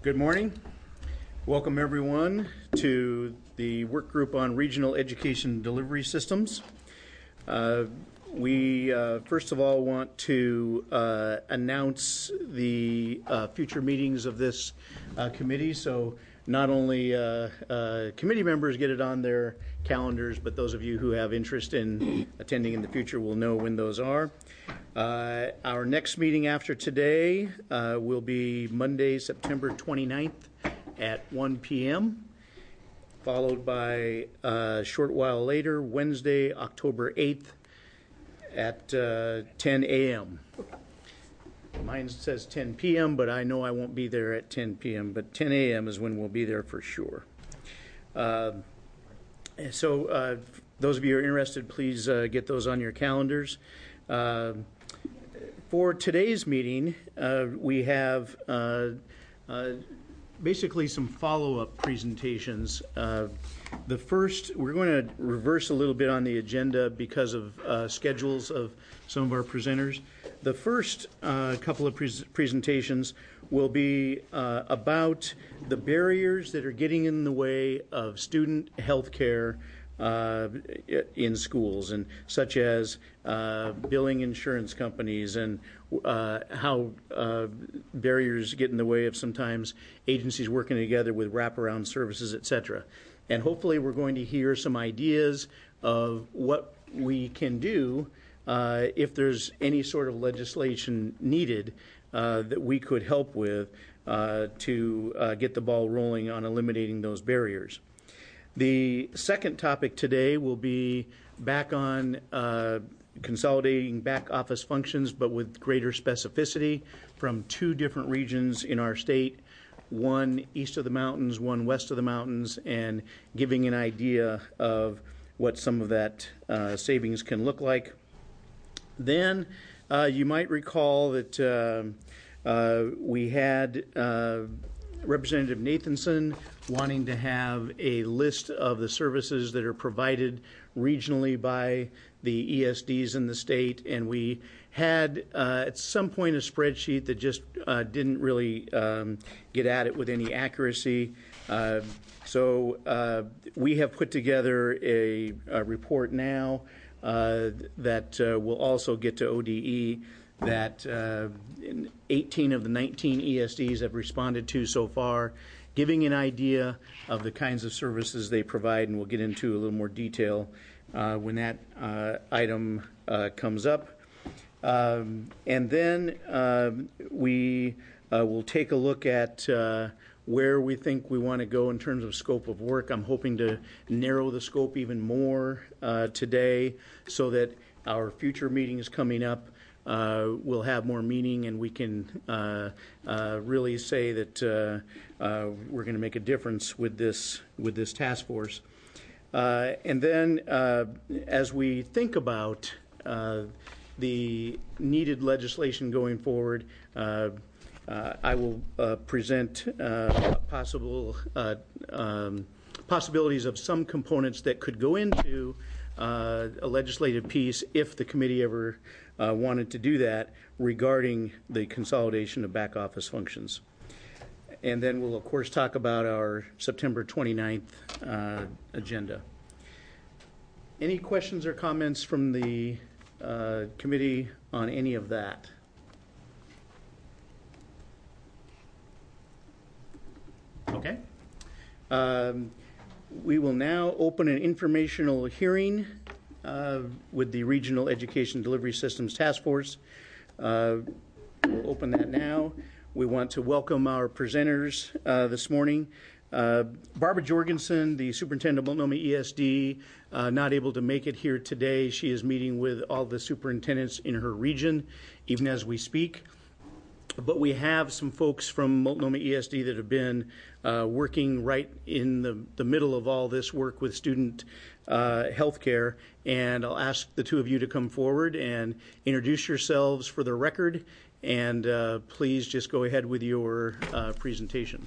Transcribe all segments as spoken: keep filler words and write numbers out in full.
Good morning. Welcome everyone to the work group on regional education delivery systems. Uh, we uh, first of all want to uh, announce the uh, future meetings of this uh, committee. So not only uh, uh, committee members get it on their calendars, but those of you who have interest in attending in the future will know when those are. Uh, our next meeting after today uh, will be Monday, September twenty-ninth at one p m, followed by a short while later, Wednesday, October eighth at uh, ten a m Mine says ten p m, but I know I won't be there at ten p m, but ten a m is when we'll be there for sure. Uh, so uh, those of you who are interested, please uh, get those on your calendars. Uh, for today's meeting, uh, we have uh, uh, basically some follow-up presentations. Uh, the first, we're going to reverse a little bit on the agenda because of uh, schedules of some of our presenters. The first uh, couple of pre presentations will be uh, about the barriers that are getting in the way of student health care Uh, in schools, and such as uh, billing insurance companies, and uh, how uh, barriers get in the way of sometimes agencies working together with wraparound services, et cetera. And hopefully we're going to hear some ideas of what we can do uh, if there's any sort of legislation needed uh, that we could help with uh, to uh, get the ball rolling on eliminating those barriers. The second topic today will be back on uh, consolidating back office functions, but with greater specificity from two different regions in our state, one east of the mountains, one west of the mountains, and giving an idea of what some of that uh, savings can look like. Then uh, you might recall that uh, uh, we had uh, Representative Nathanson wanting to have a list of the services that are provided regionally by the E S Ds in the state, and we had uh, at some point a spreadsheet that just uh, didn't really um, get at it with any accuracy. Uh, so uh, we have put together a, a report now uh, that uh, will also get to O D E that uh, eighteen of the nineteen E S Ds have responded to so far, giving an idea of the kinds of services they provide, and we'll get into a little more detail uh, when that uh, item uh, comes up. Um, and then uh, we uh, will take a look at uh, where we think we want to go in terms of scope of work. I'm hoping to narrow the scope even more uh, today so that our future meetings coming up Uh, will have more meaning, and we can uh, uh, really say that uh, uh, we're going to make a difference with this with this task force. Uh, and then, uh, as we think about uh, the needed legislation going forward, uh, uh, I will uh, present uh, possible uh, um, possibilities of some components that could go into uh, a legislative piece if the committee ever Uh, wanted to do that regarding the consolidation of back office functions. And then we'll, of course, talk about our September twenty-ninth uh, agenda. Any questions or comments from the uh, committee on any of that? Okay. Um, we will now open an informational hearing Uh, with the Regional Education Delivery Systems Task Force. Uh, we'll open that now. We want to welcome our presenters uh, this morning. Uh, Barbara Jorgensen, the Superintendent of Multnomah E S D, uh, not able to make it here today. She is meeting with all the superintendents in her region, even as we speak. But we have some folks from Multnomah E S D that have been uh, working right in the, the middle of all this work with student uh, health care. And I'll ask the two of you to come forward and introduce yourselves for the record. And uh, please just go ahead with your uh, presentation.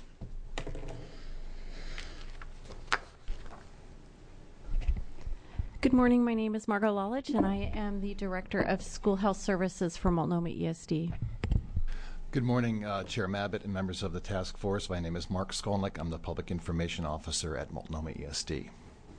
Good morning. My name is Margot Lalich, and I am the Director of School Health Services for Multnomah E S D. Good morning, uh, Chair Mabbutt and members of the task force. My name is Mark Skolnick. I'm the Public Information Officer at Multnomah E S D.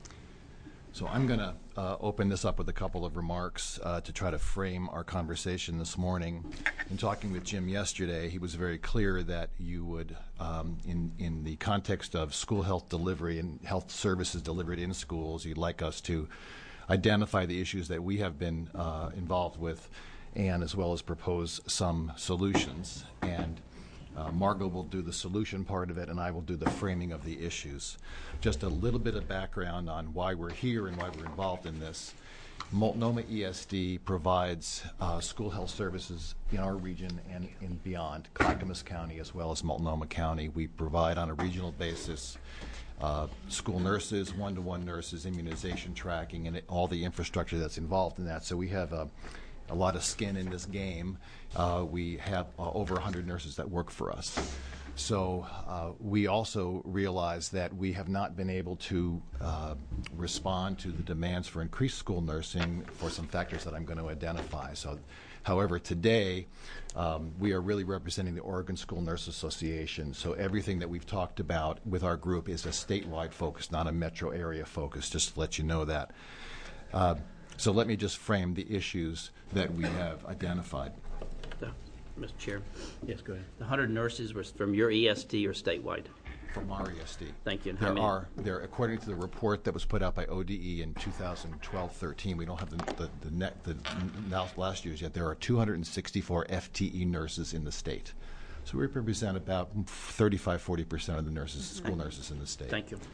So I'm going to uh, open this up with a couple of remarks uh, to try to frame our conversation this morning. In talking with Jim yesterday, he was very clear that you would, um, in, in the context of school health delivery and health services delivered in schools, you'd like us to identify the issues that we have been uh, involved with, and as well as propose some solutions. And uh, Margot will do the solution part of it, and I will do the framing of the issues. Just a little bit of background on why we're here and why we're involved in this. Multnomah E S D provides uh, school health services in our region and in beyond, Clackamas County as well as Multnomah County. We provide on a regional basis uh, school nurses, one-to-one nurses, immunization tracking, and it, all the infrastructure that's involved in that. So we have a a lot of skin in this game. Uh, we have uh, over one hundred nurses that work for us. So uh, we also realize that we have not been able to uh, respond to the demands for increased school nursing for some factors that I'm going to identify. So, however, today um, we are really representing the Oregon School Nurse Association. So everything that we've talked about with our group is a statewide focus, not a metro area focus, just to let you know that. Uh, So let me just frame the issues that we have identified. The, Mister Chair, Yes, go ahead. the one hundred nurses were from your E S D or statewide? From our E S D. Thank you. And how There many? are, there, according to the report that was put out by O D E in two thousand twelve thirteen, we don't have the, the, the, net, the now last year's yet, there are two hundred sixty-four F T E nurses in the state. So we represent about thirty-five, forty percent of the nurses, school nurses in the state. Thank you.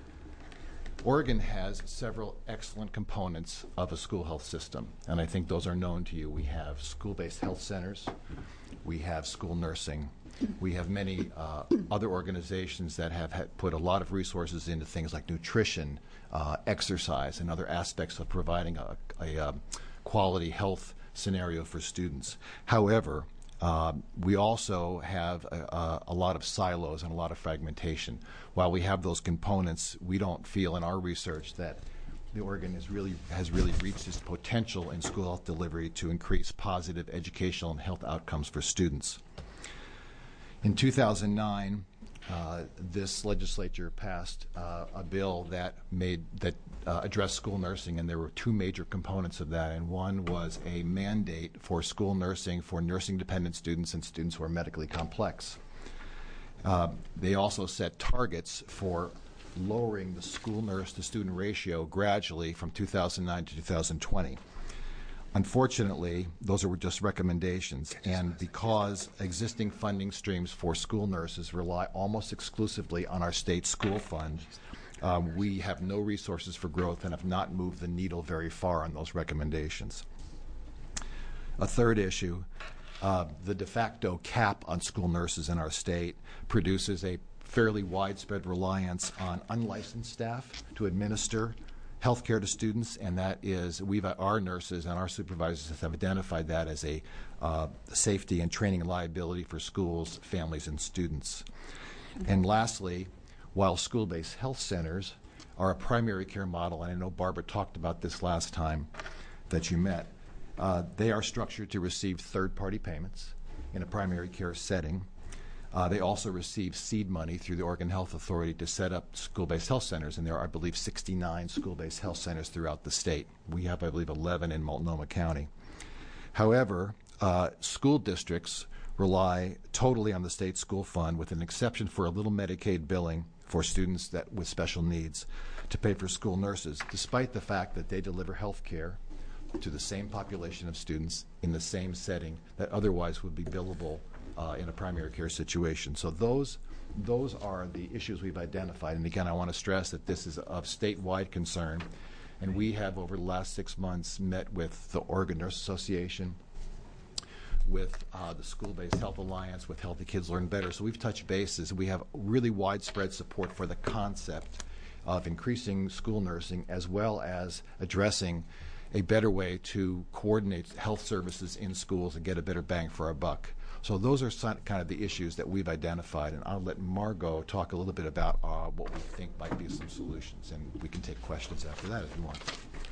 Oregon has several excellent components of a school health system, and I think those are known to you. We have school-based health centers, we have school nursing, we have many uh, other organizations that have had put a lot of resources into things like nutrition, uh, exercise, and other aspects of providing a, a, a quality health scenario for students. However, Uh, we also have a, a, a lot of silos and a lot of fragmentation. While we have those components, we don't feel in our research that the Oregon is really, has really reached its potential in school health delivery to increase positive educational and health outcomes for students. In two thousand nine, uh, this legislature passed uh, a bill that made that uh, addressed school nursing, and there were two major components of that. And one was a mandate for school nursing for nursing-dependent students and students who are medically complex. Uh, they also set targets for lowering the school nurse to student ratio gradually from two thousand nine to two thousand twenty. Unfortunately, those are just recommendations, and because existing funding streams for school nurses rely almost exclusively on our state school fund, um, we have no resources for growth and have not moved the needle very far on those recommendations. A third issue, uh, the de facto cap on school nurses in our state produces a fairly widespread reliance on unlicensed staff to administer health care to students, and that is, we've, our nurses and our supervisors have identified that as a uh, safety and training liability for schools, families, and students. And lastly, while school-based health centers are a primary care model, and I know Barbara talked about this last time that you met, uh, they are structured to receive third-party payments in a primary care setting. Uh, they also receive seed money through the Oregon Health Authority to set up school-based health centers, and there are, I believe, sixty-nine school-based health centers throughout the state. We have, I believe, eleven in Multnomah County. However, uh, school districts rely totally on the state school fund, with an exception for a little Medicaid billing for students that with special needs to pay for school nurses, despite the fact that they deliver health care to the same population of students in the same setting that otherwise would be billable Uh, in a primary care situation. So those those are the issues we've identified. And again, I want to stress that this is of statewide concern. And we have, over the last six months, met with the Oregon Nurse Association, with uh, the School-Based Health Alliance, with Healthy Kids Learn Better. So we've touched bases. We have really widespread support for the concept of increasing school nursing, as well as addressing a better way to coordinate health services in schools and get a better bang for our buck. So those are some, kind of the issues that we've identified, and I'll let Margot talk a little bit about uh, what we think might be some solutions, and we can take questions after that if you want.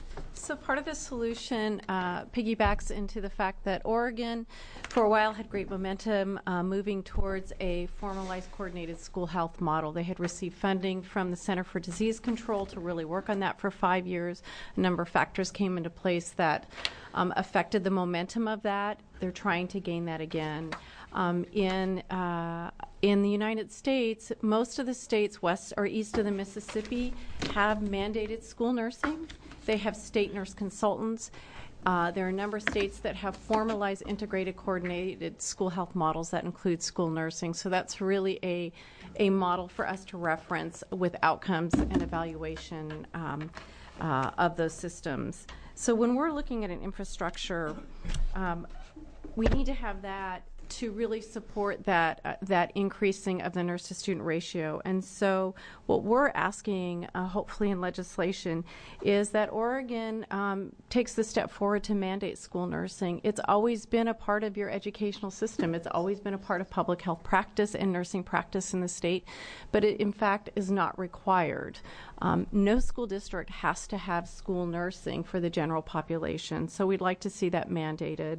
So part of the solution uh, piggybacks into the fact that Oregon, for a while, had great momentum uh, moving towards a formalized coordinated school health model. They had received funding from the Center for Disease Control to really work on that for five years. A number of factors came into place that um, affected the momentum of that. They're trying to gain that again. Um, in uh, in the United States, most of the states west or east of the Mississippi have mandated school nursing. They have state nurse consultants. Uh, there are a number of states that have formalized integrated coordinated school health models that include school nursing. So that's really a, a model for us to reference with outcomes and evaluation um, uh, of those systems. So when we're looking at an infrastructure, um, we need to have that to really support that uh, that increasing of the nurse to student ratio. And so what we're asking, uh, hopefully in legislation, is that Oregon um, takes the step forward to mandate school nursing. It's always been a part of your educational system. It's always been a part of public health practice and nursing practice in the state, but it in fact is not required. Um, no school district has to have school nursing for the general population, so we'd like to see that mandated.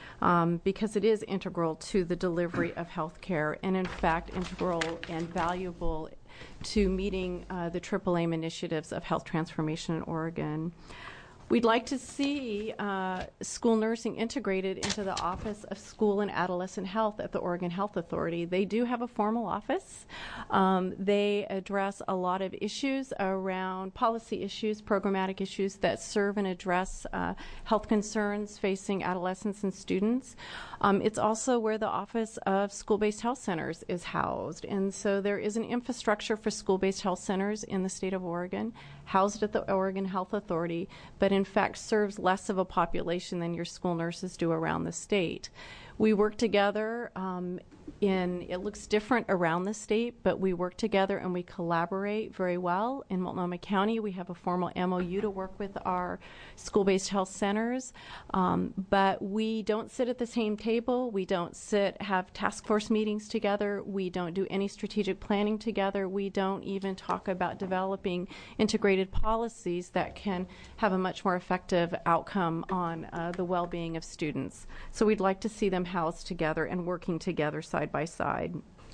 Um, because it is integral to the delivery of health care and, in fact, integral and valuable to meeting uh, the triple aim initiatives of health transformation in Oregon. We'd like to see uh, school nursing integrated into the Office of School and Adolescent Health at the Oregon Health Authority. They do have a formal office. Um, they address a lot of issues around policy issues, programmatic issues that serve and address uh, health concerns facing adolescents and students. Um, it's also where the Office of School-Based Health Centers is housed. And so there is an infrastructure for school-based health centers in the state of Oregon, housed at the Oregon Health Authority, but in fact serves less of a population than your school nurses do around the state. We work together um, in, it looks different around the state, but we work together and we collaborate very well. In Multnomah County, we have a formal M O U to work with our school-based health centers, um, but we don't sit at the same table. We don't sit, have task force meetings together. We don't do any strategic planning together. We don't even talk about developing integrated policies that can have a much more effective outcome on uh, the well-being of students. So we'd like to see them housed together and working together side by side.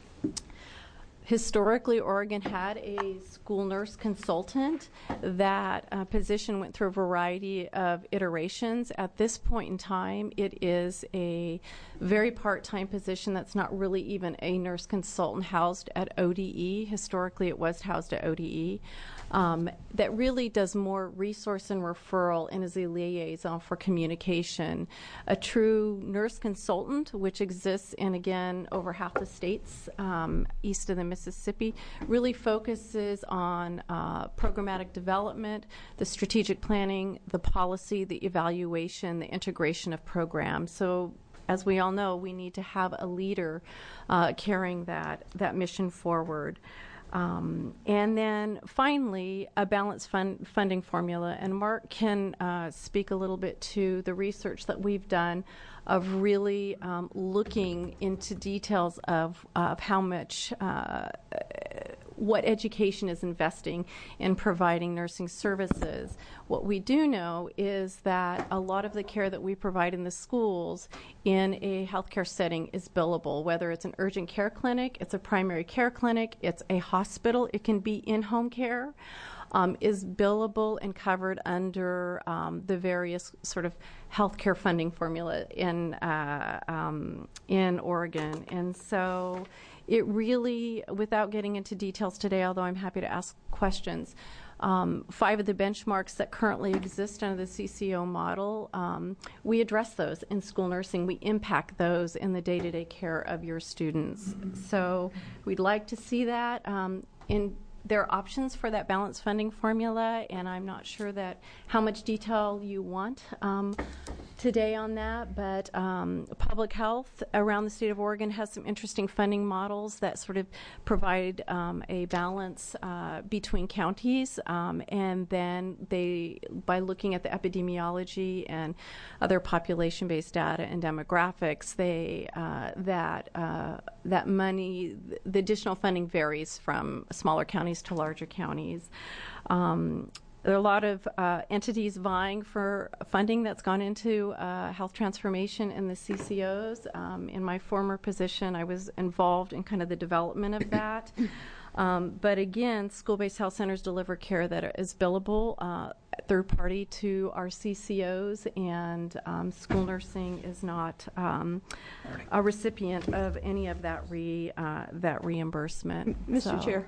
Historically, Oregon had a school nurse consultant. That uh, position went through a variety of iterations. At this point in time, it is a very part-time position that's not really even a nurse consultant housed at O D E. Historically, it was housed at O D E. Um, that really does more resource and referral and is a liaison for communication. A true nurse consultant, which exists in, again, over half the states um, east of the Mississippi, really focuses on uh, programmatic development, the strategic planning, the policy, the evaluation, the integration of programs. So as we all know, we need to have a leader uh, carrying that, that mission forward. Um, and then finally, a balanced fund funding formula. And Mark can uh, speak a little bit to the research that we've done of really um, looking into details of, of how much, uh, what education is investing in providing nursing services. What we do know is that a lot of the care that we provide in the schools in a healthcare setting is billable, whether it's an urgent care clinic, it's a primary care clinic, it's a hospital, it can be in-home care, um, is billable and covered under um, the various sort of healthcare funding formula in, uh, um, in Oregon. And so it really, without getting into details today, although I'm happy to ask questions, Um, five of the benchmarks that currently exist under the C C O model, um, we address those in school nursing. We impact those in the day-to-day care of your students. So we'd like to see that. Um, in, there are options for that balanced funding formula, and I'm not sure that how much detail you want um, today on that, but um, public health around the state of Oregon has some interesting funding models that sort of provide um, a balance uh, between counties, um, and then they, by looking at the epidemiology and other population-based data and demographics, they uh, that uh, that money, the additional funding varies from smaller counties to larger counties. Um, there are a lot of uh, entities vying for funding that's gone into uh, health transformation in the C C Os. Um, in my former position, I was involved in kind of the development of that. Um, but again, school-based health centers deliver care that is billable uh, third party to our C C Os, and um, school nursing is not um, a recipient of any of that re uh, that reimbursement. Mister So- Chair,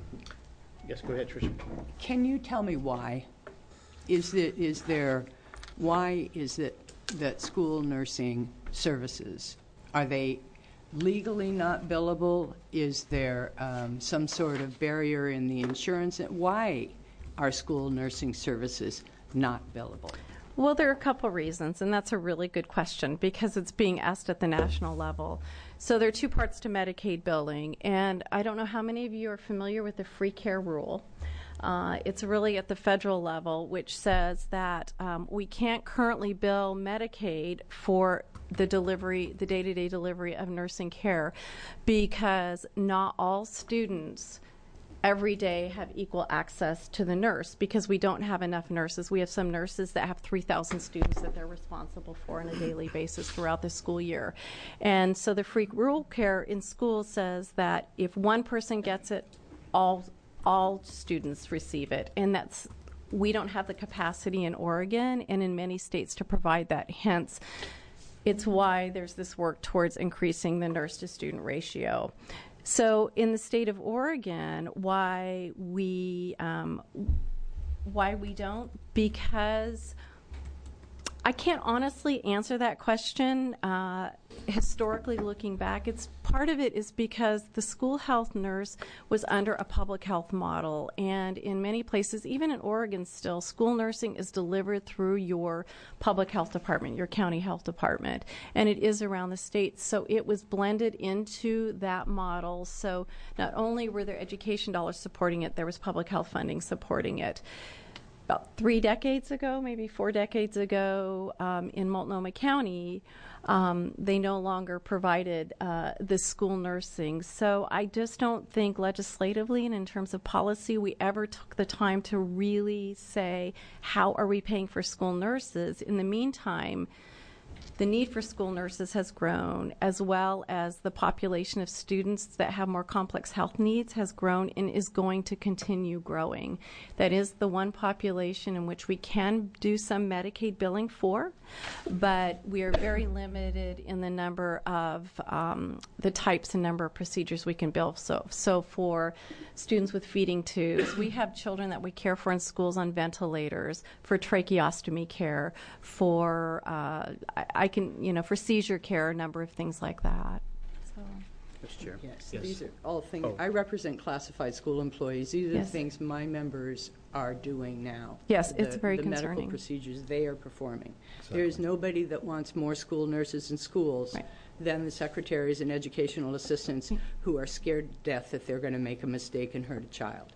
Yes, go ahead, Tricia. can you tell me why? Is there, is there, why is it that school nursing services, are they legally not billable? Is there um, some sort of barrier in the insurance? Why are school nursing services not billable? Well, there are a couple reasons, and that's a really good question because it's being asked at the national level. So there are two parts to Medicaid billing, and I don't know how many of you are familiar with the free care rule. Uh, it's really at the federal level, which says that um, we can't currently bill Medicaid for the delivery, the day-to-day delivery of nursing care, because not all students every day have equal access to the nurse, because we don't have enough nurses. We have some nurses that have three thousand students that they're responsible for on a daily basis throughout the school year. And so the free rural care in schools says that if one person gets it, all all students receive it. And that's, we don't have the capacity in Oregon and in many states to provide that. Hence, it's why there's this work towards increasing the nurse to student ratio. So in the state of Oregon, why we um, why we don't? Because I can't honestly answer that question. Uh, historically, looking back, it's part of it is because the school health nurse was under a public health model, and in many places, even in Oregon still, school nursing is delivered through your public health department, your county health department, and it is around the state. So it was blended into that model. So not only were there education dollars supporting it, there was public health funding supporting it. About three decades ago, maybe four decades ago, um, in Multnomah County, um, they no longer provided uh, the school nursing. So I just don't think legislatively and in terms of policy we ever took the time to really say, how are we paying for school nurses? In the meantime, the need for school nurses has grown, as well as the population of students that have more complex health needs has grown and is going to continue growing. That is the one population in which we can do some Medicaid billing for, but we are very limited in the number of um, the types and number of procedures we can bill. So, so for students with feeding tubes, we have children that we care for in schools on ventilators, for tracheostomy care, for uh, I, I can, you know, for seizure care, a number of things like that. So. Mister Chair. Yes, Yes. these are all things, Oh. I represent classified school employees. These are Yes. the things my members are doing now. Yes, it's The- very The medical concerning. procedures they are performing. There is nobody that wants more school nurses in schools Right. than the secretaries and educational assistants who are scared to death that they're going to make a mistake and hurt a child.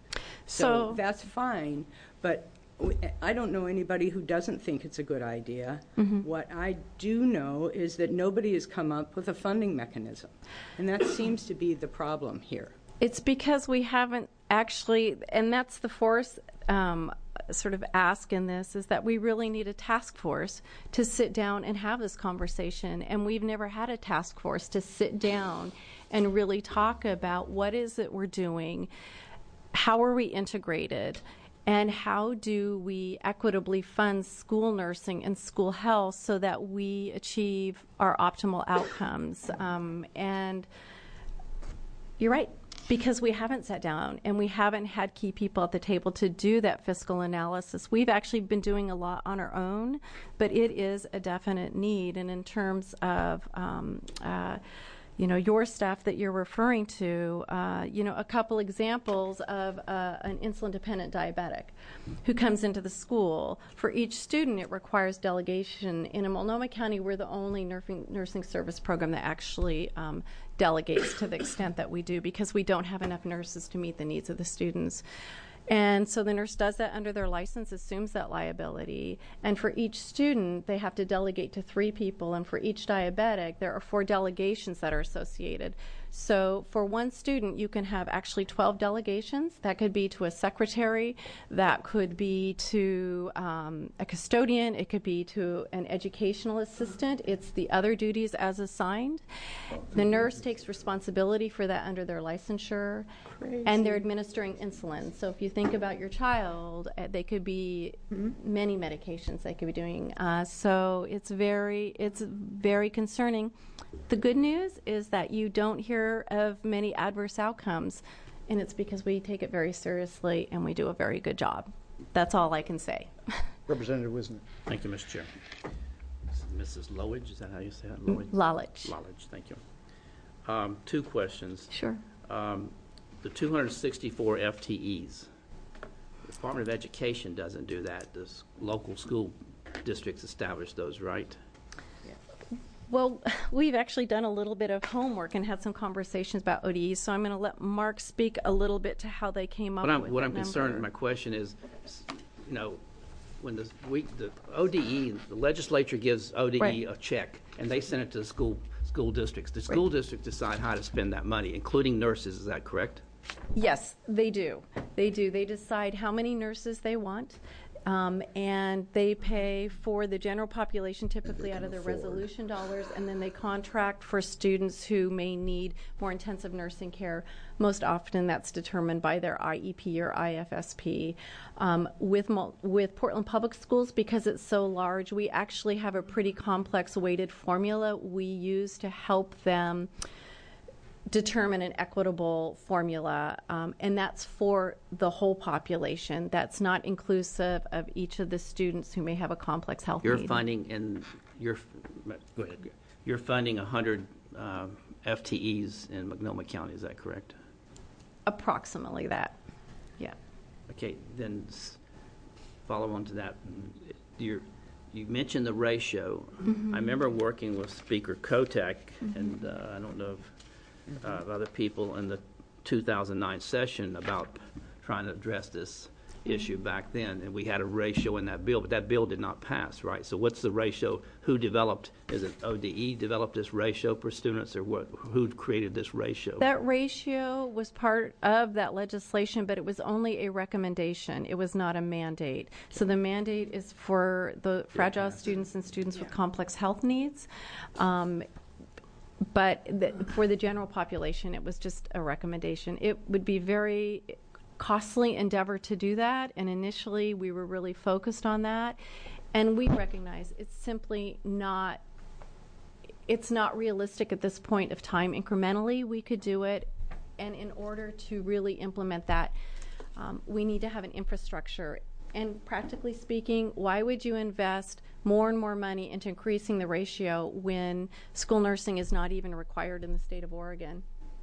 So So- that's fine, but w- I don't know anybody who doesn't think it's a good idea. Mm-hmm. What I do know is that nobody has come up with a funding mechanism, and that seems to be the problem here. It's because we haven't actually, and that's the force um, sort of ask in this, is that we really need a task force to sit down and have this conversation. And we've never had a task force to sit down and really talk about what is it we're doing, how are we integrated, and how do we equitably fund school nursing and school health so that we achieve our optimal outcomes. Um, and you're right, because we haven't sat down and we haven't had key people at the table to do that fiscal analysis. We've actually been doing a lot on our own, but it is a definite need. And in terms of um, uh, you know, your staff that you're referring to, uh, you know, a couple examples of uh, an insulin-dependent diabetic who comes into the school. For each student, it requires delegation. In Multnomah County, we're the only nursing, nursing service program that actually um, delegates to the extent that we do, because we don't have enough nurses to meet the needs of the students. And so the nurse does that under their license, assumes that liability. And for each student, they have to delegate to three people. And for each diabetic, there are four delegations that are associated. So for one student, you can have actually twelve delegations. That could be to a secretary, that could be to um, a custodian, it could be to an educational assistant. It's the other duties as assigned. The nurse takes responsibility for that under their licensure, and they're administering insulin. So if you think about your child, uh, they could be many medications they could be doing. Uh, so it's very, it's very concerning. The good news is that you don't hear of many adverse outcomes, and it's because we take it very seriously and we do a very good job. That's all I can say. Representative Wisner. Thank you, Mister Chair. Missus Lowidge, is that how you say it? Lowidge? Lalich. Lalich, thank you. Um, two questions. Sure. Um, the two hundred sixty-four F T Es, the Department of Education doesn't do that. Does local school districts establish those, right? Well, we've actually done a little bit of homework and had some conversations about O D Es, so I'm going to let Mark speak a little bit to how they came up What I'm, with what that I'm concerned, number. my question is, you know, when the, we, the O D E, the legislature gives O D E Right. a check, and they send it to the school, school districts. The school districts decide how to spend that money, including nurses, is that correct? Yes, they do. They do. They decide how many nurses they want, um, and they pay for the general population typically out of their resolution dollars, and then they contract for students who may need more intensive nursing care. Most often that's determined by their I E P or I F S P. Um, with, mul- with Portland Public Schools, because it's so large, we actually have a pretty complex weighted formula we use to help them determine an equitable formula, um, and that's for the whole population. That's not inclusive of each of the students who may have a complex health You're need. funding, and you're, go ahead. You're funding one hundred um, F T Es in Multnomah County, is that correct? Approximately that, yeah. Okay, then s- follow on to that. You're, you mentioned the ratio. Mm-hmm. I remember working with Speaker Kotek, and uh, I don't know if uh, of other people in the two thousand nine session about trying to address this issue back then, and we had a ratio in that bill, but that bill did not pass, right? So what's the ratio? Who developed, is it O D E developed this ratio for students, or what? Who created this ratio? That ratio was part of that legislation, but it was only a recommendation. It was not a mandate. So the mandate is for the fragile students and students with complex health needs. Um, But the, for the general population, it was just a recommendation. It would be very costly endeavor to do that, and initially we were really focused on that. And we recognize it's simply not, it's not realistic at this point of time. Incrementally, we could do it, and in order to really implement that, um, we need to have an infrastructure. And practically speaking, why would you invest more and more money into increasing the ratio when school nursing is not even required in the state of Oregon?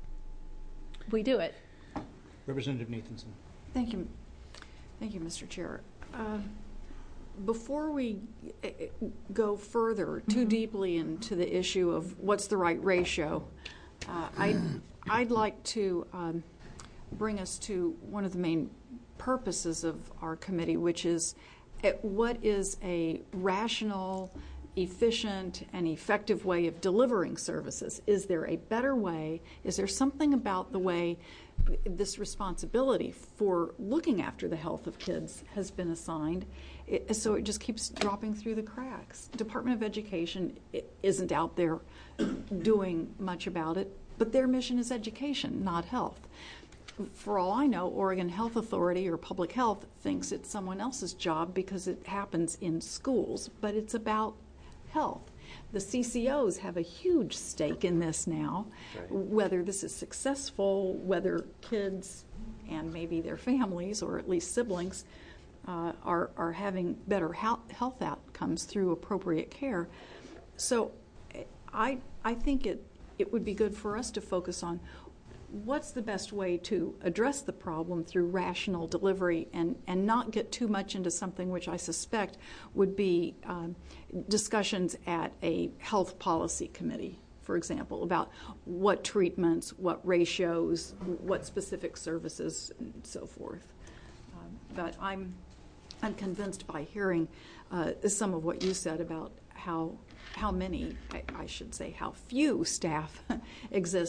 We do it. Representative Nathanson. Thank you. Thank you, Mister Chair. Uh, Before we uh, go further too deeply into the issue of what's the right ratio, uh, I'd, I'd like to um, bring us to one of the main purposes of our committee, which is uh, what is a rational, efficient, and effective way of delivering services? Is there a better way? Is there something about the way this responsibility for looking after the health of kids has been assigned, it, so it just keeps dropping through the cracks? Department of Education isn't out there doing much about it, but their mission is education, not health. For all I know, Oregon Health Authority or Public Health thinks it's someone else's job because it happens in schools, but it's about health. The C C Os have a huge stake in this now, right. Whether this is successful, whether kids and maybe their families or at least siblings uh, are, are having better health outcomes through appropriate care. So I, I think it, it would be good for us to focus on what's the best way to address the problem through rational delivery and, and not get too much into something which I suspect would be um, discussions at a health policy committee, for example, about what treatments, what ratios, what specific services, and so forth. Um, but I'm, I'm convinced by hearing uh, some of what you said about how, how many, I, I should say, how few staff exist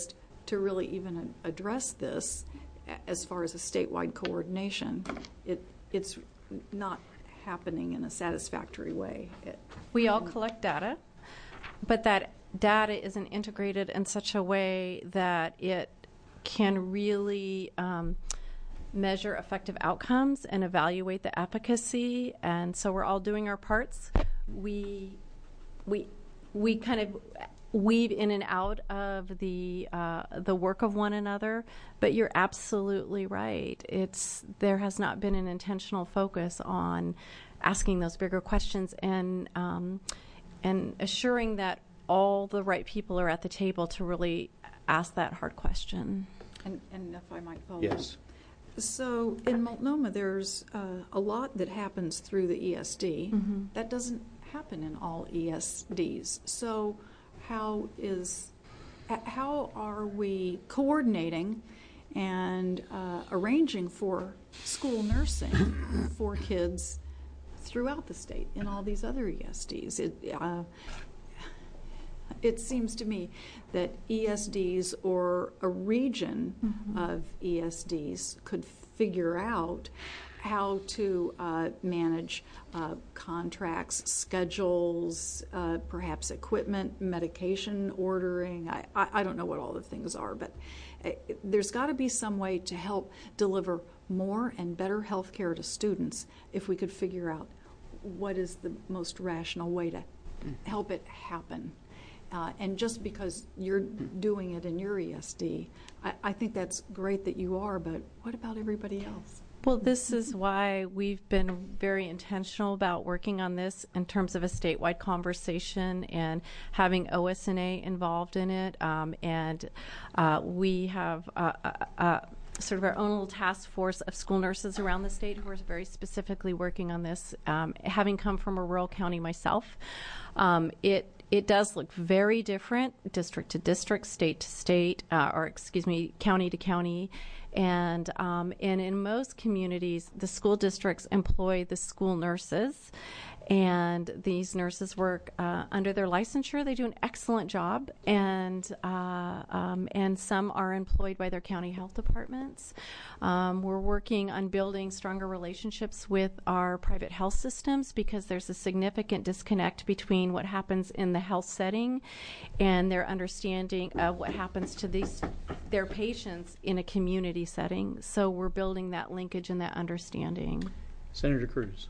to really even a- address this a- as far as a statewide coordination. It, it's not happening in a satisfactory way. It, We all collect data, but that data isn't integrated in such a way that it can really um, measure effective outcomes and evaluate the efficacy. And so we're all doing our parts. We, we, we kind of weave in and out of the uh, the work of one another. But you're absolutely right. It's there has not been an intentional focus on asking those bigger questions and um, and assuring that all the right people are at the table to really ask that hard question. and, and if I might follow. Yes. So in Multnomah, there's uh, a lot that happens through the E S D. Mm-hmm. That doesn't happen in all E S Ds. So how is h- how are we coordinating and uh, arranging for school nursing for kids throughout the state in all these other E S Ds? It, uh, it seems to me that E S Ds or a region Mm-hmm. of E S Ds could figure out how to uh, manage uh, contracts, schedules, uh, perhaps equipment, medication ordering. I, I, I don't know what all the things are, but uh, there's got to be some way to help deliver more and better health care to students if we could figure out what is the most rational way to help it happen. Uh, and just because you're doing it in your E S D, I, I think that's great that you are, but what about everybody else? Well, this is why we've been very intentional about working on this in terms of a statewide conversation and having O S N A involved in it. Um, and uh, we have uh, uh, uh, sort of our own little task force of school nurses around the state who are very specifically working on this. Um, having come from a rural county myself, um, it It does look very different, district to district, state to state, uh, or excuse me, county to county. And, um, and in most communities, the school districts employ the school nurses, and these nurses work uh, under their licensure. They do an excellent job, and uh, um, and some are employed by their county health departments. Um, we're working on building stronger relationships with our private health systems because there's a significant disconnect between what happens in the health setting and their understanding of what happens to these their patients in a community setting. So we're building that linkage and that understanding. Senator Cruz.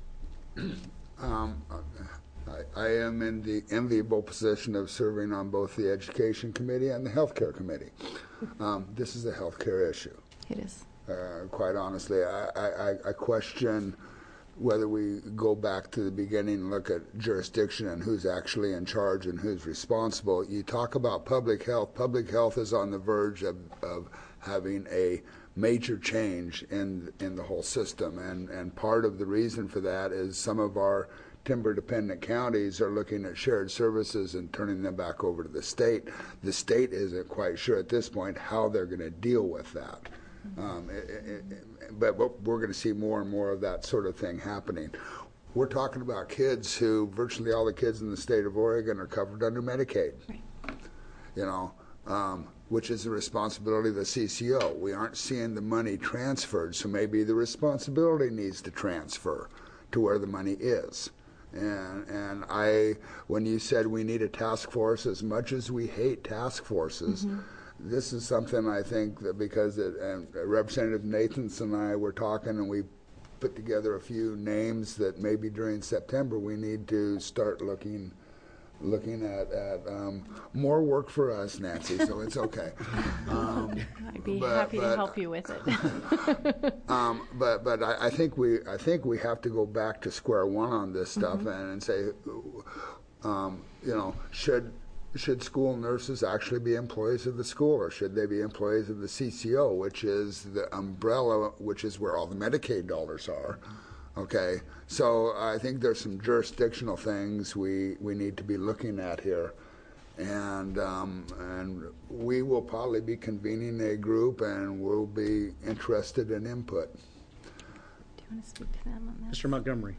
Um, I, I am in the enviable position of serving on both the Education Committee and the Healthcare Committee. Um, this is a healthcare issue. It is. Uh, quite honestly, I, I, I question whether we go back to the beginning and look at jurisdiction and who's actually in charge and who's responsible. You talk about public health. Public health is on the verge of, of having a major change in in the whole system, and and part of the reason for that is some of our timber dependent counties are looking at shared services and turning them back over to the state. The state isn't quite sure at this point how they're going to deal with that. Um, it, it, it, but, but we're going to see more and more of that sort of thing happening. We're talking about kids who virtually all the kids in the state of Oregon are covered under Medicaid. Right. You know, um, which is the responsibility of the C C O. We aren't seeing the money transferred, so maybe the responsibility needs to transfer to where the money is. And and I, when you said we need a task force, as much as we hate task forces, mm-hmm. this is something I think that because it, and Representative Nathans and I were talking, and we put together a few names that maybe during September we need to start looking looking at, at um, more work for us, Nancy, so it's okay. Um, I'd be but, happy but, to help you with it. um, but but I, I think we I think we have to go back to square one on this stuff mm-hmm. and, and say, um, you know, should should school nurses actually be employees of the school, or should they be employees of the C C O, which is the umbrella, which is where all the Medicaid dollars are. Okay, so I think there's some jurisdictional things we, we need to be looking at here, and um, and we will probably be convening a group, and we'll be interested in input. Do you want to speak to them on that? Mister Montgomery.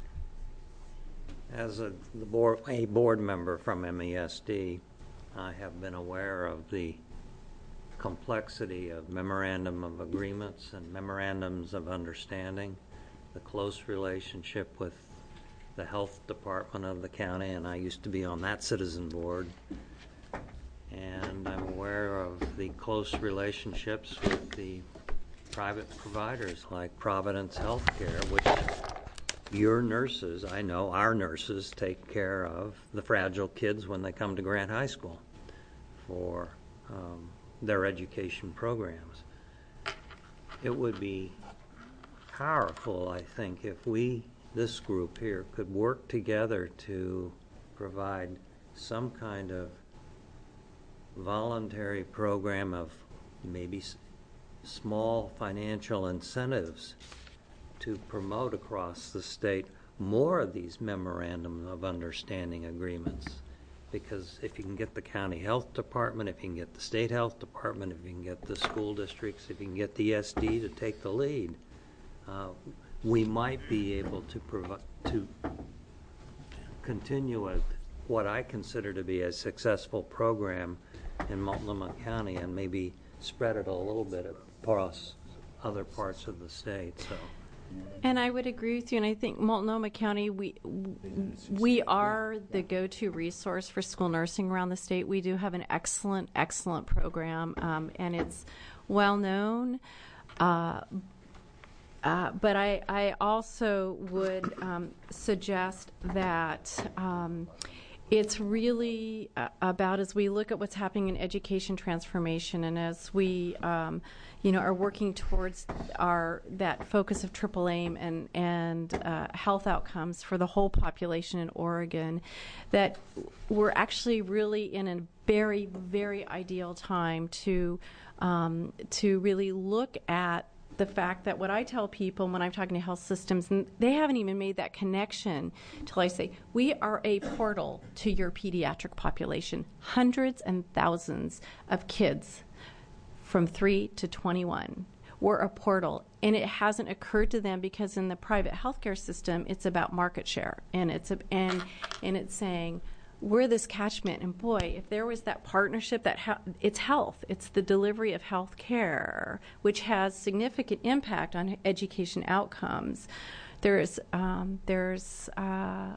As a the board a board member from M E S D, I have been aware of the complexity of memorandum of agreements and memorandums of understanding, the close relationship with the health department of the county, and I used to be on that citizen board. And I'm aware of the close relationships with the private providers like Providence Healthcare, which your nurses, I know our nurses, take care of the fragile kids when they come to Grant High School for um, their education programs. It would be powerful, I think, if we, this group here, could work together to provide some kind of voluntary program of maybe s- small financial incentives to promote across the state more of these memorandum of understanding agreements. Because if you can get the county health department, if you can get the state health department, if you can get the school districts, if you can get the E S D to take the lead, uh, we might be able to provide to continue with what I consider to be a successful program in Multnomah County, and maybe spread it a little bit across other parts of the state. So, And I would agree with you, and I think Multnomah County, we we are the go-to resource for school nursing around the state. We do have an excellent, excellent program, um, and it's well known. Uh, uh, but I, I also would um, suggest that um, it's really uh, about, as we look at what's happening in education transformation, and as we um, you know, are working towards our that focus of triple aim and and uh, health outcomes for the whole population in Oregon, that we're actually really in a very, very ideal time to um, to really look at the fact that what I tell people when I'm talking to health systems, and they haven't even made that connection till I say, we are a portal to your pediatric population. Hundreds and thousands of kids from three to twenty-one. We're a portal, and it hasn't occurred to them because in the private healthcare system, it's about market share, and it's a, and and it's saying we're this catchment. And boy, if there was that partnership, that he- it's health, it's the delivery of health care, which has significant impact on education outcomes. There's um, there's uh,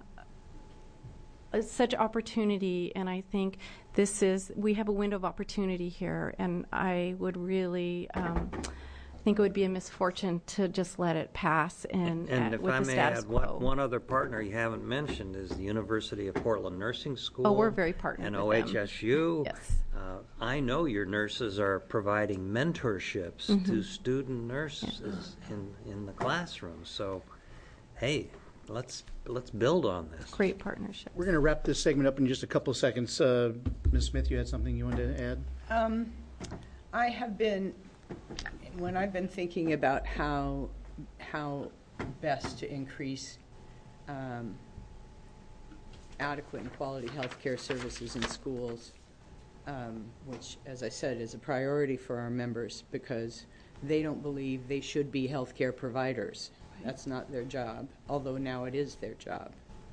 such opportunity, and I think this is, we have a window of opportunity here, and I would really um, think it would be a misfortune to just let it pass and, and uh, if with I the may status add, one, quo. one other partner you haven't mentioned is the University of Portland Nursing School. Oh, we're very partnered and with O H S U. them. Yes. Uh, I know your nurses are providing mentorships Mm-hmm. to student nurses in, in the classroom. So, hey, let's let's build on this. Great partnership. We're going to wrap this segment up in just a couple of seconds. Uh, Miz Smith, you had something you wanted to add? Um, I have been, when I've been thinking about how how best to increase um, adequate and quality health care services in schools, um, which, as I said, is a priority for our members because they don't believe they should be health care providers. That's not their job, although now it is their job.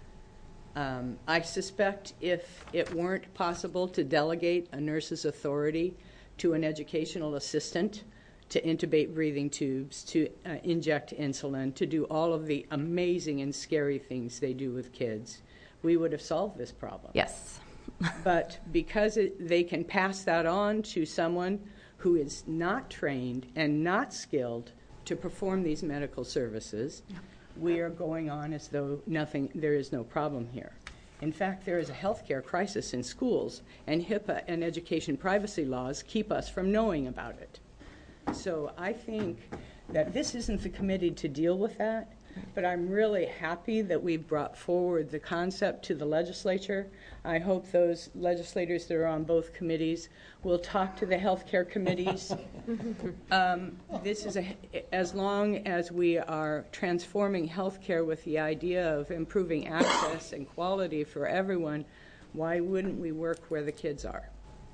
Um, I suspect if it weren't possible to delegate a nurse's authority to an educational assistant to intubate breathing tubes, to uh, inject insulin, to do all of the amazing and scary things they do with kids, we would have solved this problem. Yes. But because it, they can pass that on to someone who is not trained and not skilled to perform these medical services, we are going on as though nothing, there is no problem here. In fact, there is a healthcare crisis in schools, and HIPAA and education privacy laws keep us from knowing about it. So I think that this isn't the committee to deal with that, but I'm really happy that we've brought forward the concept to the legislature. I hope those legislators that are on both committees will talk to the healthcare committees. um, this is a, as long as we are transforming healthcare with the idea of improving access and quality for everyone, why wouldn't we work where the kids are?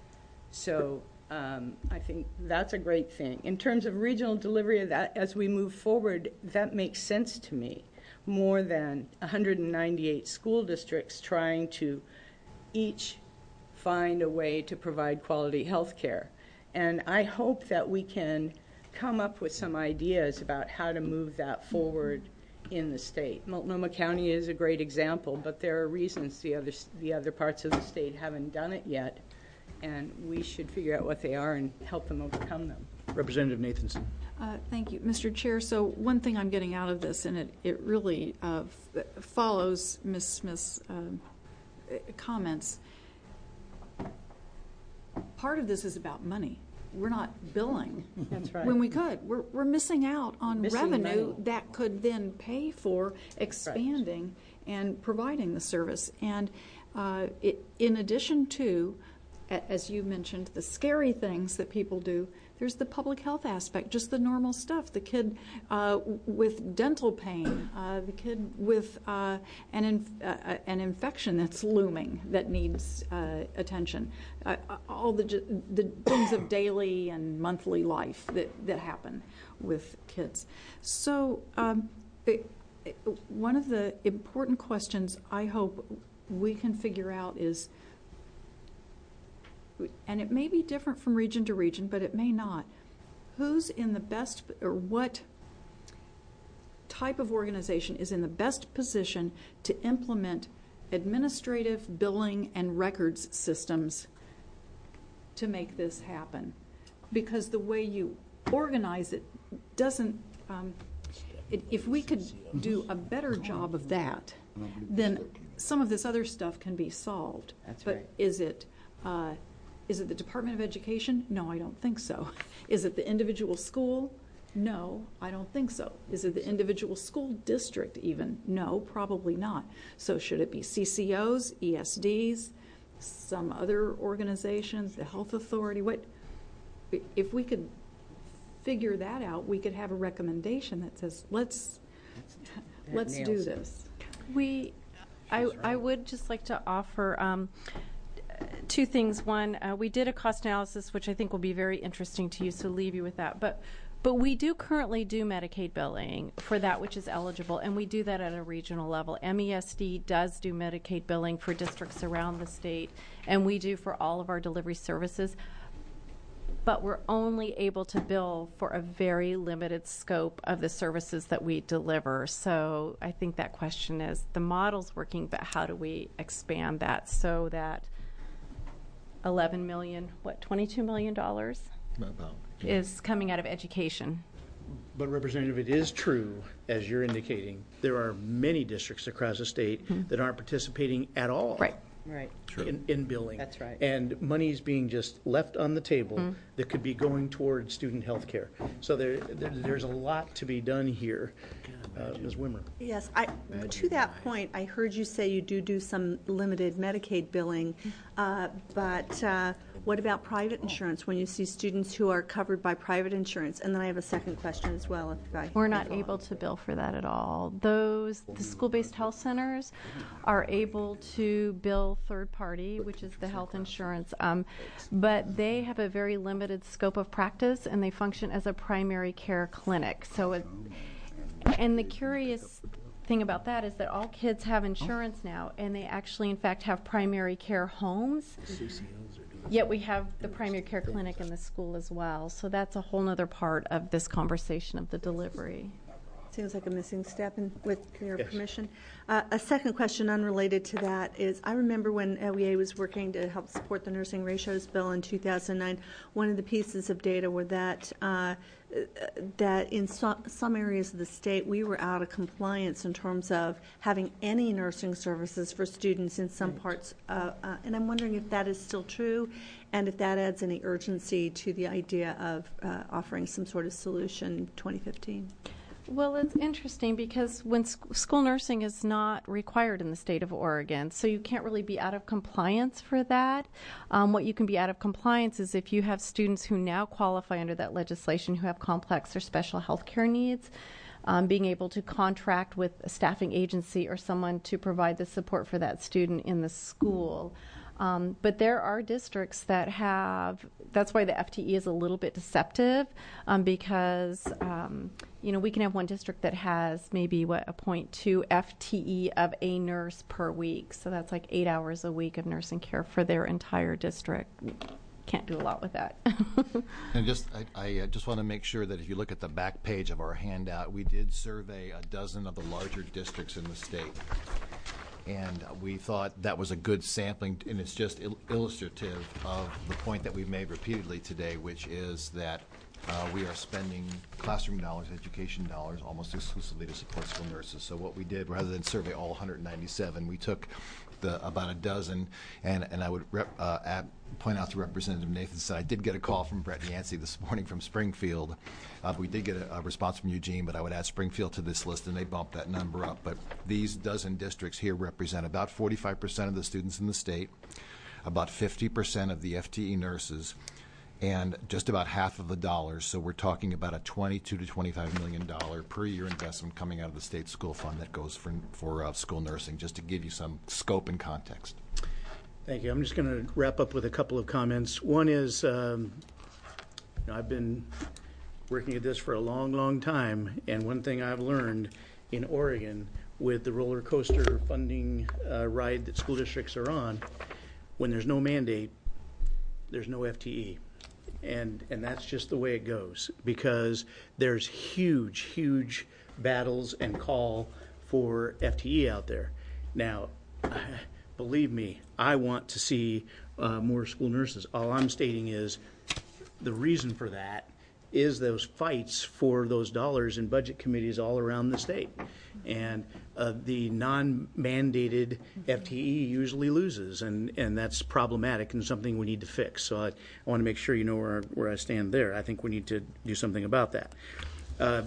So um, I think that's a great thing. In terms of regional delivery of that, as we move forward, that makes sense to me, more than one hundred ninety-eight school districts trying to each find a way to provide quality health care. and I hope that we can come up with some ideas about how to move that forward in the state. Multnomah County is a great example, but there are reasons the other the other parts of the state haven't done it yet, and we should figure out what they are and help them overcome them. Representative Nathanson. Uh, Thank you, Mister Chair. So one thing I'm getting out of this, and it, it really uh, f- follows Miz Smith's um, uh, comments, part of this is about money. We're not billing. That's right. When we could. We're, we're missing out on Missing revenue money. that could then pay for expanding and providing the service. And uh, it, in addition to, a- as you mentioned, the scary things that people do, there's the public health aspect, just the normal stuff. The kid uh, w- with dental pain, uh, the kid with uh, an inf- uh, an infection that's looming that needs uh, attention. Uh, all the ju- the things of daily and monthly life that, that happen with kids. So um, it, it, one of the important questions I hope we can figure out is, and it may be different from region to region, but it may not. Who's in the best, or what type of organization is in the best position to implement administrative, billing, and records systems to make this happen? Because the way you organize it doesn't, um, it, if we could do a better job of that, then some of this other stuff can be solved. That's but right. is it, uh, Is it the Department of Education? No, I don't think so. Is it the individual school? No, I don't think so. Is it the individual school district even? No, probably not. So should it be C C Os, E S Ds, some other organizations, the health authority? What, if we could figure that out, we could have a recommendation that says, let's, That let's do nails it. this. We, I, I would just like to offer um, two things. One, uh, we did a cost analysis, which I think will be very interesting to you, so leave you with that. But, but we do currently do Medicaid billing for that which is eligible, and we do that at a regional level. M E S D does do Medicaid billing for districts around the state, and we do for all of our delivery services. But we're only able to bill for a very limited scope of the services that we deliver. So I think that question is, the model's working, but how do we expand that so that eleven million, what, twenty-two million dollars About. is coming out of education? But Representative, it is true, as you're indicating, there are many districts across the state that aren't participating at all. Right. Right. In, in billing. That's right. And money's being just left on the table that could be going toward student health care. So there, there, there's a lot to be done here. Uh, Miz Wimmer. Yes, I, to that point, I heard you say you do do some limited Medicaid billing, uh, but uh, what about private insurance when you see students who are covered by private insurance? And then I have a second question as well. If I We're not able to bill for that at all. Those, the school-based health centers are able to bill third party, which is the health insurance, um, but they have a very limited scope of practice, and they function as a primary care clinic. So it, and the curious thing about that is that all kids have insurance now, and they actually, in fact, have primary care homes. Yet we have the primary care clinic in the school as well. So that's a whole other part of this conversation of the delivery. Seems like a missing step, and with your Yes. permission. Uh, a second question unrelated to that is, I remember when L E A was working to help support the nursing ratios bill in two thousand nine, one of the pieces of data were that uh, that in so, some areas of the state we were out of compliance in terms of having any nursing services for students in some parts, uh, uh, and I'm wondering if that is still true, and if that adds any urgency to the idea of uh, offering some sort of solution twenty fifteen. Well, it's interesting because when sc- school nursing is not required in the state of Oregon, so you can't really be out of compliance for that. Um, what you can be out of compliance is if you have students who now qualify under that legislation who have complex or special health care needs, um, being able to contract with a staffing agency or someone to provide the support for that student in the school. Um, but there are districts that have, that's why the F T E is a little bit deceptive, um, because, um, you know, we can have one district that has maybe, what, a point two F T E of a nurse per week. So that's like eight hours a week of nursing care for their entire district. can't do a lot with that. And just, I, I uh, just want to make sure that if you look at the back page of our handout, we did survey a dozen of the larger districts in the state. And we thought that was a good sampling, and it's just il illustrative of the point that we've made repeatedly today, which is that uh, we are spending classroom dollars, education dollars, almost exclusively to support school nurses. So what we did, rather than survey all one hundred ninety-seven, we took the, about a dozen, and, and I would rep, uh, at, point out to Representative Nathanson, I did get a call from Brett Yancey this morning from Springfield. Uh, we did get a, a response from Eugene, but I would add Springfield to this list, and they bumped that number up. But these dozen districts here represent about forty-five percent of the students in the state, about fifty percent of the F T E nurses, and just about half of the dollars. So we're talking about a twenty-two to twenty-five million dollar per year investment coming out of the state school fund that goes for, for uh, school nursing, just to give you some scope and context. Thank you. I'm just going to wrap up with a couple of comments. One is, um, you know, I've been working at this for a long, long time, and one thing I've learned in Oregon with the roller coaster funding uh, ride that school districts are on, when there's no mandate, there's no F T E. And, and that's just the way it goes, because there's huge, huge battles and call for F T E out there. Now, believe me, I want to see uh, more school nurses. All I'm stating is the reason for that is those fights for those dollars in budget committees all around the state. And uh, the non-mandated F T E usually loses, and, and that's problematic and something we need to fix. So I, I want to make sure you know where, where I stand there. I think we need to do something about that. Uh,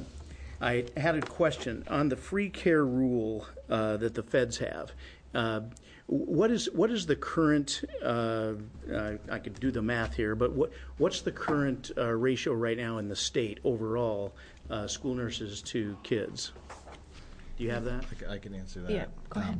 I had a question on the free care rule uh, that the feds have. Uh, What is what is the current? Uh, uh, I could do the math here, but what what's the current uh, ratio right now in the state overall, uh, school nurses to kids? Do you have that? I can, I can answer that. Yeah, go ahead.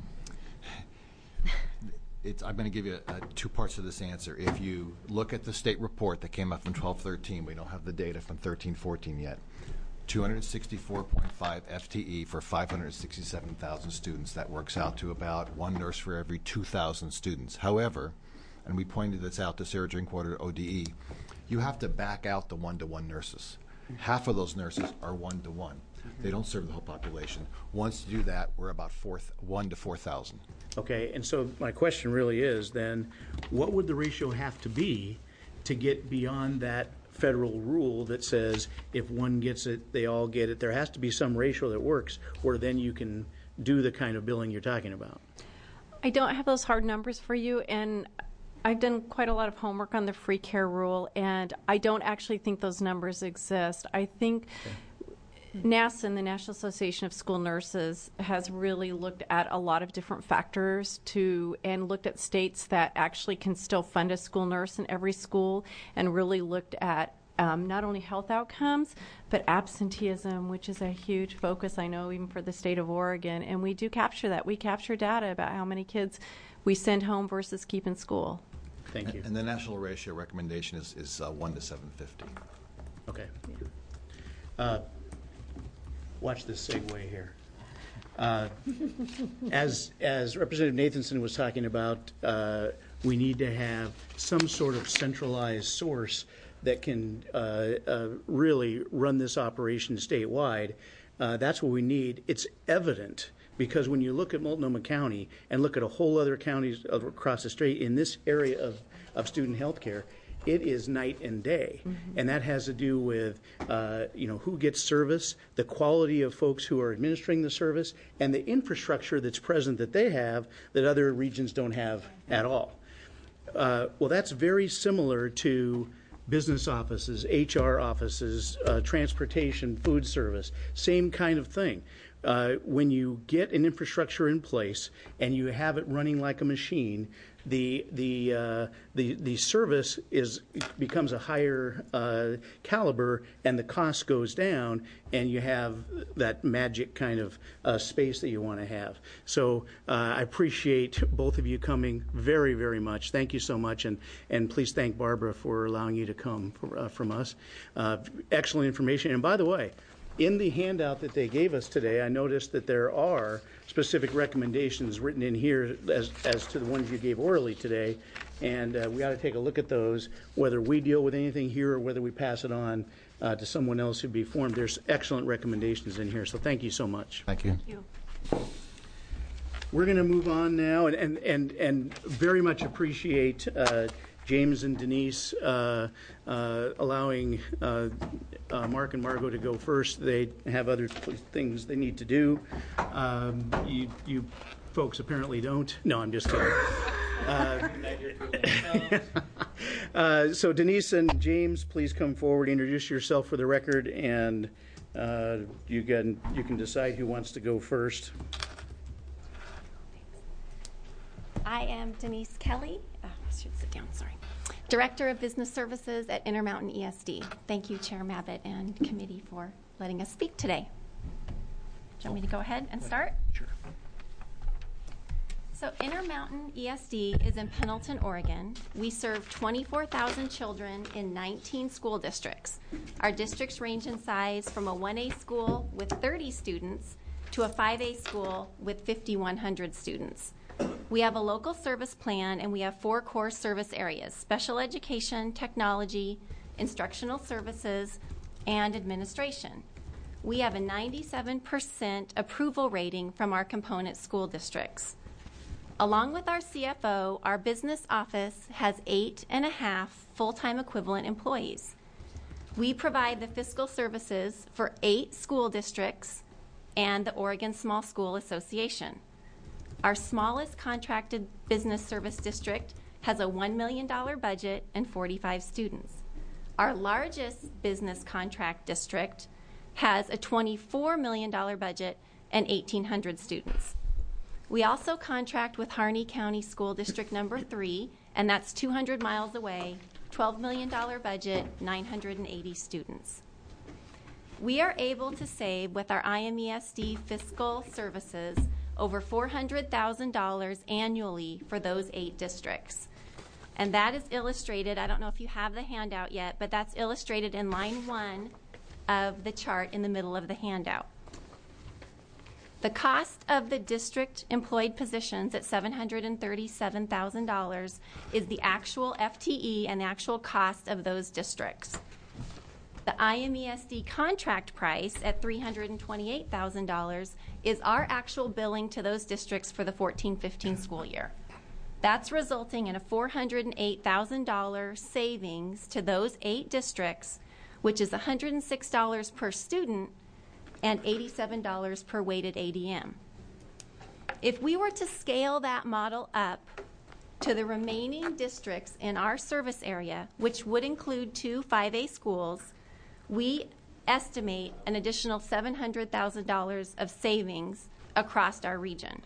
Um, it's, I'm going to give you uh, two parts of this answer. If you look at the state report that came out from twelve thirteen, we don't have the data from thirteen fourteen yet. two hundred sixty-four point five F T E for five hundred sixty-seven thousand students. That works out to about one nurse for every two thousand students. However, and we pointed this out to Sarah Drinkwater at O D E, you have to back out the one-to-one nurses. Half of those nurses are one-to-one. They don't serve the whole population. Once you do that, we're about four, one to four thousand. Okay, and so my question really is then, what would the ratio have to be to get beyond that federal rule that says if one gets it, they all get it? There has to be some ratio that works where then you can do the kind of billing you're talking about. I don't have those hard numbers for you, and I've done quite a lot of homework on the free care rule, and I don't actually think those numbers exist. I think okay. NASN, the National Association of School Nurses, has really looked at a lot of different factors to and looked at states that actually can still fund a school nurse in every school, and really looked at um, not only health outcomes, but absenteeism, which is a huge focus, I know, even for the state of Oregon. And we do capture that. We capture data about how many kids we send home versus keep in school. Thank you. And the national ratio recommendation is, is uh, one to seven fifty. Okay. Uh, Watch this segue here. Uh, as as Representative Nathanson was talking about, uh, we need to have some sort of centralized source that can uh, uh, really run this operation statewide. Uh, that's what we need. It's evident because when you look at Multnomah County and look at a whole other counties across the state in this area of, of student health care, it is night and day. Mm-hmm. And that has to do with, uh, you know, who gets service, the quality of folks who are administering the service, and the infrastructure that's present that they have that other regions don't have at all. Uh, well, that's very similar to business offices, H R offices, uh, transportation, food service, same kind of thing. Uh, when you get an infrastructure in place and you have it running like a machine, the the uh, the the service is becomes a higher uh, caliber, and the cost goes down, and you have that magic kind of uh, space that you want to have. So uh, I appreciate both of you coming very, very much. Thank you so much, and and please thank Barbara for allowing you to come for, uh, from us. Uh, excellent information. And by the way, in the handout that they gave us today, I noticed that there are specific recommendations written in here as, as to the ones you gave orally today. and uh, we ought to take a look at those, whether we deal with anything here or whether we pass it on uh, to someone else who'd be formed. There's excellent recommendations in here, so thank you so much. Thank you. Thank you. We're going to move on now, and, and, and, and very much appreciate uh, James and Denise uh, uh, allowing uh, uh, Mark and Margot to go first. They have other things they need to do. Um, you, you folks apparently don't. No, I'm just kidding. Uh, uh, so Denise and James, please come forward, introduce yourself for the record, and uh, you can you can decide who wants to go first. I am Denise Kelly. Oh, I should sit down, sorry. Director of Business Services at Intermountain E S D. Thank you, Chair Mabbitt and committee, for letting us speak today. Do you want me to go ahead and start? Sure. So Intermountain E S D is in Pendleton, Oregon. We serve twenty-four thousand children in nineteen school districts. Our districts range in size from a one A school with thirty students to a five A school with fifty-one hundred students. We have a local service plan, and we have four core service areas: special education, technology, instructional services, and administration. We have a ninety-seven percent approval rating from our component school districts. Along with our C F O, our business office has eight and a half full-time equivalent employees. We provide the fiscal services for eight school districts and the Oregon Small School Association. Our smallest contracted business service district has a one million dollars budget and forty-five students. Our largest business contract district has a twenty-four million dollars budget and eighteen hundred students. We also contract with Harney County School District Number three, and that's two hundred miles away, twelve million dollars budget, nine hundred eighty students. We are able to save with our I M E S D fiscal services over four hundred thousand dollars annually for those eight districts. And that is illustrated, I don't know if you have the handout yet, but that's illustrated in line one of the chart in the middle of the handout. The cost of the district employed positions at seven hundred thirty-seven thousand dollars is the actual F T E and the actual cost of those districts. The I M E S D contract price at three hundred twenty-eight thousand dollars is our actual billing to those districts for the fourteen fifteen school year. That's resulting in a four hundred eight thousand dollars savings to those eight districts, which is one hundred six dollars per student and eighty-seven dollars per weighted A D M. If we were to scale that model up to the remaining districts in our service area, which would include two five A schools, we estimate an additional seven hundred thousand dollars of savings across our region.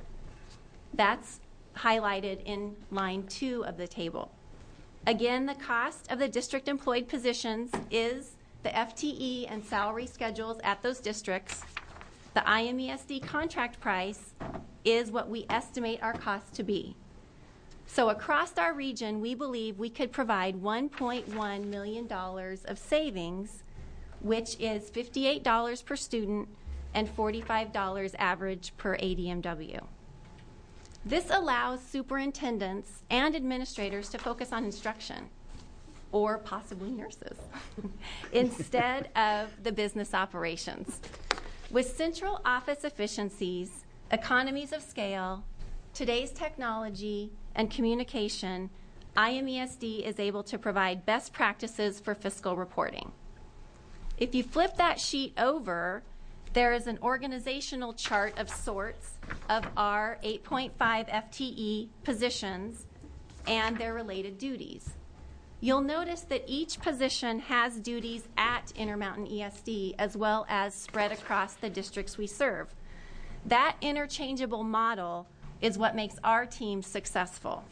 That's highlighted in line two of the table. Again, the cost of the district employed positions is the F T E and salary schedules at those districts. The I M E S D contract price is what we estimate our cost to be. So across our region, we believe we could provide one point one million dollars of savings, which is fifty-eight dollars per student and forty-five dollars average per A D M W. This allows superintendents and administrators to focus on instruction, or possibly nurses, instead of the business operations. With central office efficiencies, economies of scale, today's technology, and communication, I M E S D is able to provide best practices for fiscal reporting. If you flip that sheet over, there is an organizational chart of sorts of our eight point five F T E positions and their related duties. You'll notice that each position has duties at Intermountain E S D as well as spread across the districts we serve. That interchangeable model is what makes our team successful.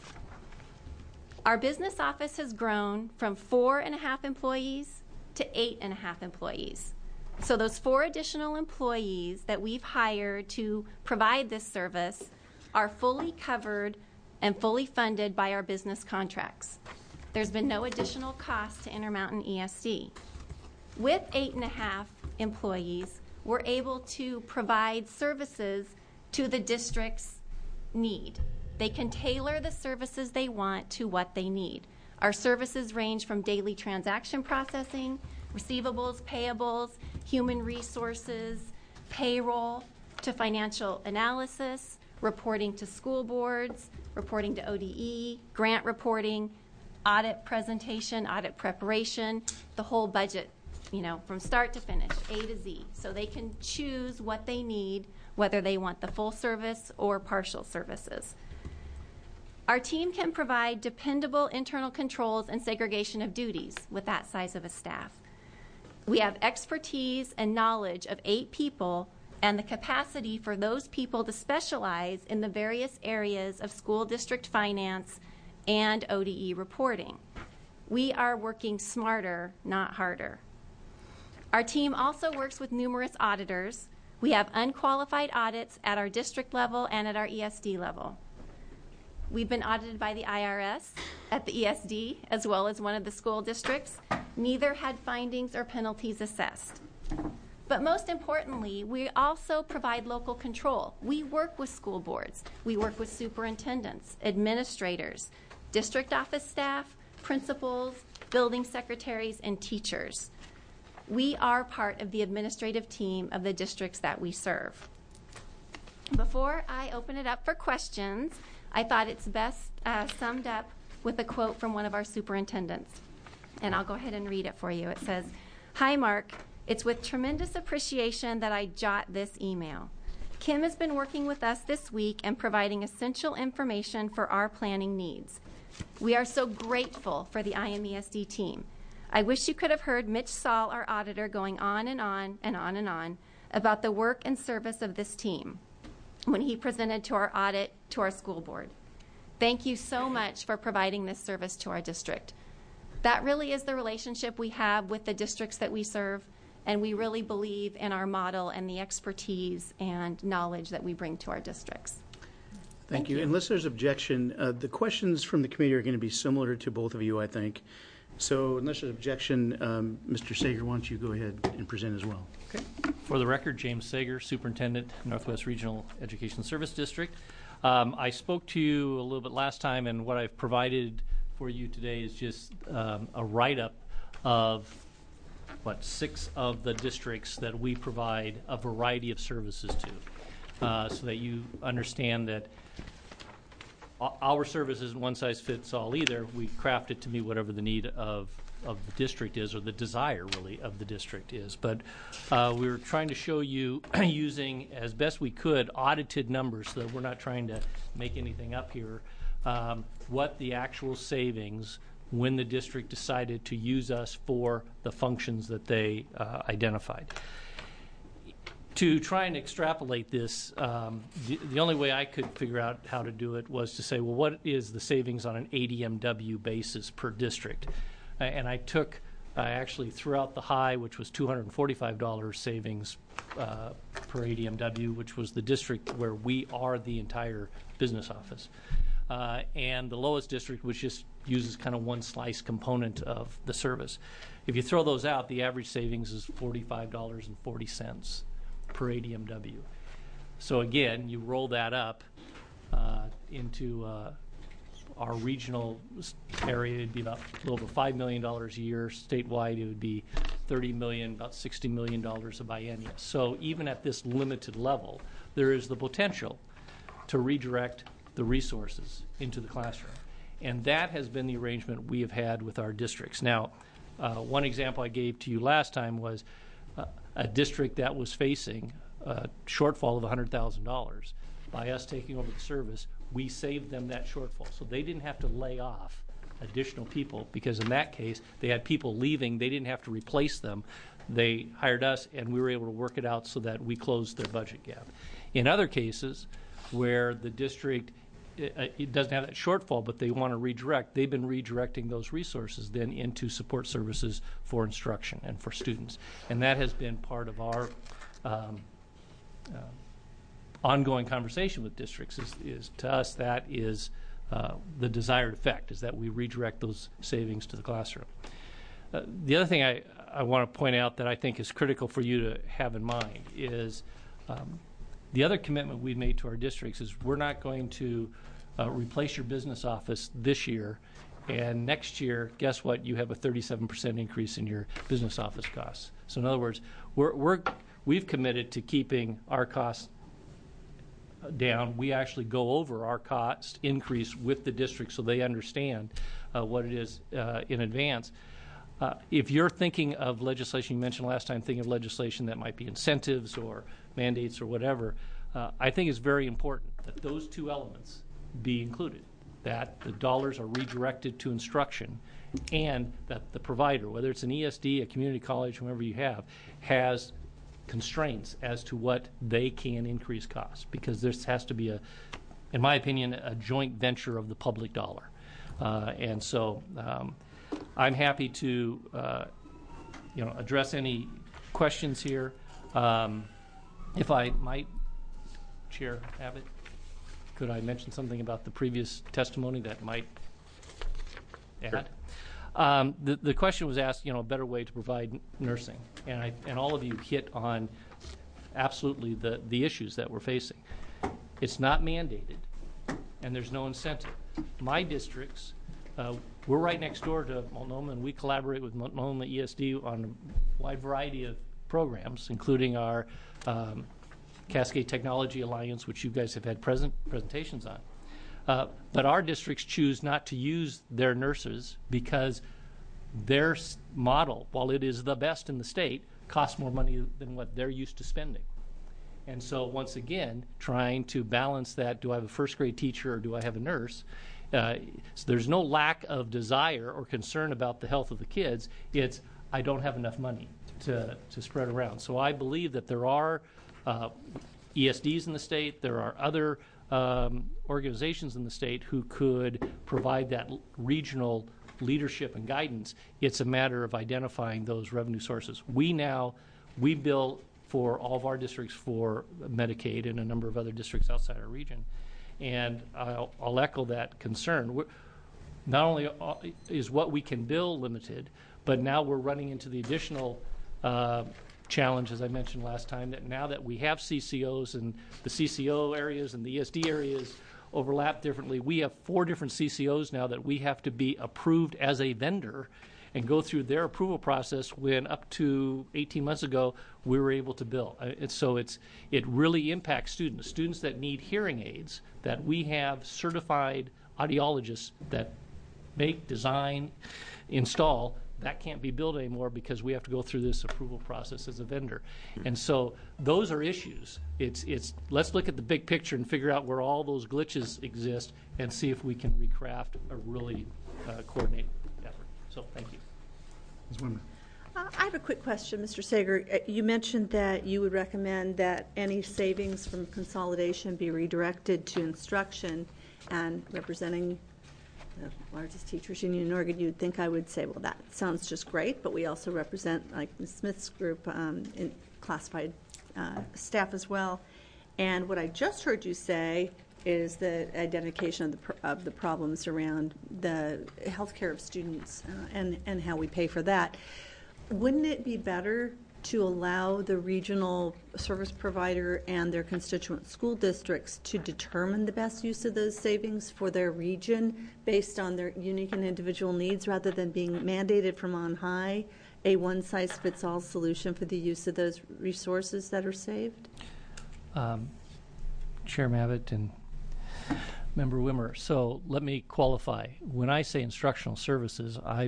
Our business office has grown from four and a half employees to eight and a half employees. So those four additional employees that we've hired to provide this service are fully covered and fully funded by our business contracts. There's been no additional cost to Intermountain E S D. With eight and a half employees, we're able to provide services to the district's need. They can tailor the services they want to what they need. Our services range from daily transaction processing, receivables, payables, human resources, payroll, to financial analysis, reporting to school boards, reporting to O D E, grant reporting, audit presentation, audit preparation, the whole budget, you know, from start to finish, A to Z. So they can choose what they need, whether they want the full service or partial services. Our team can provide dependable internal controls and segregation of duties with that size of a staff. We have expertise and knowledge of eight people and the capacity for those people to specialize in the various areas of school district finance and O D E reporting. We are working smarter, not harder. Our team also works with numerous auditors. We have unqualified audits at our district level and at our E S D level. We've been audited by the I R S at the E S D as well as one of the school districts. Neither had findings or penalties assessed. But most importantly, we also provide local control. We work with school boards. We work with superintendents, administrators, district office staff, principals, building secretaries, and teachers. We are part of the administrative team of the districts that we serve. Before I open it up for questions, I thought it's best uh, summed up with a quote from one of our superintendents. And I'll go ahead and read it for you. It says, "Hi, Mark. It's with tremendous appreciation that I jot this email. Kim has been working with us this week and providing essential information for our planning needs. We are so grateful for the I M E S D team. I wish you could have heard Mitch Saul, our auditor, going on and on and on and on about the work and service of this team when he presented to our audit to our school board. Thank you so much for providing this service to our district. That really is the relationship we have with the districts that we serve, and we really believe in our model and the expertise and knowledge that we bring to our districts." Thank, Thank you. you. Unless there's objection, uh, the questions from the committee are going to be similar to both of you, I think. So unless there's objection, um, Mister Sager, why don't you go ahead and present as well? Okay. For the record, James Sager, Superintendent, Northwest Regional Education Service District. Um, I spoke to you a little bit last time, and what I've provided for you today is just um, a write-up of what six of the districts that we provide a variety of services to, uh, so that you understand that our service isn't one size fits all either. We craft it to meet whatever the need of, of the district is, or the desire really of the district is. But uh, we were trying to show you using as best we could audited numbers so that we're not trying to make anything up here, um, what the actual savings when the district decided to use us for the functions that they uh, identified. To try and extrapolate this, um, the, the only way I could figure out how to do it was to say, well, what is the savings on an A D M W basis per district? Uh, and I took, uh, actually throughout the high, which was two hundred forty-five dollars savings uh, per A D M W, which was the district where we are the entire business office. Uh, and the lowest district, which just uses kind of one slice component of the service. If you throw those out, the average savings is forty-five dollars and forty cents per A D M W. So again, you roll that up uh, into uh, our regional area, it'd be about a little over five million dollars a year. Statewide, it would be thirty million dollars, about sixty million dollars a biennium. So even at this limited level, there is the potential to redirect the resources into the classroom. And that has been the arrangement we have had with our districts. Now, uh, one example I gave to you last time was uh, a district that was facing a shortfall of one hundred thousand dollars. By us taking over the service, we saved them that shortfall. So they didn't have to lay off additional people, because in that case, they had people leaving. They didn't have to replace them. They hired us, and we were able to work it out so that we closed their budget gap. In other cases where the district It, it doesn't have that shortfall, but they want to redirect, they've been redirecting those resources then into support services for instruction and for students. And that has been part of our um, uh, ongoing conversation with districts. Is, is to us, that is uh, the desired effect, is that we redirect those savings to the classroom. Uh, the other thing I, I want to point out that I think is critical for you to have in mind is um, the other commitment we've made to our districts is we're not going to uh, replace your business office this year, and next year, guess what? You have a thirty-seven percent increase in your business office costs. So in other words, we're, we're, we've committed to keeping our costs down. We actually go over our cost increase with the district so they understand uh, what it is uh, in advance. Uh, if you're thinking of legislation, you mentioned last time, thinking of legislation that might be incentives or mandates or whatever, uh, I think it's very important that those two elements be included, that the dollars are redirected to instruction, and that the provider, whether it's an E S D, a community college, whoever you have, has constraints as to what they can increase costs, because this has to be, a, in my opinion, a joint venture of the public dollar. Uh, and so um, I'm happy to uh, you know, address any questions here. Um, if I might, Chair Abbott, could I mention something about the previous testimony that might add? Sure. Um, the, the question was asked, you know, a better way to provide nursing, and I, and all of you hit on absolutely the, the issues that we're facing. It's not mandated, and there's no incentive. My districts, uh, we're right next door to Multnomah, and we collaborate with Multnomah E S D on a wide variety of programs, including our um, Cascade Technology Alliance, which you guys have had present presentations on. Uh, but our districts choose not to use their nurses because their model, while it is the best in the state, costs more money than what they're used to spending. And so once again, trying to balance that, do I have a first grade teacher or do I have a nurse? Uh, so there's no lack of desire or concern about the health of the kids. It's, I don't have enough money to, to spread around. So I believe that there are uh, E S Ds in the state, there are other Um, organizations in the state who could provide that l- regional leadership and guidance. It's a matter of identifying those revenue sources. We now, we bill for all of our districts for Medicaid and a number of other districts outside our region. And I'll, I'll echo that concern. We're, not only is what we can bill limited, but now we're running into the additional uh, challenge, as I mentioned last time, that now that we have C C Os and the C C O areas and the E S D areas overlap differently, we have four different C C Os now that we have to be approved as a vendor and go through their approval process, when up to eighteen months ago we were able to bill. Uh, it's, so it's, it really impacts students, students that need hearing aids, that we have certified audiologists that make, design, install. That can't be billed anymore because we have to go through this approval process as a vendor. And so those are issues. It's, it's let's look at the big picture and figure out where all those glitches exist and see if we can recraft a really uh, coordinated effort. So thank you. Miz Wimmer. Uh, I have a quick question, Mister Sager. Uh, You mentioned that you would recommend that any savings from consolidation be redirected to instruction, and representing the largest teachers union in Oregon, you'd think I would say, well, that sounds just great, but we also represent, like Miz Smith's group, um, in classified uh, staff as well. And what I just heard you say is the identification of the, pr- of the problems around the health care of students uh, and, and how we pay for that. Wouldn't it be better to allow the regional service provider and their constituent school districts to determine the best use of those savings for their region based on their unique and individual needs, rather than being mandated from on high a one-size-fits-all solution for the use of those resources that are saved? Um, Chair Abbott and Member Wimmer, so let me qualify. When I say instructional services, I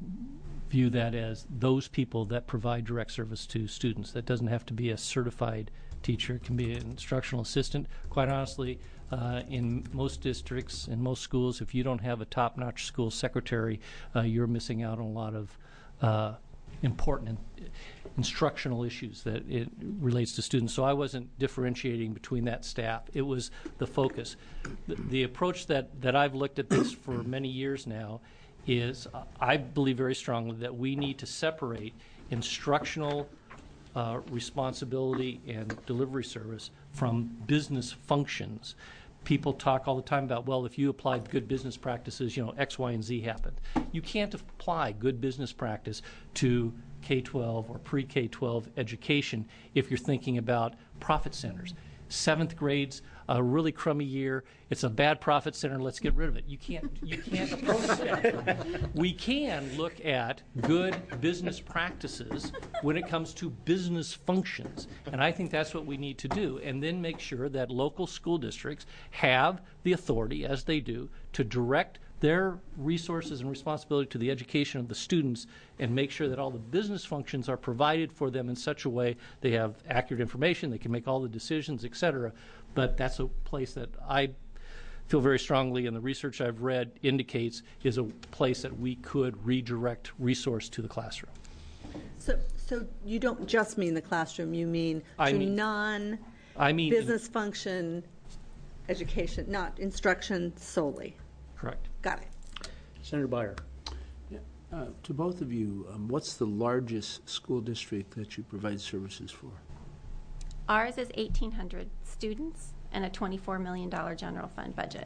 view that as those people that provide direct service to students. That doesn't have to be a certified teacher. It can be an instructional assistant. Quite honestly, uh, in most districts, in most schools, if you don't have a top-notch school secretary, uh, you're missing out on a lot of uh, important in- instructional issues that it relates to students. So I wasn't differentiating between that staff. It was the focus. The, the approach that, that I've looked at this for many years now is, uh, I believe very strongly that we need to separate instructional uh, responsibility and delivery service from business functions. People talk all the time about, well, if you applied good business practices, you know, X, Y, and Z happened. You can't apply good business practice to K twelve or pre-K twelve education if you're thinking about profit centers. seventh grade's a really crummy year. It's a bad profit center. Let's get rid of it. You can't. You can't approach that. We can look at good business practices when it comes to business functions, and I think that's what we need to do. And then make sure that local school districts have the authority, as they do, to direct their resources and responsibility to the education of the students, and make sure that all the business functions are provided for them in such a way they have accurate information, they can make all the decisions, et cetera. But that's a place that I feel very strongly, and the research I've read indicates is a place that we could redirect resource to the classroom. So, so you don't just mean the classroom, you mean I to mean- non-business I mean, function education, not instruction solely. correct. Got it. Senator Byer. Uh, to both of you, um, what's the largest school district that you provide services for? Ours is eighteen hundred students and a twenty-four million dollars general fund budget.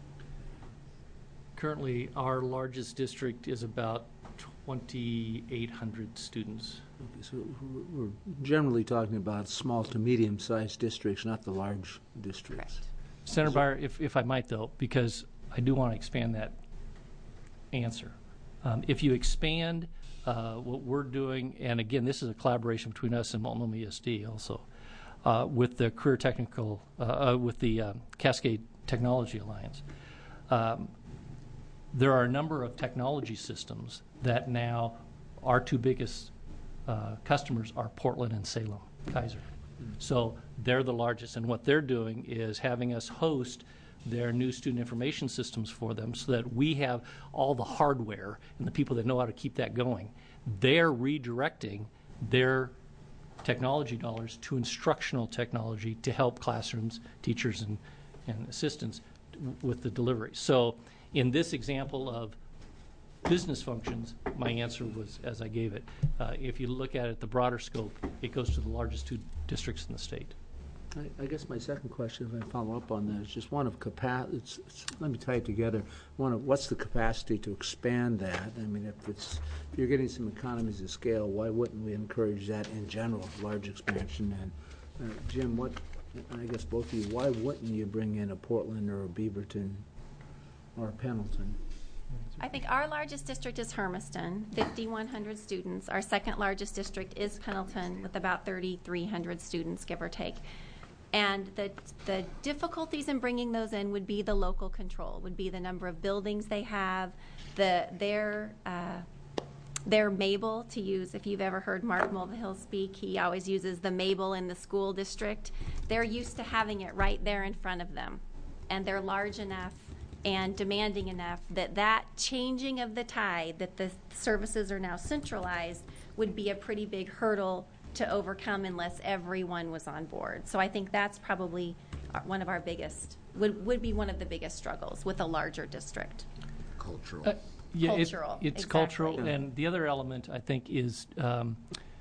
Currently, our largest district is about twenty-eight hundred students. Okay, so we're generally talking about small to medium-sized districts, not the large districts. Correct. Senator Byer, if, if I might, though, because I do want to expand that answer. Um, if you expand uh, what we're doing, and again, this is a collaboration between us and Multnomah E S D also, uh, with the Career Technical, uh, uh, with the uh, Cascade Technology Alliance. Um, there are a number of technology systems that now our two biggest uh, customers are Portland and Salem Kaiser. So they're the largest, and what they're doing is having us host their new student information systems for them so that we have all the hardware and the people that know how to keep that going. They're redirecting their technology dollars to instructional technology to help classrooms, teachers, and, and assistants w- with the delivery. So in this example of business functions, my answer was as I gave it. Uh, if you look at it, the broader scope, it goes to the largest two districts in the state. I, I guess my second question, if I follow up on that, is just one of capacity. It's, it's, let me tie it together. One of what's the capacity to expand that? I mean, if it's if you're getting some economies of scale, why wouldn't we encourage that in general, large expansion? And uh, Jim, what? I guess both of you, why wouldn't you bring in a Portland or a Beaverton or a Pendleton? I think our largest district is Hermiston, fifty-one hundred students. Our second largest district is Pendleton with about thirty-three hundred students, give or take. And the the difficulties in bringing those in would be the local control, would be the number of buildings they have, the their uh, their Mabel, to use, if you've ever heard Mark Mulvihill speak, he always uses the Mabel in the school district. They're used to having it right there in front of them, and they're large enough and demanding enough that that changing of the tide, that the services are now centralized, would be a pretty big hurdle to overcome unless everyone was on board. So I think that's probably one of our biggest, would, would be one of the biggest struggles with a larger district. Cultural. Uh, yeah, it- Cultural, it's exactly. cultural, and the other element, I think, is um,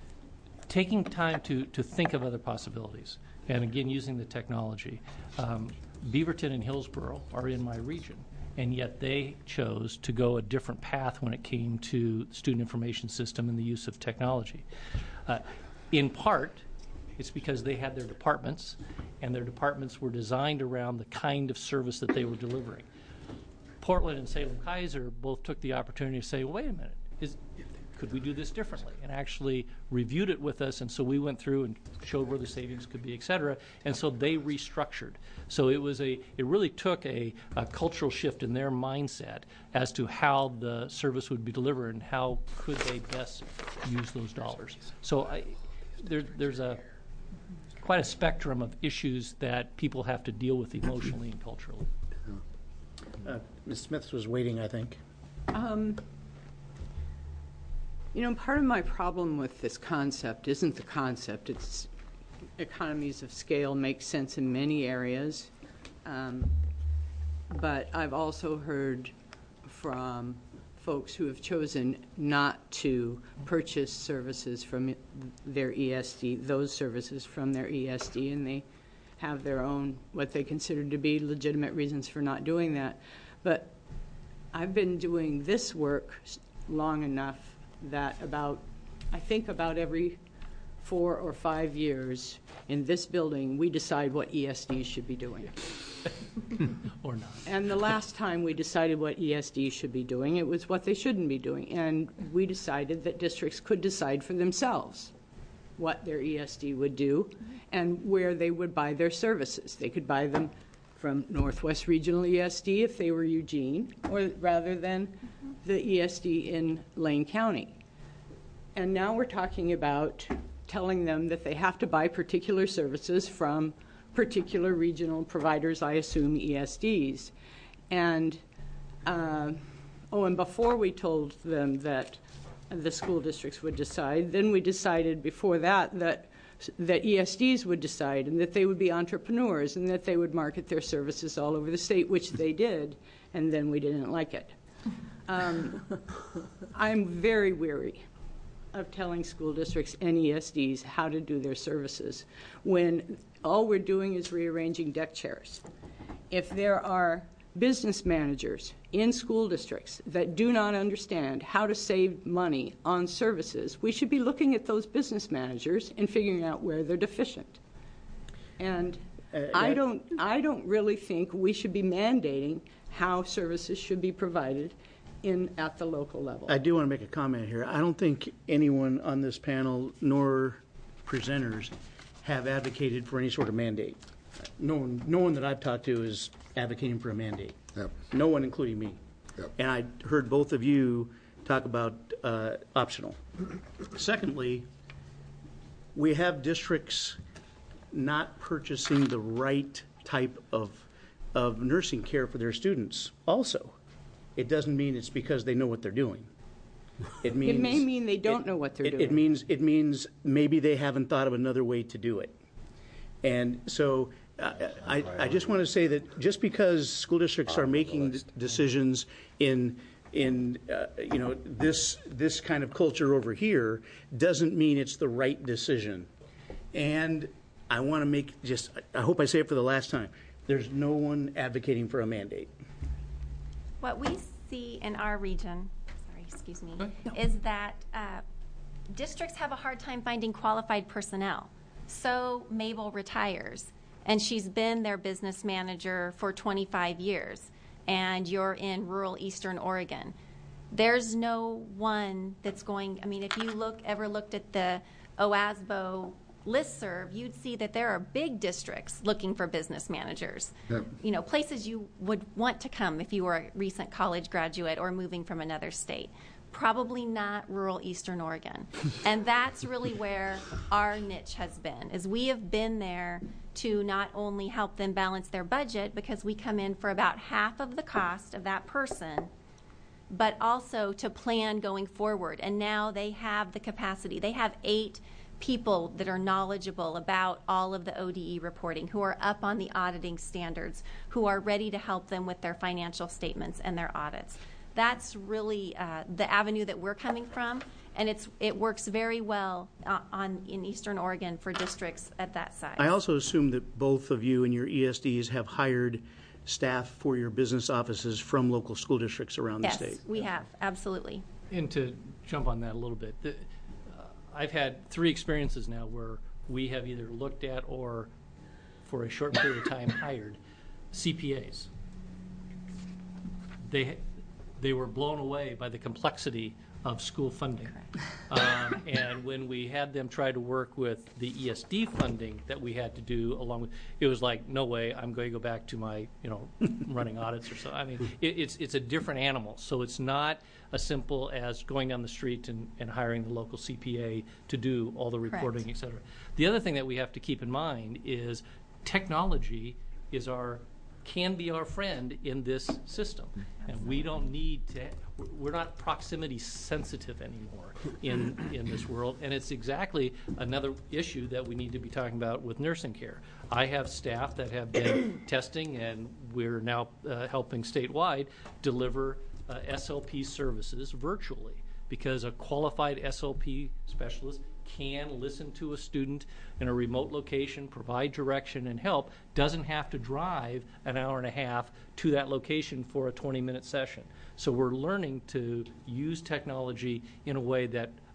taking time to, to think of other possibilities. And again, using the technology. Um, Beaverton and Hillsborough are in my region, and yet they chose to go a different path when it came to the student information system and the use of technology. Uh, in part, it's because they had their departments, and their departments were designed around the kind of service that they were delivering. Portland and Salem Kaiser both took the opportunity to say, well, wait a minute, is, could we do this differently? And actually reviewed it with us, and so we went through and showed where the savings could be, et cetera, and so they restructured. So it was a, it really took a, a cultural shift in their mindset as to how the service would be delivered and how could they best use those dollars. So I, there, there's a quite a spectrum of issues that people have to deal with emotionally and culturally. Uh, Miz Smith was waiting, I think. Um, you know, part of my problem with this concept isn't the concept. It's economies of scale make sense in many areas. Um, but I've also heard from folks who have chosen not to purchase services from their E S D, those services from their E S D, and they have their own, what they consider to be legitimate reasons for not doing that. But I've been doing this work long enough that about, I think about every four or five years in this building, we decide what E S Ds should be doing. Or not. And the last time we decided what E S Ds should be doing, it was what they shouldn't be doing. And we decided that districts could decide for themselves what their E S D would do and where they would buy their services. They could buy them from Northwest Regional E S D if they were Eugene, or rather than the E S D in Lane County. And now we're talking about telling them that they have to buy particular services from particular regional providers, I assume E S Ds. And, uh, oh, and before we told them that the school districts would decide, then we decided before that that that E S Ds would decide, and that they would be entrepreneurs, and that they would market their services all over the state, which they did, and then we didn't like it. Um, I'm very weary of telling school districts and E S Ds how to do their services when all we're doing is rearranging deck chairs. If there are business managers in school districts that do not understand how to save money on services, we should be looking at those business managers and figuring out where they're deficient. And Uh, I that- don't, I don't really think we should be mandating how services should be provided in, at the local level. I do want to make a comment here. I don't think anyone on this panel nor presenters have advocated for any sort of mandate. No one, no one that I've talked to is advocating for a mandate. Yep. No one, including me. Yep. And I heard both of you talk about uh, optional. Secondly, we have districts not purchasing the right type of of nursing care for their students. Also, it doesn't mean it's because they know what they're doing. It means It may mean they don't it- know what they're it- doing. It means it means maybe they haven't thought of another way to do it. And so uh, I, I just want to say that just because school districts are making d- decisions in in uh, you know this this kind of culture over here doesn't mean it's the right decision. And I want to make just I hope I say it for the last time. There's no one advocating for a mandate. What we see in our region, sorry, excuse me, is that uh, districts have a hard time finding qualified personnel. So Mabel retires, and she's been their business manager for twenty-five years, and you're in rural eastern Oregon. There's no one that's going, I mean, if you look ever looked at the O A S B O listserv, you'd see that there are big districts looking for business managers. Yep. You know, places you would want to come if you were a recent college graduate or moving from another state. Probably not rural eastern Oregon. And that's really where our niche has been, is we have been there to not only help them balance their budget, because we come in for about half of the cost of that person, but also to plan going forward. And now they have the capacity. They have eight people that are knowledgeable about all of the O D E reporting, who are up on the auditing standards, who are ready to help them with their financial statements and their audits. That's really uh, the avenue that we're coming from, and it's it works very well uh, on in Eastern Oregon for districts at that size. I also assume that both of you and your E S Ds have hired staff for your business offices from local school districts around yes, the state. we have, absolutely. And to jump on that a little bit, the, uh, I've had three experiences now where we have either looked at or, for a short period of time, hired C P As. They they were blown away by the complexity of school funding. Um, and when we had them try to work with the E S D funding that we had to do along with, it was like, no way, I'm going to go back to my, you know, running audits or so. I mean, it, it's it's a different animal. So it's not as simple as going down the street and, and hiring the local C P A to do all the reporting, Correct. et cetera. The other thing that we have to keep in mind is technology is our can be our friend in this system. And we don't need to, we're not proximity sensitive anymore in, in this world. And it's exactly another issue that we need to be talking about with nursing care. I have staff that have been testing, and we're now uh, helping statewide deliver uh, S L P services virtually, because a qualified S L P specialist can listen to a student in a remote location, provide direction and help, doesn't have to drive an hour and a half to that location for a twenty minute session. So we're learning to use technology in a way that I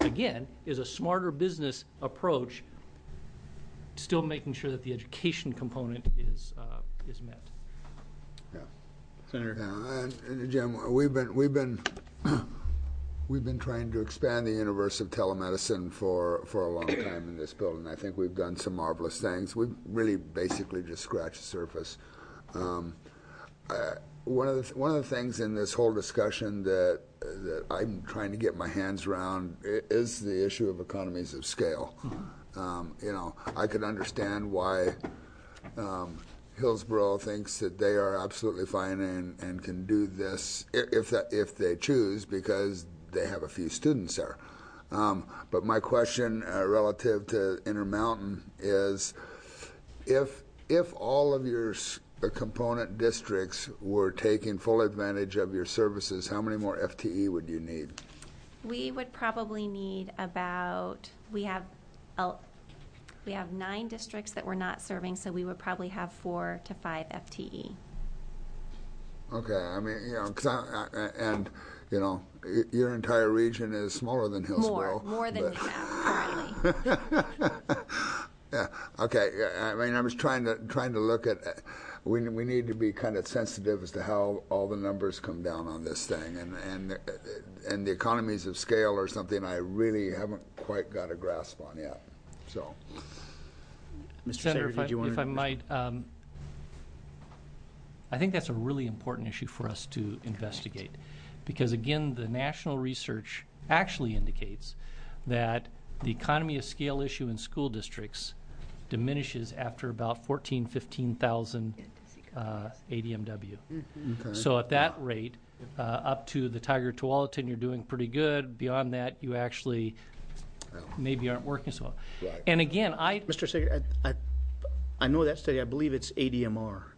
again, is a smarter business approach, still making sure that the education component is uh, is met. Yeah. Senator. Yeah, and, and Jim, we've been we've been we've been trying to expand the universe of telemedicine for for a long time in this building. I think we've done some marvelous things. We've really basically just scratched the surface. Um, uh, one of the th- one of the things in this whole discussion that that I'm trying to get my hands around is the issue of economies of scale. Mm-hmm. Um, you know, I could understand why um, Hillsborough thinks that they are absolutely fine and, and can do this if that, if they choose, because they have a few students there. Um, but my question uh, relative to Intermountain is, if if all of your s- component districts were taking full advantage of your services, how many more F T E would you need? We would probably need about, we have a, we have nine districts that we're not serving, so we would probably have four to five F T E. Okay, I mean, you know, cause I, I, and, you know, y- your entire region is smaller than Hillsborough. More, more than but- we have currently. Yeah, okay, yeah, I mean, I was trying to, trying to look at, uh, we, we need to be kind of sensitive as to how all the numbers come down on this thing, and, and, uh, and the economies of scale are something I really haven't quite got a grasp on yet, so. Mister Senator, Sager, if I, did you want if to? I might, um, I think that's a really important issue for us to investigate, because again, the national research actually indicates that the economy of scale issue in school districts diminishes after about fourteen, fifteen thousand uh, A D M W. Okay. So at that rate, uh, up to the Tiger Tualatin, you're doing pretty good. Beyond that, you actually maybe aren't working so well. Right. And again, I Mister Sager, I, I, I know that study. I believe it's A D M R.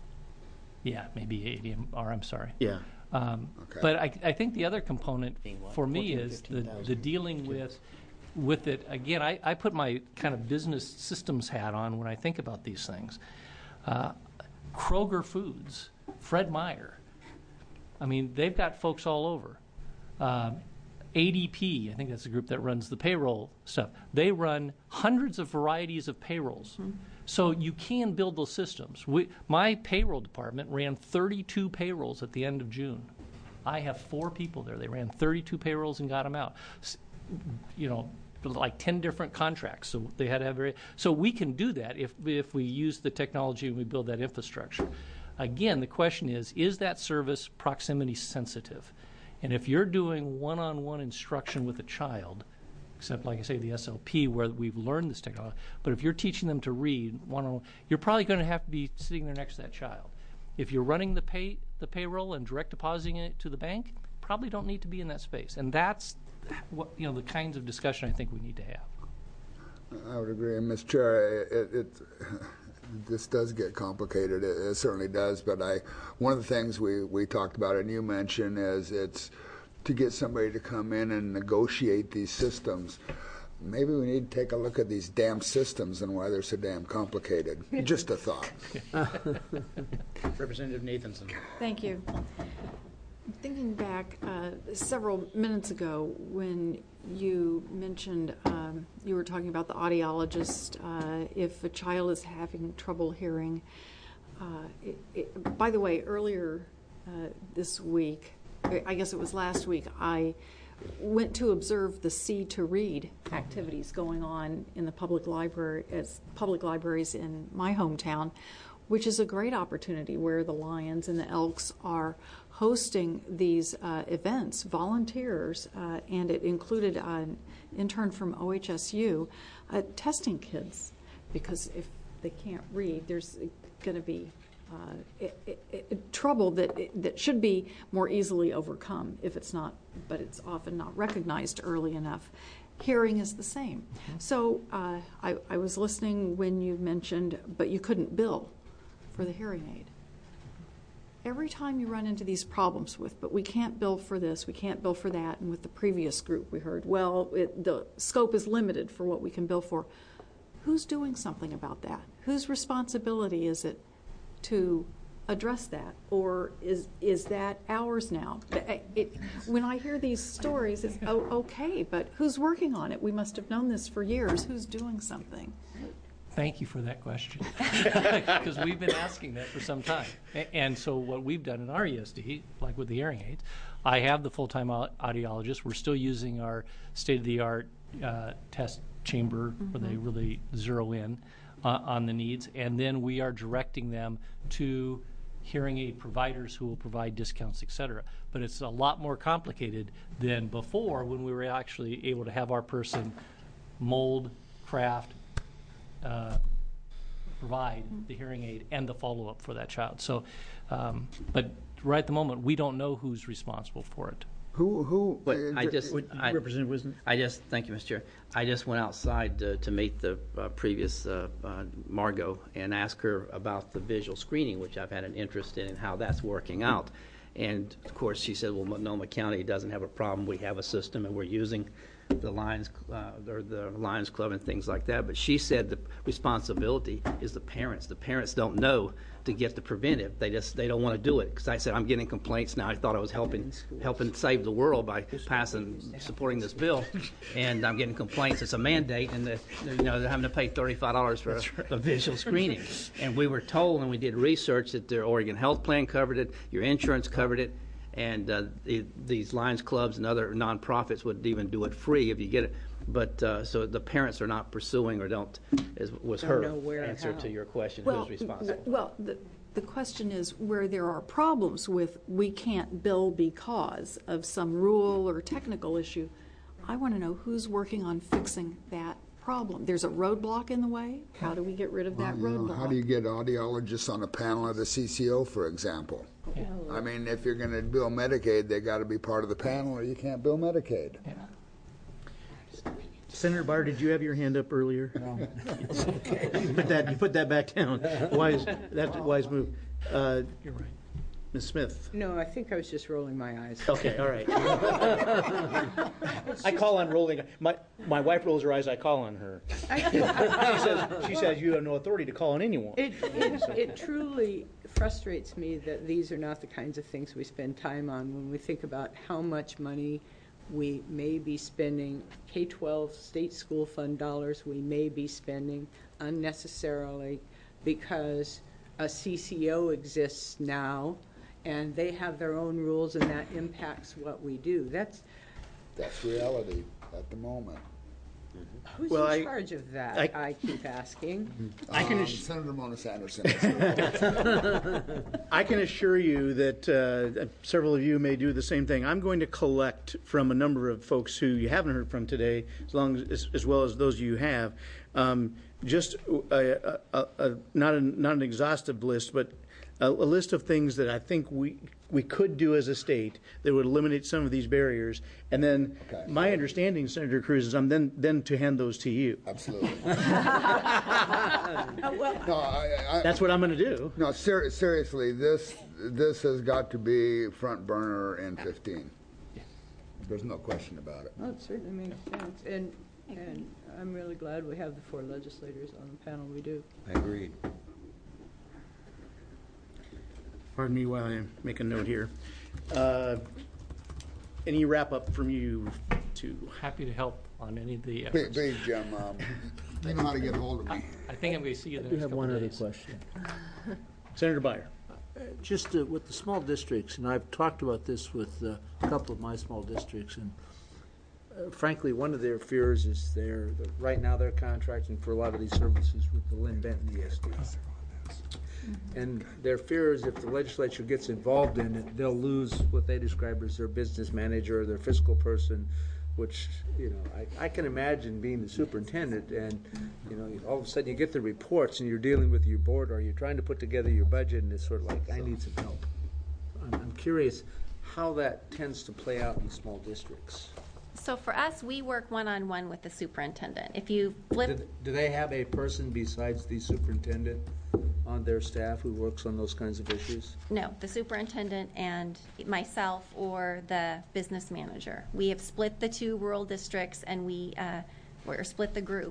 yeah maybe A D M R. I'm sorry. Yeah. Um, Okay. But I, I think the other component what, for me fourteen, is the, fifteen thousand the dealing with with it. Again, I, I put my kind of business systems hat on when I think about these things. Uh, Kroger Foods, Fred Meyer. I mean, they've got folks all over. Um, A D P, I think that's the group that runs the payroll stuff. They run hundreds of varieties of payrolls. Mm-hmm. So you can build those systems. We, my payroll department ran thirty-two payrolls at the end of June. I have four people there. They ran thirty-two payrolls and got them out. S- You know, like ten different contracts. So they had to have very. So we can do that if if we use the technology and we build that infrastructure. Again, the question is: is that service proximity sensitive? And if you're doing one-on-one instruction with a child, except like I say, the S L P, where we've learned this technology, but if you're teaching them to read one-on-one, you're probably going to have to be sitting there next to that child. If you're running the pay the payroll and direct depositing it to the bank, probably don't need to be in that space. And that's what you know the kinds of discussion I think we need to have. I would agree, and Miz Chair, it, it, this does get complicated. It, it certainly does. But I, one of the things we, we talked about and you mentioned is it's to get somebody to come in and negotiate these systems. Maybe we need to take a look at these damn systems and why they're so damn complicated. Just a thought. Representative Nathanson. Thank you. Thinking back uh, several minutes ago when you mentioned um, you were talking about the audiologist, uh, if a child is having trouble hearing. Uh, it, it, by the way, earlier uh, this week, I guess it was last week, I went to observe the See to Read activities going on in the public library, as public libraries in my hometown, which is a great opportunity where the Lions and the Elks are hosting these uh, events, volunteers, uh, and it included an intern from O H S U uh, testing kids, because if they can't read, there's going to be uh, it, it, it, trouble that it, that should be more easily overcome if it's not, but it's often not recognized early enough. Hearing is the same. Mm-hmm. So uh, I, I was listening when you mentioned, but you couldn't bill for the hearing aid. Every time you run into these problems with, but we can't bill for this, we can't bill for that, and with the previous group we heard, well, it, the scope is limited for what we can bill for. Who's doing something about that? Whose responsibility is it to address that, or is is that ours now? It, it, when I hear these stories, it's oh, okay, but who's working on it? We must have known this for years. Who's doing something? Thank you for that question, because we've been asking that for some time. A- And so what we've done in our E S D, like with the hearing aids, I have the full-time au- audiologist. We're still using our state-of-the-art uh, test chamber where they really zero in uh, on the needs, and then we are directing them to hearing aid providers who will provide discounts, et cetera. But it's a lot more complicated than before, when we were actually able to have our person mold, craft, uh, provide the hearing aid and the follow-up for that child. So, um, but right at the moment, we don't know who's responsible for it. Who, who? But uh, I just, What- I, Representative Wisdom? I just, thank you, Mister Chair. I just went outside uh, to meet the uh, previous uh, uh, Margot and ask her about the visual screening, which I've had an interest in, and how that's working out. And of course, she said, well, Multnomah County doesn't have a problem. We have a system, and we're using the Lions, uh, or the Lions Club and things like that. But she said the responsibility is the parents. The parents don't know to get the preventive. They just, they don't want to do it. Because I said, I'm getting complaints now. I thought I was helping, helping save the world by passing, supporting this bill. And I'm getting complaints. It's a mandate, and the, you know, they're having to pay thirty-five dollars for a, a visual screening. And we were told, and we did research, that their Oregon Health Plan covered it, your insurance covered it, and uh, the, these Lions Clubs and other nonprofits would even do it free if you get it. But uh, so the parents are not pursuing, or don't, is, was Don't Oh, her know where and answer how. to your question, Well, who's responsible? well, the, the question is where there are problems with we can't bill because of some rule or technical issue. I want to know who's working on fixing that problem. There's a roadblock in the way. How do we get rid of that You know, roadblock? how do you get audiologists on a panel at the C C O, for example? I mean, if you're going to bill Medicaid, they got to be part of the panel, or you can't bill Medicaid. Yeah. Senator Barr, did you have your hand up earlier? No. It's okay. You put that, you put that back down. Wise, that's a wise move. Uh, You're right. Miz Smith? No, I think I was just rolling my eyes. Okay, all right. I call on rolling, my, my wife rolls her eyes, I call on her. She says, she says you have no authority to call on anyone. It, it, it truly frustrates me that these are not the kinds of things we spend time on when we think about how much money we may be spending, K twelve state school fund dollars we may be spending unnecessarily because a C C O exists now and they have their own rules and that impacts what we do. That's That's reality at the moment. who's Well, in I- charge of that, I- I, keep asking. I can Um, ass- Senator Mona Sanderson. I can assure you that uh, several of you may do the same thing. I'm going to collect from a number of folks who you haven't heard from today, as long as, as well as those you have, um, just a, a, a, not a, not an exhaustive list, but a, a list of things that I think we we could do as a state that would eliminate some of these barriers. And then Okay. my understanding, Senator Cruz, is I'm then then to hand those to you. Absolutely. Uh, No, I, I, That's what I'm going to do. no, ser- seriously, this this has got to be front burner in fifteen. There's no question about it. Oh, it certainly makes sense, and, and I'm really glad we have the four legislators on the panel we do. Agreed. Pardon me while I make a note here. Uh, any wrap up from you two? Happy to help on any of the Please, efforts. please, Jim, um, you know how to get hold of me. I think I'm going to see you I the do next have couple one of other days. question. Senator Byer. Just uh, with the small districts, and I've talked about this with uh, a couple of my small districts, and uh, frankly, one of their fears is they're, that right now they're contracting for a lot of these services with the Lynn Benton E S D. And their fear is if the legislature gets involved in it, they'll lose what they describe as their business manager or their fiscal person, which, you know, I, I can imagine being the superintendent and, you know, all of a sudden you get the reports and you're dealing with your board or you're trying to put together your budget and it's sort of like, I need some help. I'm, I'm curious how that tends to play out in small districts. So for us, we work one-on-one with the superintendent. If you flip, Do, do they have a person besides the superintendent on their staff who works on those kinds of issues? no, the superintendent and myself or the business manager. We have split the two rural districts and we, uh, or split the group.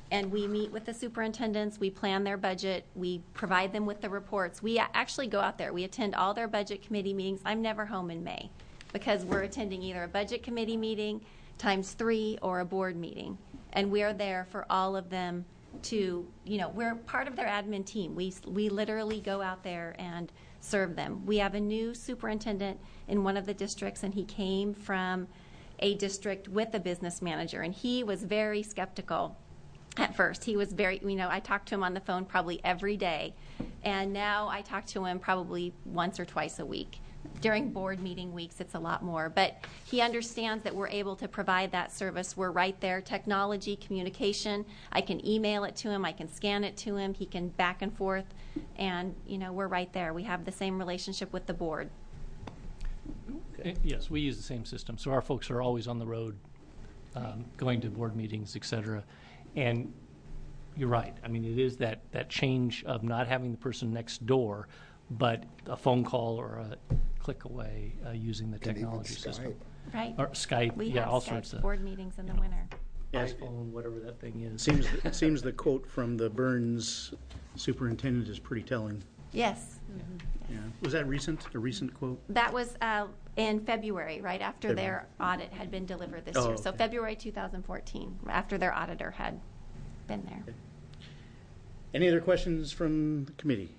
and we meet with the superintendents, we plan their budget, we provide them with the reports. We actually go out there, we attend all their budget committee meetings. I'm never home in May because we're attending either a budget committee meeting times three or a board meeting. And we're there for all of them to, you know, we're part of their admin team. We, we literally go out there and serve them. We have a new superintendent in one of the districts, and he came from a district with a business manager, and he was very skeptical at first. He was very, you know, I talked to him on the phone probably every day, and now I talk to him probably once or twice a week. During board meeting weeks, it's a lot more, but he understands that we're able to provide that service. We're right there. Technology, communication, I can email it to him, I can scan it to him, he can back and forth, and, you know, we're right there. We have the same relationship with the board. Uh, Yes, we use the same system, so our folks are always on the road, um, going to board meetings, et cetera. And you're right. I mean, it is that, that change of not having the person next door, but a phone call or a click away uh, using the technology system. Right. Or Skype, We yeah, have all Skype sorts of. board meetings in the winter. Yes. iPhone, whatever that thing is. Seems, it seems the quote from the Burns superintendent is pretty telling. Yes. Yeah. Was that recent, a recent quote? That was uh, in February, right after February. their audit had been delivered this Oh, year. So okay. February two thousand fourteen, after their auditor had been there. Okay. Any other questions from the committee?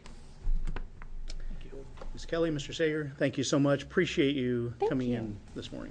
Miz Kelly, Mister Sager, thank you so much. Appreciate you Thank coming you. in this morning.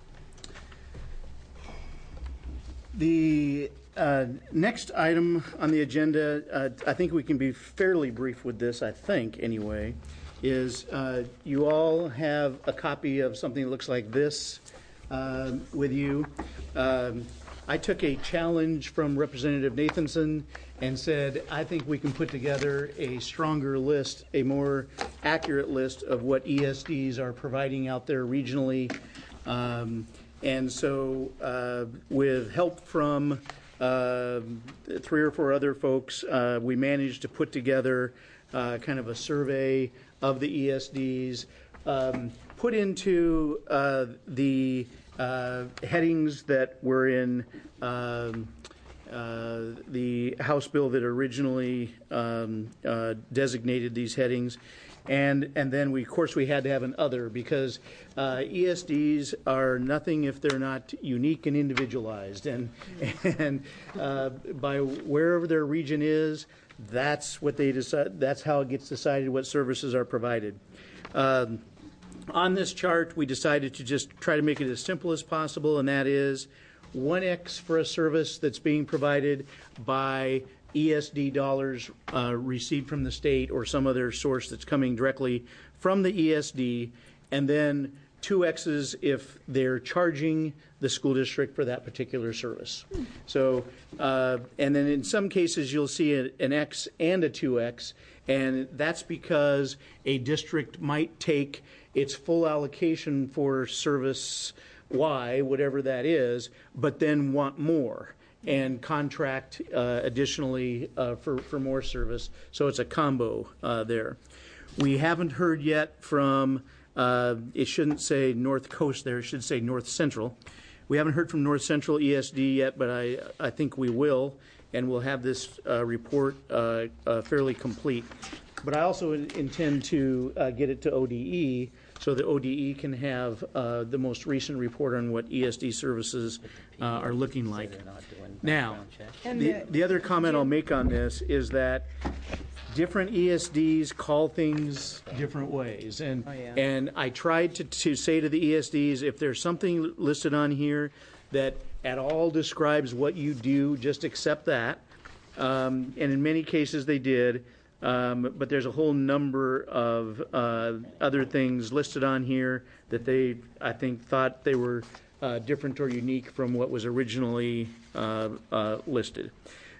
The uh, next item on the agenda, uh, I think we can be fairly brief with this, I think, anyway, is uh, you all have a copy of something that looks like this uh, with you. Um, I took a challenge from Representative Nathanson and said, I think we can put together a stronger list, a more accurate list of what E S Ds are providing out there regionally. Um, and so uh, with help from uh, three or four other folks, uh, we managed to put together uh, kind of a survey of the E S Ds, um, put into uh, the uh, headings that were in um, uh, the House bill that originally um, uh, designated these headings. And and then, we, of course, we had to have an other, because uh, E S Ds are nothing if they're not unique and individualized. And, and uh, by wherever their region is, that's what they decide. That's how it gets decided what services are provided. Um, on this chart, we decided to just try to make it as simple as possible, and that is one X for a service that's being provided by E S D dollars uh, received from the state or some other source that's coming directly from the E S D, and then two X's if they're charging the school district for that particular service. So, uh, and then in some cases you'll see a, an X and a two X, and that's because a district might take its full allocation for service Y, whatever that is, but then want more and contract uh, additionally uh, for, for more service. So it's a combo uh, there. We haven't heard yet from, uh, it shouldn't say North Coast there, it should say North Central. We haven't heard from North Central E S D yet, but I, I think we will, and we'll have this uh, report uh, uh, fairly complete. But I also intend to uh, get it to O D E, so that O D E can have uh, the most recent report on what E S D services uh, are looking like. Now, the, the other comment I'll make on this is that different E S Ds call things different ways. And, Oh, yeah. and I tried to, to say to the E S Ds, if there's something listed on here that at all describes what you do, just accept that. Um, and in many cases they did. Um, but there's a whole number of uh, other things listed on here that they, I think, thought they were uh, different or unique from what was originally uh, uh, listed.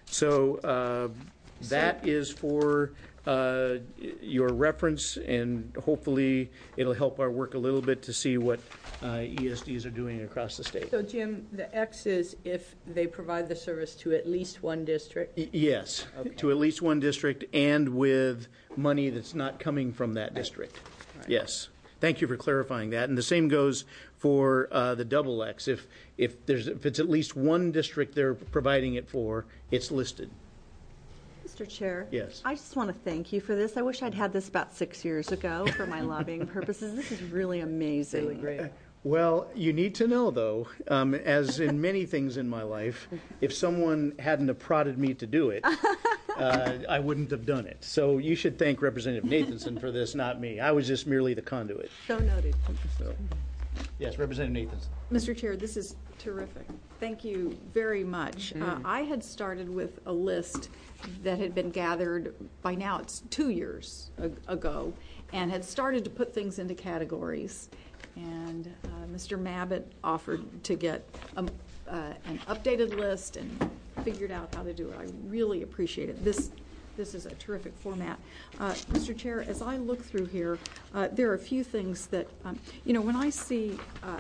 So uh, that is for uh, your reference, and hopefully it'll help our work a little bit to see what uh, E S Ds are doing across the state. So, Jim, the X is if they provide the service to at least one district? Y- Yes, to at least one district, and with money that's not coming from that district. Yes. thank you for clarifying that. And the same goes for uh, the double X. If if there's if it's at least one district they're providing it for, it's listed. Mister Chair? Yes. I just want to thank you for this. I wish I'd had this about six years ago for my lobbying purposes. This is really amazing. Really great. Well, you need to know, though, um, as in many things in my life, if someone hadn't have prodded me to do it, uh, I wouldn't have done it. So you should thank Representative Nathanson for this, not me. I was just merely the conduit. So noted. So, yes, Representative Nathanson. Mister Chair, this is terrific. Thank you very much. Uh, I had started with a list that had been gathered, by now it's two years ag- ago, and had started to put things into categories. And uh, Mister Mabbitt offered to get a, uh, an updated list and figured out how to do it. I really appreciate it. This this is a terrific format. Uh, Mister Chair, as I look through here, uh, there are a few things that, um, you know, when I see uh,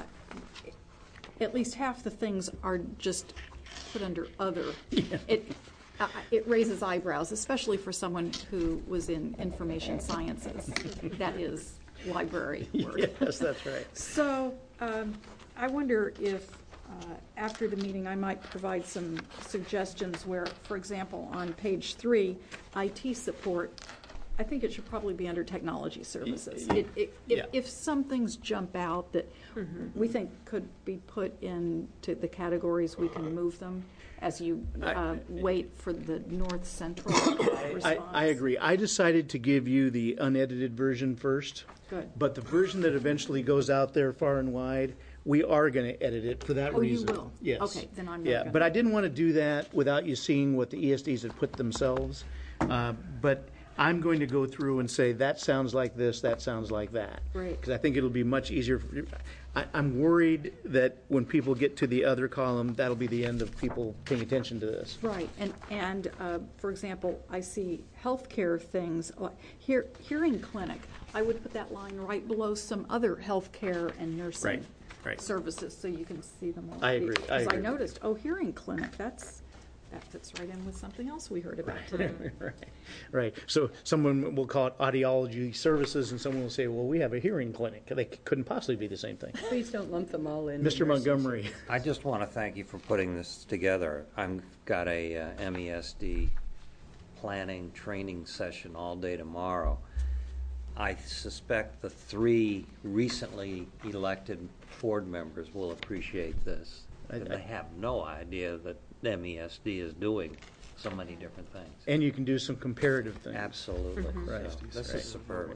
at least half the things are just put under other, yeah. it uh, it raises eyebrows, especially for someone who was in information sciences. That is library work. Yes, that's right. So um, I wonder if uh, after the meeting I might provide some suggestions where, for example, on page three, I T support, I think it should probably be under technology services. It, it, Yeah. if, if some things jump out that mm-hmm. we think could be put into the categories, we can move them as you uh, I, wait for the North Central response. I, I agree. I decided to give you the unedited version first. Good. But the version that eventually goes out there far and wide, we are going to edit it for that Oh, you reason. will? Yes. Okay, then I'm not Yeah, gonna- but I didn't want to do that without you seeing what the E S Ds have put themselves. Uh, But I'm going to go through and say, that sounds like this, that sounds like that. Great. Because I think it'll be much easier. For, I, I'm worried that when people get to the other column, that'll be the end of people paying attention to this. Right, and, and uh, for example, I see healthcare things, like hear, hearing clinic, I would put that line right below some other healthcare and nursing Right, right. services, so you can see them all. I agree, I Because I agree. noticed, oh, hearing clinic, that's, that fits right in with something else we heard about today. Right, right. So someone will call it audiology services, and someone will say, well, we have a hearing clinic. They c- couldn't possibly be the same thing. Please don't lump them all in. Mister Montgomery. I just want to thank you for putting this together. I've got a uh, M E S D planning training session all day tomorrow. I suspect the three recently elected board members will appreciate this. I- They have no idea that M E S D is doing so many different things. And you can do some comparative things. Absolutely. Right. So this Right. is superb.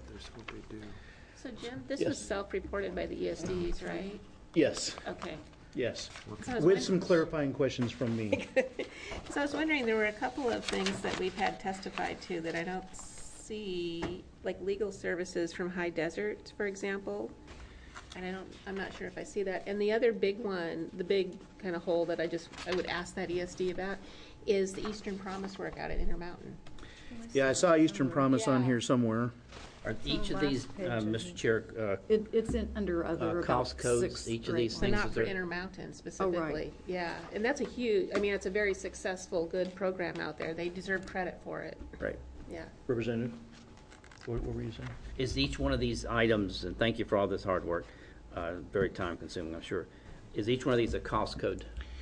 So Jim, this Yes. was self-reported by the E S Ds, right? Yes, Okay. yes. So I was With some wondering- clarifying questions from me. So I was wondering, there were a couple of things that we've had testified to that I don't see, like legal services from High Desert, for example. And I don't, I'm not sure if I see that. And the other big one, the big kind of hole that I just, I would ask that E S D about, is the Eastern Promise work out at Intermountain. Yeah, I saw Eastern Promise on Yeah. here somewhere. Are each of last these, page, uh, I Mister think. Chair, uh, It, it's in, under other, Uh, about cost codes, six each of or eight these So things lines. not is for there- Intermountain specifically. Yeah, and that's a huge, I mean, it's a very successful, good program out there. They deserve credit for it. Right. Yeah. Representative, what, what were you saying? is each one of these items, and thank you for all this hard work, uh, very time consuming, I'm sure, is each one of these a cost code?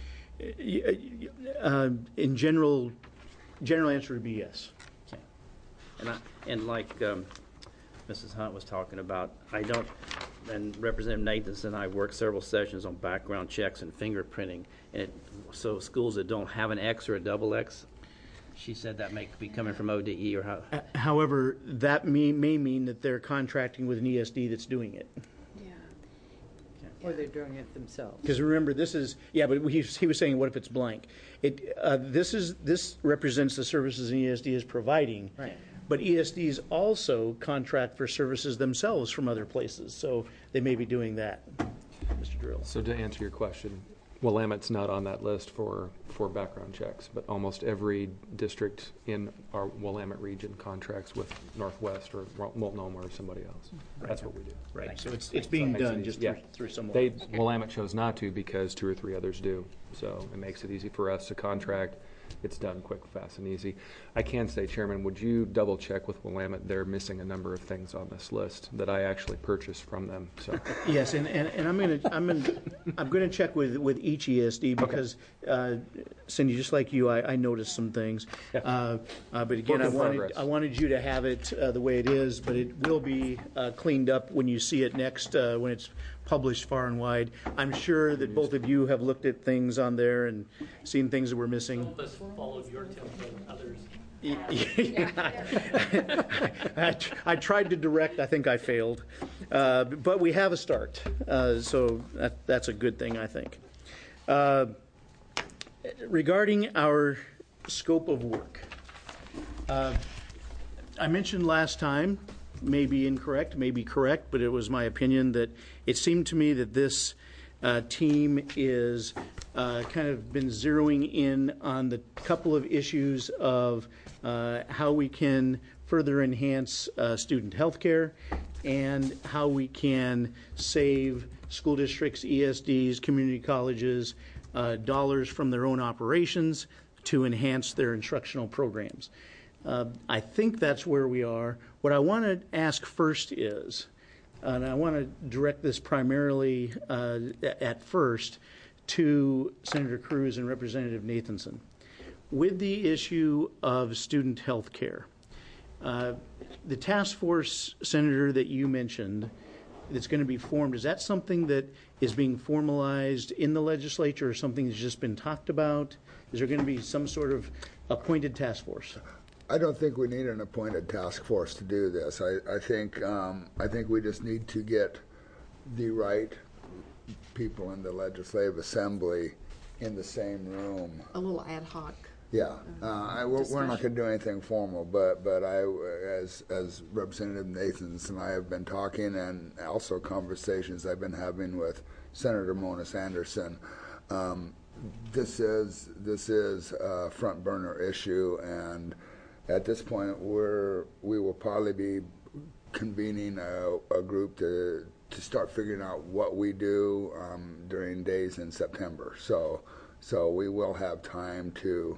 Uh, in general, general answer would be yes. Okay. And I, and like um, Missus Hunt was talking about, I don't, and Representative Nathanson and I worked several sessions on background checks and fingerprinting, and it, so schools that don't have an X or a double X, she said that may be coming from O D E or how? Uh, However, that may, may mean that they're contracting with an E S D that's doing it. Or they're doing it themselves. Because remember, this is, yeah, but he, he was saying, what if it's blank? It, uh, this is, this represents the services an E S D is providing. Right. But E S Ds also contract for services themselves from other places, so they may be doing that. Mister Drill. So to answer your question, Willamette's not on that list for, for background checks, but almost every district in our Willamette region contracts with Northwest or Multnomah or somebody else. That's what we do. Right, so it's, it's being Makes it done easy. just Yeah. through, through someone They, else. Willamette chose not to because two or three others do. So it makes it easy for us to contract it's done quick, fast, and easy. I can say, Chairman, would you double check with Willamette? They're missing a number of things on this list that I actually purchased from them. So Yes, and, and, and I'm gonna I'm gonna I'm gonna check with with each E S D because uh, Cindy, just like you, I, I noticed some things. Yeah. Uh, uh, but again, Work I in wanted progress. I wanted you to have it uh, the way it is, but it will be uh, cleaned up when you see it next uh, when it's published far and wide. I'm sure that both of you have looked at things on there and seen things that were missing. Some of us followed your template, others. I, I tried to direct. I think I failed, uh, but we have a start, uh, so that, that's a good thing, I think. Uh, regarding our scope of work, uh, I mentioned last time, maybe incorrect, maybe correct, but it was my opinion that it seemed to me that this uh, team is uh, kind of been zeroing in on the couple of issues of uh, how we can further enhance uh, student health care and how we can save school districts, E S Ds, community colleges, uh, dollars from their own operations to enhance their instructional programs. Uh, I think that's where we are. What I want to ask first is, and I want to direct this primarily uh, at first to Senator Cruz and Representative Nathanson. With the issue of student health care, uh, the task force, Senator, that you mentioned that's going to be formed, is that something that is being formalized in the legislature or something that's just been talked about? Is there going to be some sort of appointed task force? I don't think we need an appointed task force to do this. I, I think um, I think we just need to get the right people in the Legislative Assembly in the same room. A little ad hoc. Yeah, uh, I, we're, we're not going to do anything formal, but but I, as as Representative Nathans and I have been talking, and also conversations I've been having with Senator Mona Sanderson. Um, this is this is a front burner issue, and at this point, we're we will probably be convening a, a group to to start figuring out what we do um, during days in September. So so we will have time to.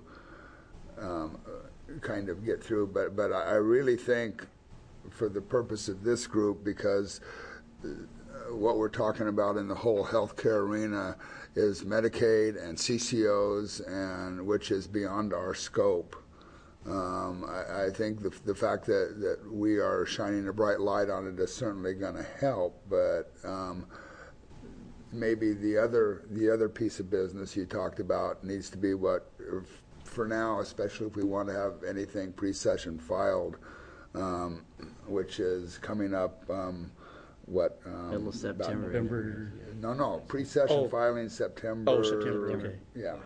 Um, kind of get through, but but I really think for the purpose of this group, because uh, what we're talking about in the whole healthcare arena is Medicaid and C C Os, and which is beyond our scope. Um, I, I think the, the fact that, that we are shining a bright light on it is certainly going to help, but um, maybe the other the other piece of business you talked about needs to be what. For now, especially if we want to have anything pre-session filed, um, which is coming up, um, what? Um, Middle of September. November. No, no, pre-session Oh. filing September. Oh, September, okay. Yeah.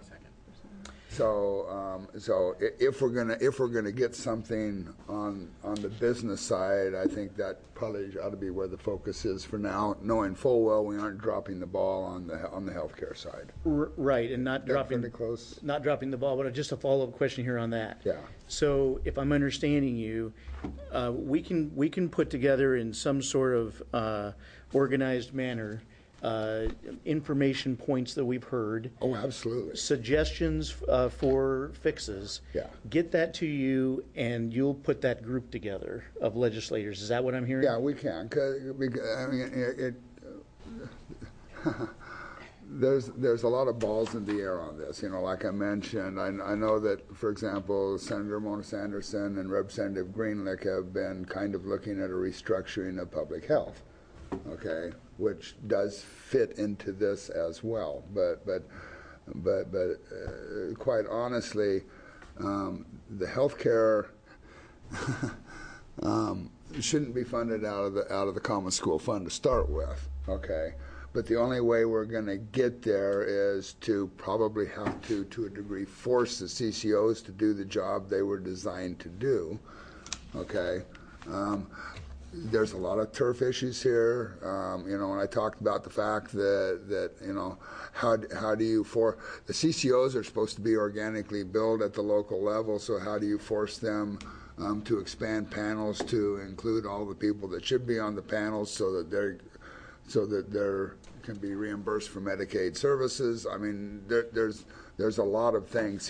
So, um, so i- if we're gonna if we're gonna get something on on the business side, I think that probably ought to be where the focus is for now, knowing full well we aren't dropping the ball on the on the healthcare side. R- right, and not That dropping pretty close? not dropping the ball, but just a follow-up question here on that. Yeah. So, if I'm understanding you, uh, we can we can put together in some sort of uh, organized manner uh, information points that we've heard. Oh, absolutely. Suggestions uh, for fixes. Yeah. Get that to you, and you'll put that group together of legislators. Is that what I'm hearing? Yeah, we can. 'Cause, because, I mean, it. it There's there's a lot of balls in the air on this. You know, like I mentioned, I, I know that, for example, Senator Mona Sanderson and Representative Greenlick have been kind of looking at a restructuring of public health, okay, which does fit into this as well. But but but but uh, quite honestly, um, the healthcare um, shouldn't be funded out of the out of the common school fund to start with, okay. But the only way we're going to get there is to probably have to, to a degree, force the C C Os to do the job they were designed to do. Okay, um, there's a lot of turf issues here. Um, you know, and I talked about the fact that that you know how how do you for the C C Os are supposed to be organically billed at the local level. So how do you force them um, to expand panels to include all the people that should be on the panels so that they're so that there can be reimbursed for Medicaid services? I mean, there, there's there's a lot of things here,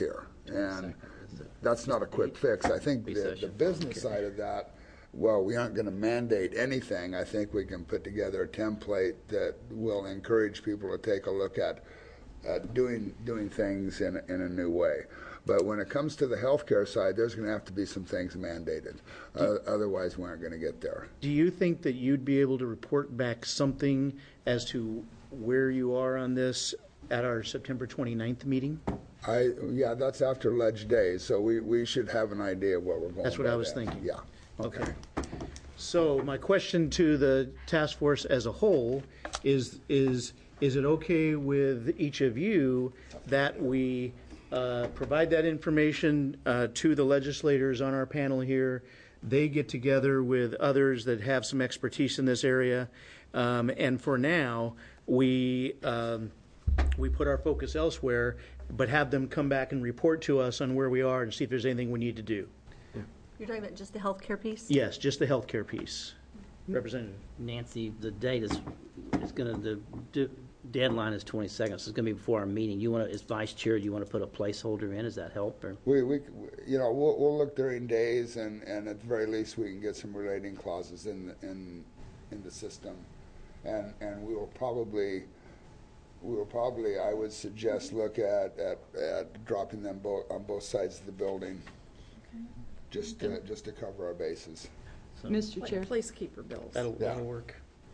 And that's not a quick fix. I think the, the business side of that, well, we aren't going to mandate anything. I think we can put together a template that will encourage people to take a look at uh, doing doing things in, in a new way. But when it comes to the healthcare side, there's going to have to be some things mandated. Uh, otherwise, we aren't going to get there. Do you think that you'd be able to report back something as to where you are on this at our September twenty-ninth meeting? I yeah, that's after Ledge Day, so we, we should have an idea of what we're going. That's what by I was then. thinking. Yeah. Okay. So my question to the task force as a whole is, is, is it okay with each of you that we uh, provide that information uh, to the legislators on our panel here? They get together with others that have some expertise in this area. Um, and for now, we, um, we put our focus elsewhere, but have them come back and report to us on where we are and see if there's anything we need to do. You're talking about just the healthcare piece? Yes, just the healthcare piece. Representative. Nancy, the date is, is gonna, the d- deadline is twenty-second, so it's gonna be before our meeting. You wanna, as vice chair, you wanna put a placeholder in, does that help, or? We, we, you know, we'll, we'll look during days, and, and at the very least, we can get some relating clauses in, the- in, in the system. And, and we will probably, we will probably, I would suggest, look at, at, at dropping them both, on both sides of the building. Just to, just to cover our bases. So, Mister Like Chair. placekeeper bills. That'll, Yeah. that'll work.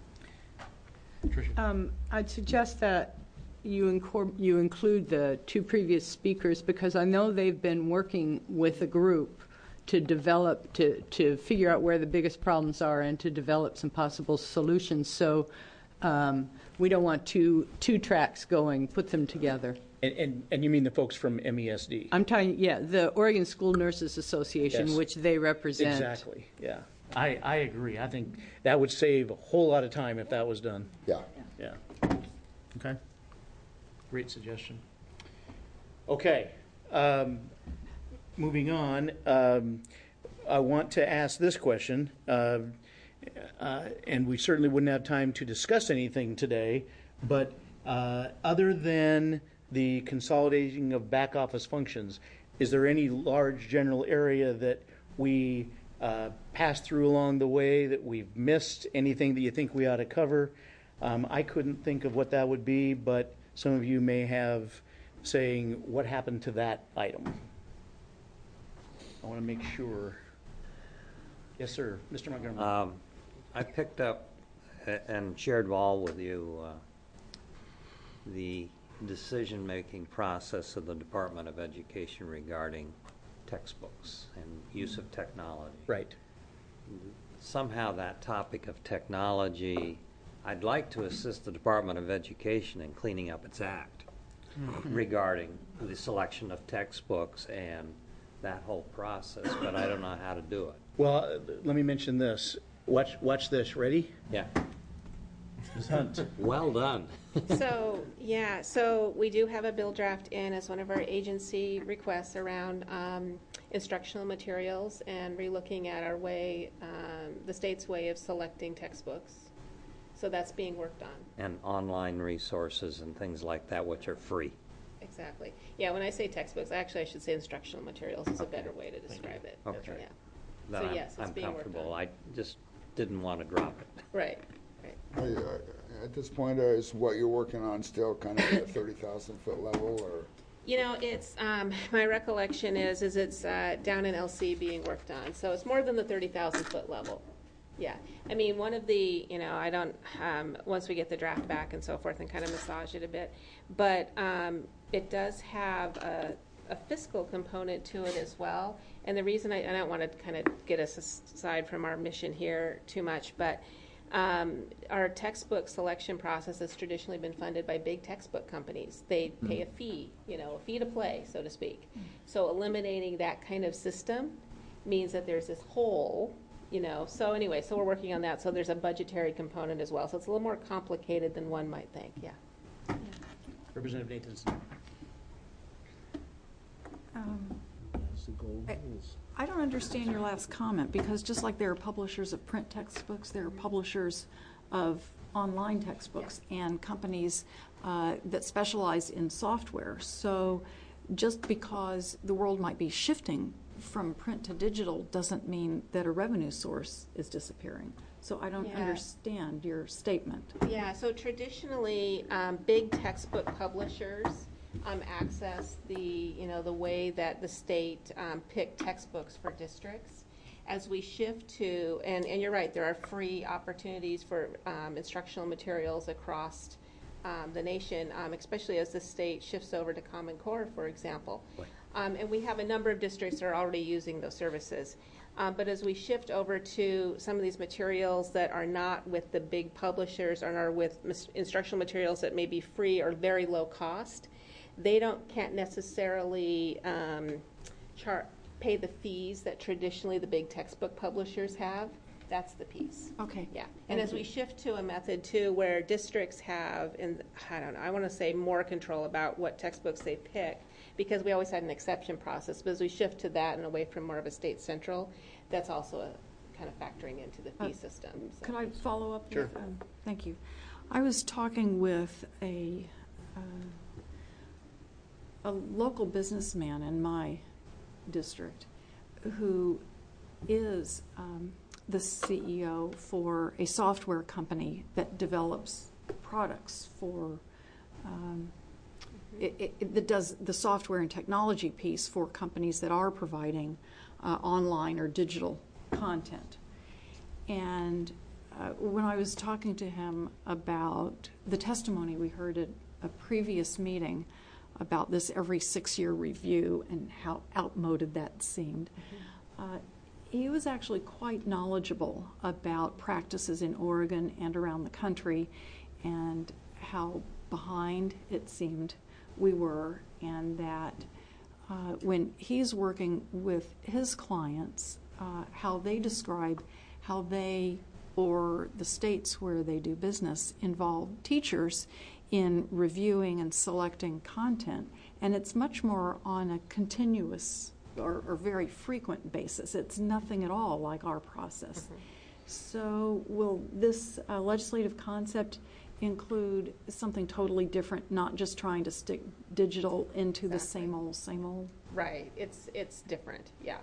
Um, I'd suggest that you, incor- you include the two previous speakers, because I know they've been working with a group to develop, to, to figure out where the biggest problems are and to develop some possible solutions. So um, we don't want two, two tracks going, put them together. And, and, and you mean the folks from M E S D? I'm talking, yeah, the Oregon School Nurses Association, Yes. which they represent. Exactly, yeah. I, I agree. I think that would save a whole lot of time if that was done. Yeah. Yeah. Okay. Great suggestion. Okay. Um, moving on, um, I want to ask this question, uh, uh, and we certainly wouldn't have time to discuss anything today, but uh, other than the consolidating of back office functions, is there any large general area that we uh, passed through along the way that we've missed? Anything that you think we ought to cover? Um, I couldn't think of what that would be, but some of you may have saying, what happened to that item? I want to make sure. Yes, sir. Mister Montgomery. Um, I picked up a- and shared all with you uh, the decision-making process of the Department of Education regarding textbooks and use of technology. Right. Somehow that topic of technology, I'd like to assist the Department of Education in cleaning up its act regarding the selection of textbooks and that whole process, but I don't know how to do it. Well, uh, let me mention this. Watch, watch this. Ready? Yeah. Miz Hunt. Well done. So, yeah, so we do have a bill draft in as one of our agency requests around um, instructional materials and relooking at our way, um, the state's way of selecting textbooks. So that's being worked on. And online resources and things like that, which are free. Exactly. Yeah, when I say textbooks, actually I should say instructional materials is a better way to describe it. Okay. Yeah. That So I'm- yes, it's I'm being worked comfortable. on. I just didn't want to drop it. Right, right. Are you, uh, At this point, uh, is what you're working on still kind of at the thirty thousand foot level, or? You know, it's, um, my recollection is, is it's, uh, down in L C being worked on, so it's more than the thirty thousand foot level. Yeah, I mean, one of the, you know, I don't, um, once we get the draft back and so forth and kind of massage it a bit, but, um, it does have a, a fiscal component to it as well. And the reason I, I don't want to kind of get us aside from our mission here too much, but, Um, our textbook selection process has traditionally been funded by big textbook companies. They pay a fee, you know, a fee to play, so to speak. So eliminating that kind of system means that there's this hole, you know. So anyway, so we're working on that. So there's a budgetary component as well. So it's a little more complicated than one might think, yeah. yeah. Representative Nathanson. Um, I, I don't understand your last comment, because just like there are publishers of print textbooks, there are publishers of online textbooks and companies uh, that specialize in software. So just because the world might be shifting from print to digital doesn't mean that a revenue source is disappearing. So I don't Yeah. understand your statement. Yeah, so traditionally, um, big textbook publishers um, access the, you know, the way that the state um, picked textbooks for districts. As we shift to, and, and you're right, there are free opportunities for um, instructional materials across um, the nation, um, especially as the state shifts over to Common Core, for example. Um, and we have a number of districts that are already using those services. Um, but as we shift over to some of these materials that are not with the big publishers and are with mis- instructional materials that may be free or very low cost, they don't can't necessarily um, char- pay the fees that traditionally the big textbook publishers have. That's the piece. Okay. Yeah. And as we shift to a method too where districts have, and I don't know, I want to say more control about what textbooks they pick, because we always had an exception process. But as we shift to that and away from more of a state central, that's also a kind of factoring into the fee Uh, system. So. Could I follow up? Sure. With, um, thank you. I was talking with a uh, a local businessman in my district who is um, the C E O for a software company that develops products for um, it, it, that does the software and technology piece for companies that are providing uh, online or digital content. And uh, when I was talking to him about the testimony we heard at a previous meeting about this every six-year review and how outmoded that seemed, mm-hmm. uh, he was actually quite knowledgeable about practices in Oregon and around the country and how behind it seemed we were, and that uh, when he's working with his clients, uh, how they describe how they or the states where they do business involve teachers in reviewing and selecting content, and it's much more on a continuous or, or very frequent basis. It's nothing at all like our process. Mm-hmm. So will this uh, legislative concept include something totally different, not just trying to stick digital into exactly. the same old, same old? Right. It's it's different, yeah.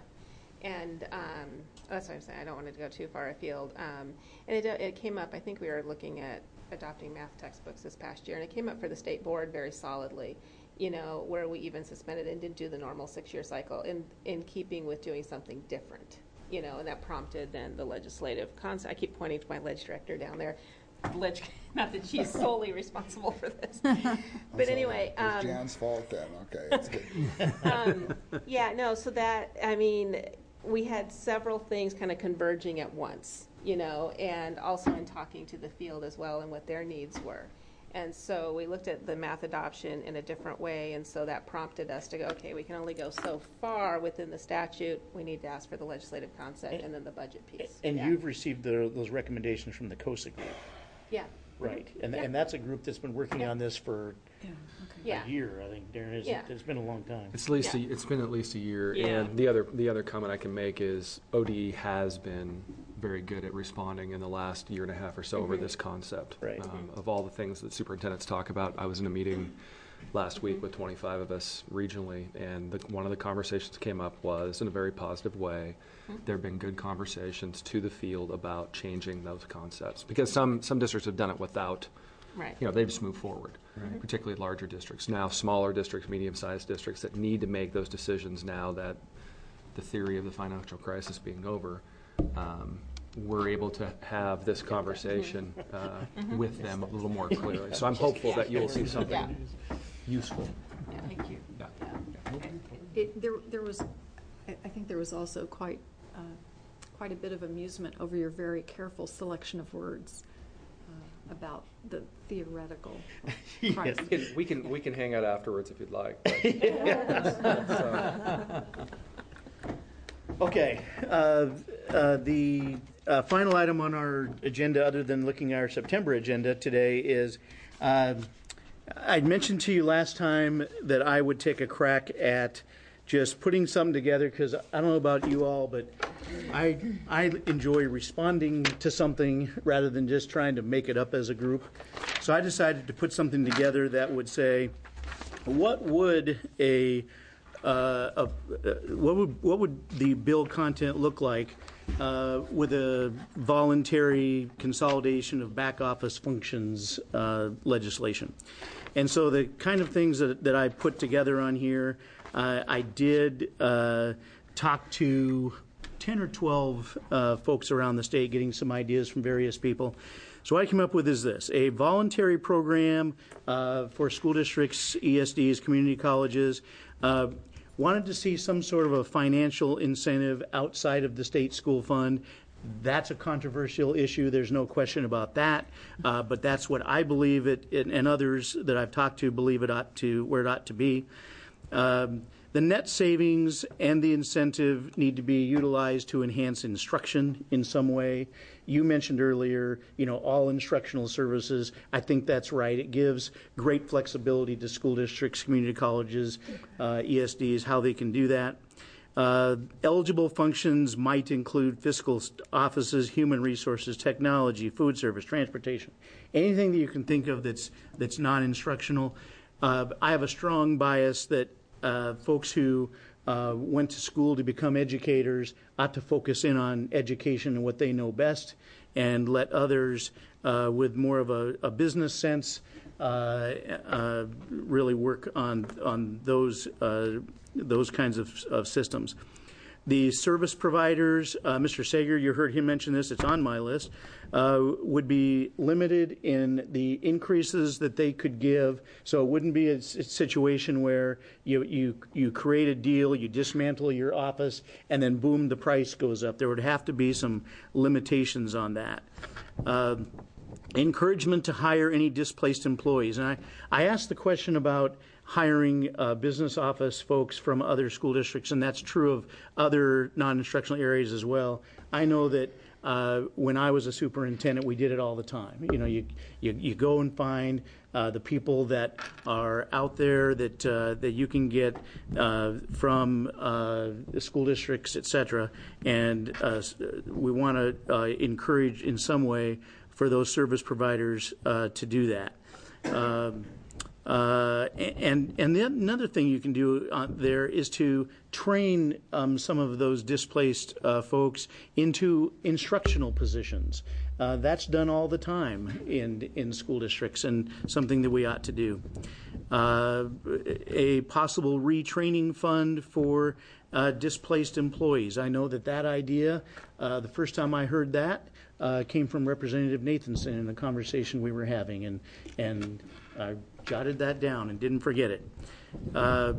And um, that's what I'm saying. I don't want it to go too far afield. Um, and it, it came up, I think we were looking at adopting math textbooks this past year, and it came up for the state board very solidly, you know, where we even suspended and didn't do the normal six-year cycle in, in keeping with doing something different, you know, and that prompted then the legislative concept. I keep pointing to my ledge director down there. Ledge, not that she's solely responsible for this. But anyway. Um, it's Jan's fault then. Okay, that's good. um, yeah, no, so that, I mean, we had several things kind of converging at once, you know, and also in talking to the field as well and what their needs were. And so we looked at the math adoption in a different way, and so that prompted us to go, okay, we can only go so far within the statute. We need to ask for the legislative concept and, and then the budget piece. And yeah. you've received the, those recommendations from the COSA group. Yeah. Right, and yeah. and that's a group that's been working yeah. on this for yeah. Okay. yeah. a year, I think, Darren. It's, yeah. it's been a long time. It's at least yeah. a, it's been at least a year. Yeah. And the other the other comment I can make is O D E has been very good at responding in the last year and a half or so mm-hmm. over this concept. Right. Um, mm-hmm. Of all the things that superintendents talk about, I was in a meeting last mm-hmm. week with twenty-five of us regionally, and the, one of the conversations came up was, in a very positive way, mm-hmm. there have been good conversations to the field about changing those concepts. Because some, some districts have done it without, right. you know, they just move forward, right. particularly larger districts. Now smaller districts, medium-sized districts that need to make those decisions now that the theory of the financial crisis being over, um, we're able to have this conversation uh, mm-hmm. with them a little more clearly. So I'm hopeful yeah. that you'll see something yeah. useful. Yeah, thank you. Yeah. Yeah. It, there, there was, I, I think there was also quite, uh, quite a bit of amusement over your very careful selection of words uh, about the theoretical crisis. We can, we can we can hang out afterwards if you'd like. so. Okay. Uh, uh, the uh, final item on our agenda, other than looking at our September agenda today, is uh, I'd mentioned to you last time that I would take a crack at just putting something together, because I don't know about you all, but I I enjoy responding to something rather than just trying to make it up as a group. So I decided to put something together that would say, what would a, uh, a what would what would the bill content look like uh, with a voluntary consolidation of back office functions uh, legislation? And so the kind of things that, that I put together on here, uh, I did uh, talk to ten or twelve uh, folks around the state, getting some ideas from various people. So what I came up with is this: a voluntary program uh, for school districts, E S Ds, community colleges. Uh, wanted to see some sort of a financial incentive outside of the state school fund. That's a controversial issue. There's no question about that. Uh, but that's what I believe it, it, and others that I've talked to believe it ought to, where it ought to be. Um, the net savings and the incentive need to be utilized to enhance instruction in some way. You mentioned earlier, you know, all instructional services. I think that's right. It gives great flexibility to school districts, community colleges, uh, E S Ds, how they can do that. Uh, eligible functions might include fiscal offices, human resources, technology, food service, transportation, anything that you can think of that's that's non-instructional. Uh, I have a strong bias that uh, folks who uh, went to school to become educators ought to focus in on education and what they know best, and let others uh, with more of a, a business sense uh, uh, really work on on those. Uh, those kinds of, of systems. The service providers, uh, Mister Sager, you heard him mention this, it's on my list, uh, would be limited in the increases that they could give. So it wouldn't be a, a situation where you, you, you create a deal, you dismantle your office, and then boom, the price goes up. There would have to be some limitations on that. Uh, encouragement to hire any displaced employees. And I, I asked the question about hiring uh, business office folks from other school districts, and that's true of other non-instructional areas as well. I know that uh, when I was a superintendent, we did it all the time. You know, you you, you go and find uh, the people that are out there that uh, that you can get uh, from uh, the school districts, et cetera, and uh, we want to uh, encourage in some way for those service providers uh, to do that. Um, Uh, and and the, another thing you can do uh, there is to train um, some of those displaced uh, folks into instructional positions. Uh, that's done all the time in in school districts, and something that we ought to do. Uh, a possible retraining fund for uh, displaced employees. I know that that idea, uh, the first time I heard that, uh, came from Representative Nathanson in a conversation we were having, and and. I jotted that down and didn't forget it. Uh,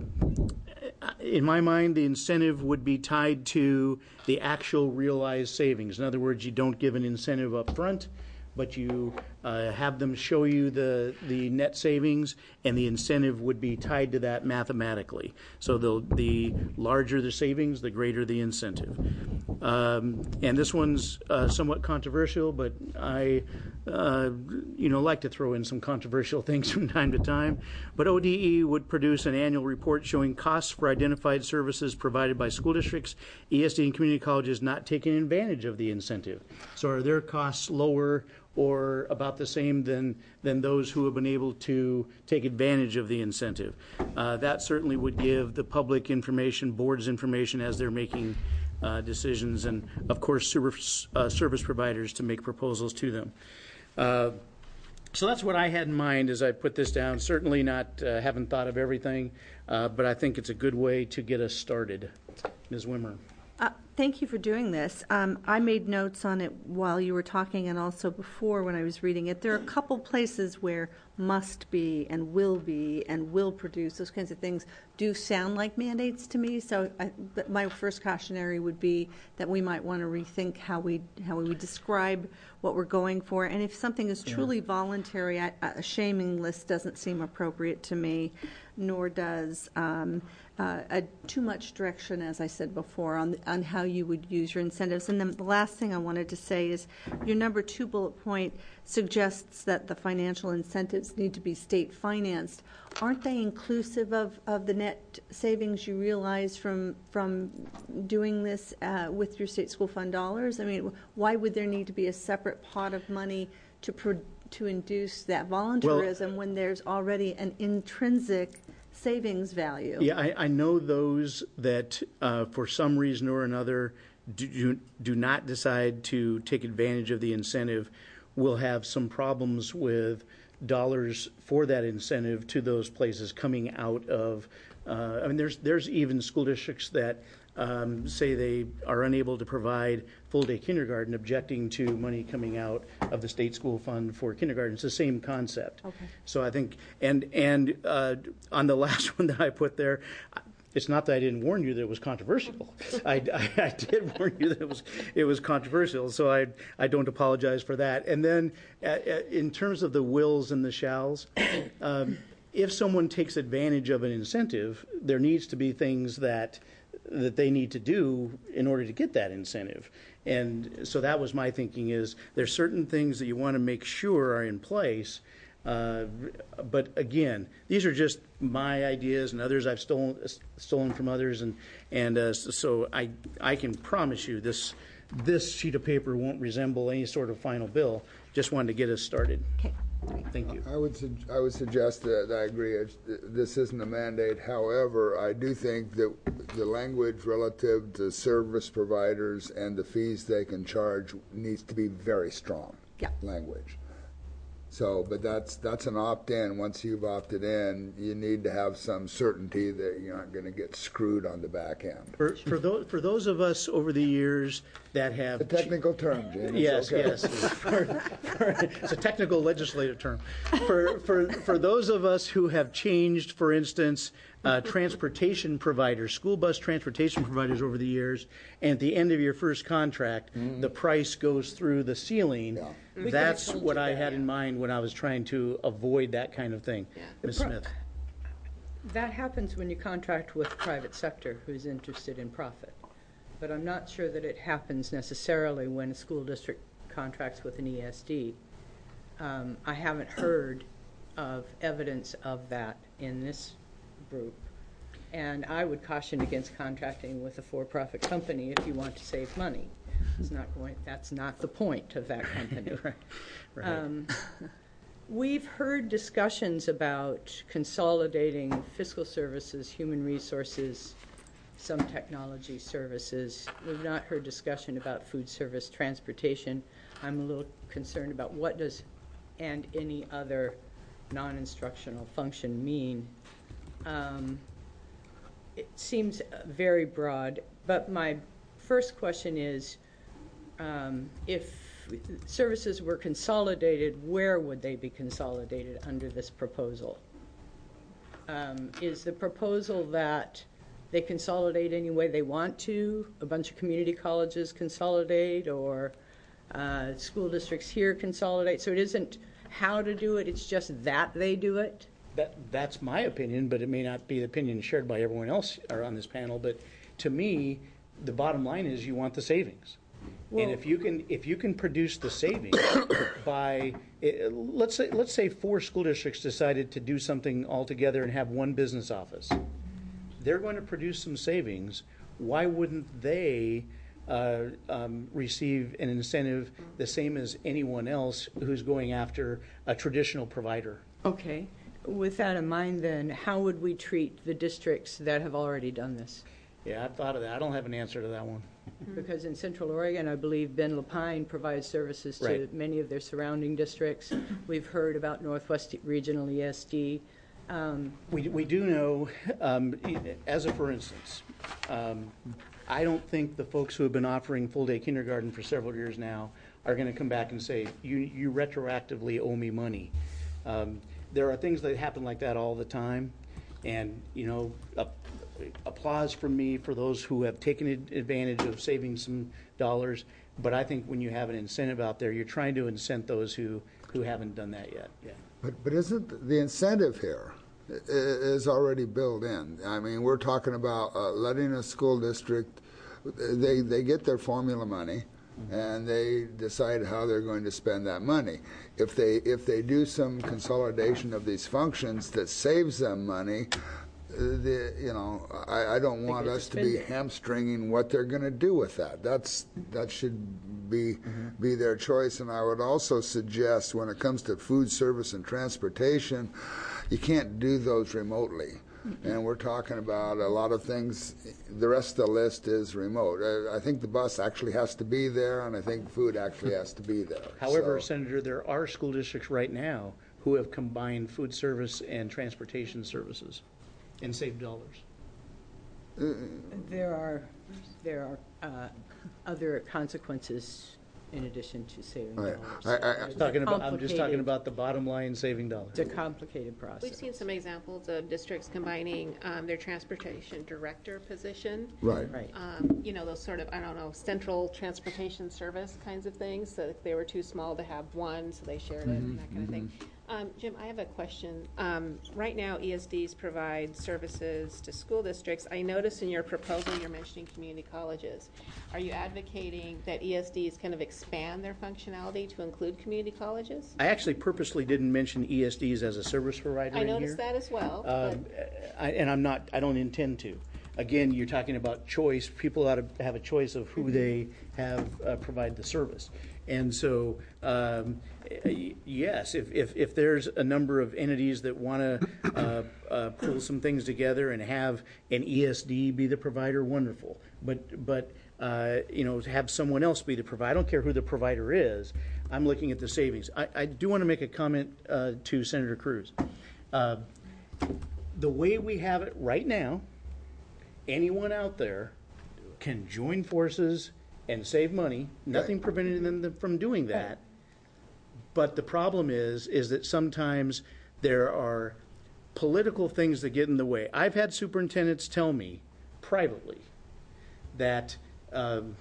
in my mind, the incentive would be tied to the actual realized savings. In other words, you don't give an incentive up front, but you uh, have them show you the, the net savings, and the incentive would be tied to that mathematically. So the, the larger the savings, the greater the incentive. Um, and this one's uh, somewhat controversial, but I uh, you know, like to throw in some controversial things from time to time. But O D E would produce an annual report showing costs for identified services provided by school districts, E S D, and community colleges not taking advantage of the incentive. So are their costs lower or about the same than than those who have been able to take advantage of the incentive? Uh, that certainly would give the public information, boards information as they're making uh, decisions, and of course service, uh, service providers to make proposals to them. Uh, so that's what I had in mind as I put this down. Certainly not, uh, haven't thought of everything, uh, but I think it's a good way to get us started. Miz Wimmer. Uh, thank you for doing this. Um, I made notes on it while you were talking and also before when I was reading it. There are a couple places where must be and will be and will produce, those kinds of things, do sound like mandates to me. So I, but my first cautionary would be that we might want to rethink how we how we describe what we're going for. And if something is truly yeah. voluntary, I, a shaming list doesn't seem appropriate to me, nor does um, uh, a, too much direction, as I said before, on, on how you would use your incentives. And then the last thing I wanted to say is your number two bullet point suggests that the financial incentives need to be state financed. Aren't they inclusive of, of the net savings you realize from from doing this uh, with your state school fund dollars? I mean, why would there need to be a separate pot of money to pro to induce that voluntarism well, when there's already an intrinsic savings value. Yeah, I, I know those that uh, for some reason or another do, do not decide to take advantage of the incentive will have some problems with dollars for that incentive to those places coming out of, uh, I mean, there's, there's even school districts that um, say they are unable to provide full-day kindergarten, objecting to money coming out of the state school fund for kindergarten. It's the same concept. Okay. So I think, and and uh, on the last one that I put there, it's not that I didn't warn you that it was controversial. I, I, I did warn you that it was it was controversial, so I I don't apologize for that. And then uh, uh, in terms of the wills and the shalls, um, if someone takes advantage of an incentive, there needs to be things that that they need to do in order to get that incentive. And so that was my thinking, is there's certain things that you want to make sure are in place. Uh, but again, these are just my ideas and others I've stolen stolen from others, and and uh, so I I can promise you this this sheet of paper won't resemble any sort of final bill. Just wanted to get us started. Okay. Thank you. I would sug- I would suggest that I agree. It's, this isn't a mandate. However, I do think that the language relative to service providers and the fees they can charge needs to be very strong. Yeah. Language. So, but that's that's an opt-in. Once you've opted in, you need to have some certainty that you're not going to get screwed on the back end. For, for those for those of us over the years that have a technical term, Jim. Yes, okay. yes. For, for, it's a technical legislative term. For for for those of us who have changed, for instance, uh, transportation providers, school bus transportation providers over the years, and at the end of your first contract, mm-hmm. the price goes through the ceiling. Yeah. That's what I had in mind when I was trying to avoid that kind of thing. Yeah. Miz Smith. That happens when you contract with the private sector who's interested in profit. But I'm not sure that it happens necessarily when a school district contracts with an E S D. Um, I haven't heard of evidence of that in this group. And I would caution against contracting with a for-profit company if you want to save money. It's not going, that's not the point of that company. Right. Right. Um, we've heard discussions about consolidating fiscal services, human resources, some technology services. We've not heard discussion about food service, transportation. I'm a little concerned about what does and any other non-instructional function mean. Um, it seems very broad, but my first question is, um, if services were consolidated, where would they be consolidated under this proposal? Um, is the proposal that they consolidate any way they want to, a bunch of community colleges consolidate, or uh, school districts here consolidate? So it isn't how to do it, it's just that they do it? That, that's my opinion, but it may not be the opinion shared by everyone else on this panel. But to me, the bottom line is you want the savings. Well, and if you can, if you can produce the savings by, it, let's say, let's say four school districts decided to do something all together and have one business office, they're going to produce some savings. Why wouldn't they uh, um, receive an incentive the same as anyone else who's going after a traditional provider? Okay. With that in mind, then, how would we treat the districts that have already done this? Yeah, I've thought of that. I don't have an answer to that one. Because in Central Oregon, I believe Ben Lapine provides services to right. many of their surrounding districts. We've heard about Northwest Regional E S D. Um, we, we do know, um, as a for instance, um, I don't think the folks who have been offering full-day kindergarten for several years now are going to come back and say, you, you retroactively owe me money. Um, there are things that happen like that all the time, and, you know, uh, applause from me for those who have taken advantage of saving some dollars. But I think when you have an incentive out there, you're trying to incent those who, who haven't done that yet. Yeah. But but isn't the incentive here is already built in? I mean, we're talking about uh, letting a school district, they they get their formula money, mm-hmm. and they decide how they're going to spend that money. If they if they do some consolidation of these functions that saves them money, the you know I, I don't want us to be hamstringing what they're going to do with that. That's that should be mm-hmm. be their choice. And I would also suggest when it comes to food service and transportation, you can't do those remotely. and we're talking about a lot of things. The rest of the list is remote. I, I think the bus actually has to be there, and I think food actually has to be there. However, So- Senator, there are school districts right now who have combined food service and transportation services and saved dollars. There are, there are uh, other consequences in addition to saving Right. dollars. I- I- It's a Talking about, I'm just talking complicated- about the bottom line, saving dollars. It's a complicated process. We've seen some examples of districts combining um, their transportation director position. Right. Right. Um, you know, those sort of, I don't know, central transportation service kinds of things. So if they were too small to have one, so they shared it and that kind of thing. Um, Jim, I have a question. Um, right now, E S Ds provide services to school districts. I noticed in your proposal you're mentioning community colleges. Are you advocating that E S Ds kind of expand their functionality to include community colleges? I actually purposely didn't mention E S Ds as a service provider I in noticed here. that as well. Um, I- And I'm not, I don't intend to. Again, you're talking about choice. People ought to have a choice of who they have uh, provide the service. And so, um, y- yes, if, if, if there's a number of entities that want to uh, uh, pull some things together and have an E S D be the provider, wonderful. But, but uh, you know, to have someone else be the provider, I don't care who the provider is, I'm looking at the savings. I, I do want to make a comment uh, to Senator Cruz. Uh, the way we have it right now, anyone out there can join forces and save money. Nothing preventing them from doing that. But the problem is, is that sometimes there are political things that get in the way. I've had superintendents tell me privately that um,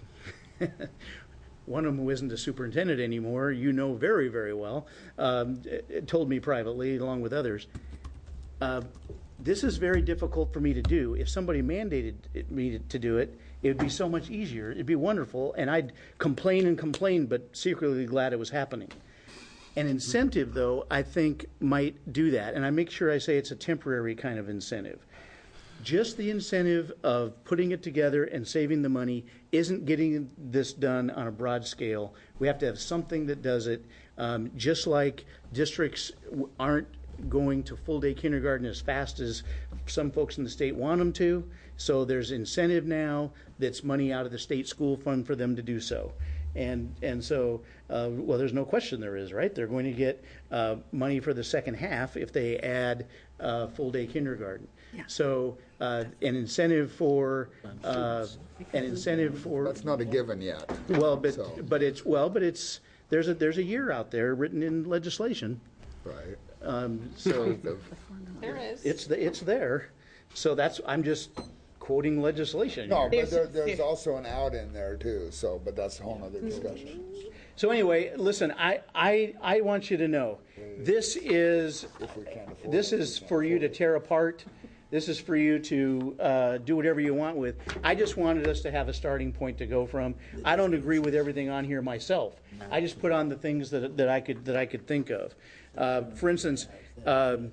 one of them who isn't a superintendent anymore, you know very, very well, um, told me privately, along with others, uh, this is very difficult for me to do. If somebody mandated it, me to do it, it would be so much easier. It'd be wonderful, and I'd complain and complain, but secretly glad it was happening. An incentive, though, I think might do that, and I make sure I say it's a temporary kind of incentive. Just the incentive of putting it together and saving the money isn't getting this done on a broad scale. We have to have something that does it, um, just like districts w- aren't going to full-day kindergarten as fast as some folks in the state want them to. So there's incentive now that's money out of the state school fund for them to do so. And and so, uh, well, there's no question there is, right? They're going to get uh, money for the second half if they add uh, full-day kindergarten. Yeah. So uh, an incentive for uh, an incentive for That's not a given yet. well, but So- but it's well, but it's there's a there's a year out there written in legislation. Right. Um, so There is. it's the, it's there. So that's I'm just quoting legislation. No, here. but there, there's also an out in there too, so, but that's a whole other discussion. So anyway, listen, I, I, I want you to know, this is, If we can't afford this it, we is can't for you to afford it. tear apart. This is for you to uh, do whatever you want with. I just wanted us to have a starting point to go from. I don't agree with everything on here myself. I just put on the things that, that I could that I could think of. Uh, for instance, um,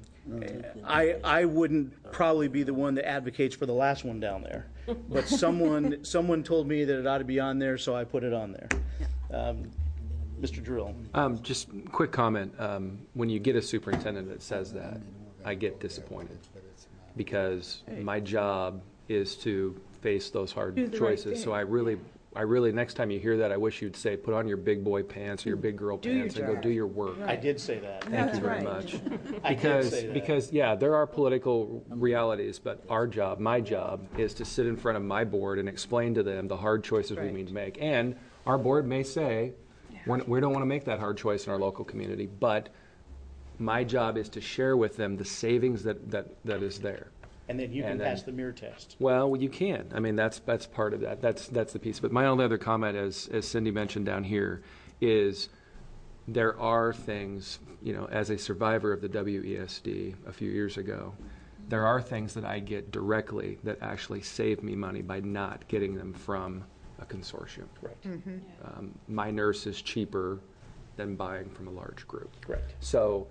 I I wouldn't probably be the one that advocates for the last one down there, but someone someone told me that it ought to be on there, so I put it on there. Um, Mister Drill. Um, just quick comment. Um, when you get a superintendent that says that, I get disappointed because my job is to face those hard Do the right choices. So thing. I really, I really, next time you hear that, I wish you'd say, put on your big boy pants or your big girl Do your pants and go job. do your work. I did say that. Thank That's you very right. much. I did Because, say that. because, yeah, there are political realities, but our job, my job, is to sit in front of my board and explain to them the hard choices we Right. need to make. And our board may say, we're, we don't want to make that hard choice in our local community, but my job is to share with them the savings that, that, that is there. And then you can And then- pass the mirror test. Well, you can. I mean, that's that's part of that. That's that's the piece. But my only other comment, as as Cindy mentioned down here, is there are things, you know, as a survivor of the W E S D a few years ago, there are things that I get directly that actually save me money by not getting them from a consortium. Correct. Um, my nurse is cheaper than buying from a large group. Correct. So,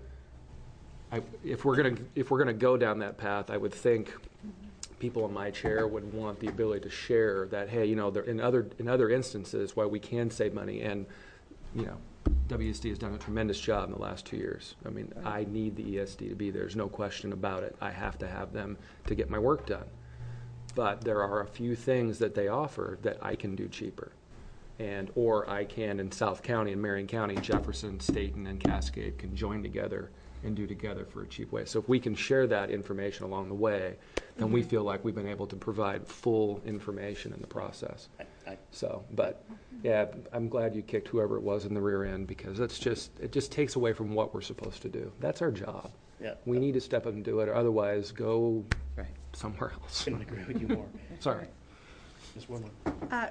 I, if we're gonna if we're gonna go down that path, I would think people in my chair would want the ability to share that. Hey, you know, there, in other in other instances, while we can save money, and you know, W S D has done a tremendous job in the last two years. I mean, I need the E S D to be there. There's no question about it. I have to have them to get my work done. But there are a few things that they offer that I can do cheaper. And, or I can in South County and Marion County, Jefferson, Staten, and Cascade can join together and do together for a cheap way. So if we can share that information along the way, then mm-hmm. we feel like we've been able to provide full information in the process. I, I, so, but yeah, I'm glad you kicked whoever it was in the rear end, because it's just, it just takes away from what we're supposed to do. That's our job. Yeah. We need to step up and do it, or otherwise go right. somewhere else. I couldn't agree with you more. Sorry. Miz Wormley. Uh,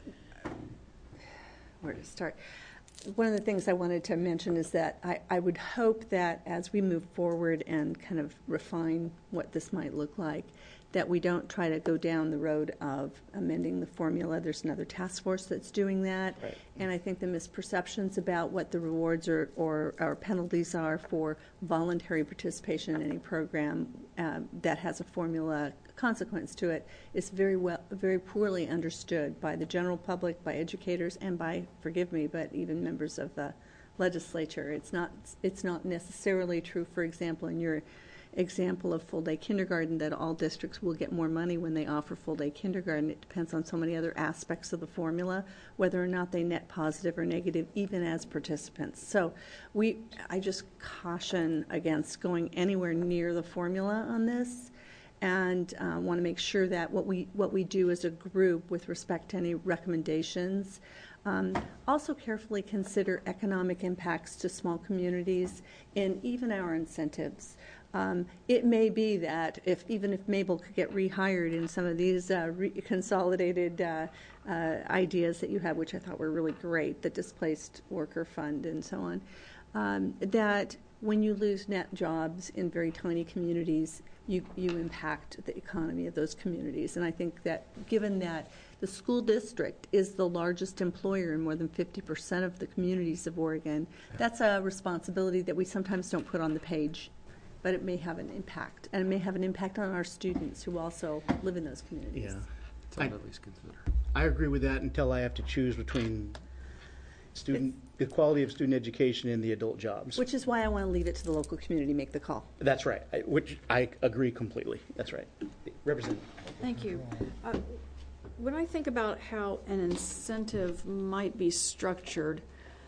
where to start? One of the things I wanted to mention is that I, I would hope that as we move forward and kind of refine what this might look like, that we don't try to go down the road of amending the formula. There's another task force that's doing that. Right. And I think the misperceptions about what the rewards or, or, or penalties are for voluntary participation in any program uh, that has a formula consequence to it is very well, very poorly understood by the general public, by educators, and by, forgive me, but even members of the legislature. It's not, it's not necessarily true, for example, in your example of full-day kindergarten, that all districts will get more money when they offer full-day kindergarten. It depends on so many other aspects of the formula, whether or not they net positive or negative, even as participants. So we, I just caution against going anywhere near the formula on this, and uh, want to make sure that what we what we do as a group with respect to any recommendations um, also carefully consider economic impacts to small communities and even our incentives. Um, it may be that if even if Mabel could get rehired in some of these uh, re- consolidated uh, uh, ideas that you have, which I thought were really great, the displaced worker fund and so on, um, that when you lose net jobs in very tiny communities, you, you impact the economy of those communities. And I think that given that the school district is the largest employer in more than fifty percent of the communities of Oregon, that's a responsibility that we sometimes don't put on the page, but it may have an impact. And it may have an impact on our students who also live in those communities. Yeah. Something at least consider. I agree with that until I have to choose between student, the quality of student education and the adult jobs. Which is why I want to leave it to the local community to make the call. That's right, I, which I agree completely. That's right. Representative. Thank you. Uh, when I think about how an incentive might be structured,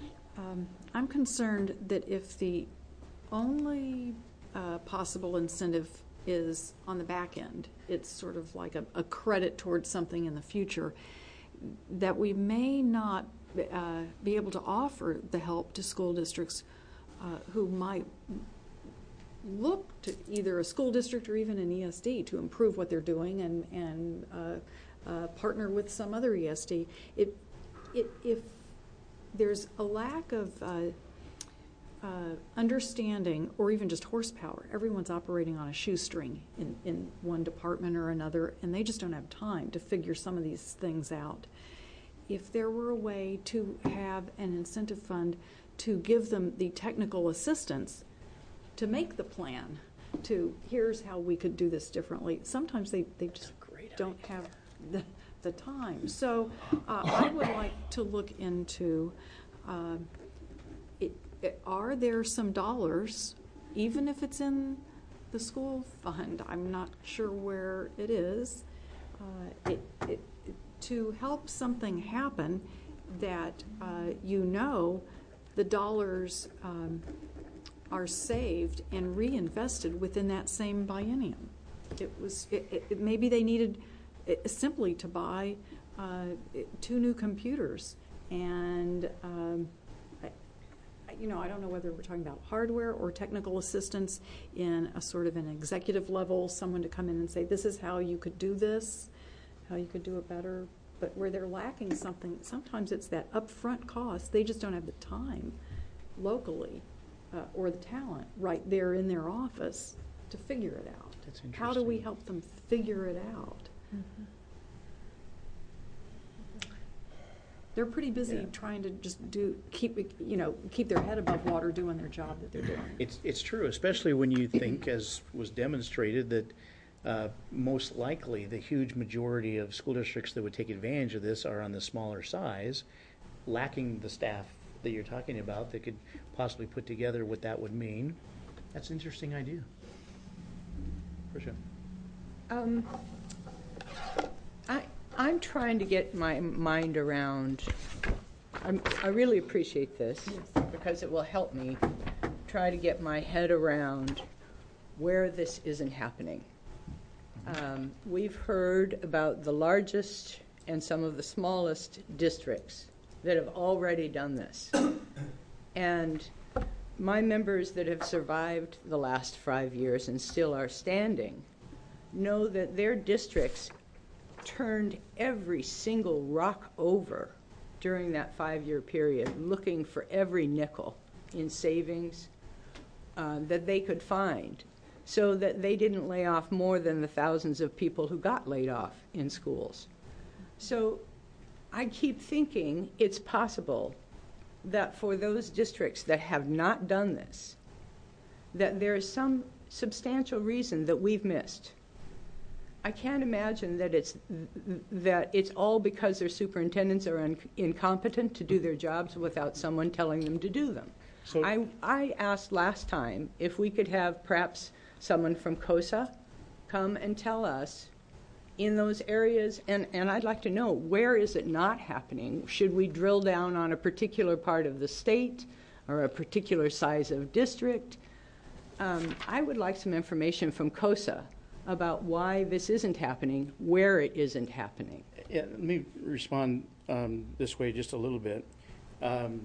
um, I'm concerned that if the only uh, possible incentive is on the back end, it's sort of like a, a credit towards something in the future, that we may not uh, be able to offer the help to school districts uh, who might look to either a school district or even an E S D to improve what they're doing and, and uh, uh, partner with some other E S D. It, it, if there's a lack of uh, uh, understanding or even just horsepower, everyone's operating on a shoestring in, in one department or another, and they just don't have time to figure some of these things out. If there were a way to have an incentive fund to give them the technical assistance to make the plan, to here's how we could do this differently. Sometimes they, they just don't idea. have the, the time. So uh, I would like to look into, uh, it, it, are there some dollars, even if it's in the school fund, I'm not sure where it is, uh, it, it, to help something happen that uh, you know the dollars um, are saved and reinvested within that same biennium. It was it, it, maybe they needed it, simply to buy uh, two new computers, and um, I, you know I don't know whether we're talking about hardware or technical assistance in a sort of an executive level, someone to come in and say this is how you could do this, how you could do it better. But where they're lacking something, sometimes it's that upfront cost. They just don't have the time locally uh, or the talent right there in their office to figure it out. That's interesting. How do we help them figure it out? Mm-hmm. They're pretty busy yeah. trying to just do keep you know keep their head above water doing their job that they're doing. It's it's true, especially when you think, as was demonstrated, that Uh, most likely the huge majority of school districts that would take advantage of this are on the smaller size, lacking the staff that you're talking about that could possibly put together what that would mean. That's an interesting idea. For sure. Um, I, I'm trying to get my mind around, I'm, I really appreciate this because it will help me try to get my head around where this isn't happening. Um, we've heard about the largest and some of the smallest districts that have already done this. And my members that have survived the last five years and still are standing know that their districts turned every single rock over during that five-year period, looking for every nickel in savings uh, that they could find, so that they didn't lay off more than the thousands of people who got laid off in schools. So I keep thinking it's possible that for those districts that have not done this, that there is some substantial reason that we've missed. I can't imagine that it's that it's all because their superintendents are un- incompetent to do their jobs without someone telling them to do them. So I, I asked last time if we could have perhaps someone from COSA come and tell us in those areas, and, and I'd like to know, where is it not happening? Should we drill down on a particular part of the state or a particular size of district? Um, I would like some information from COSA about why this isn't happening, where it isn't happening. Yeah, let me respond um, this way just a little bit. Um,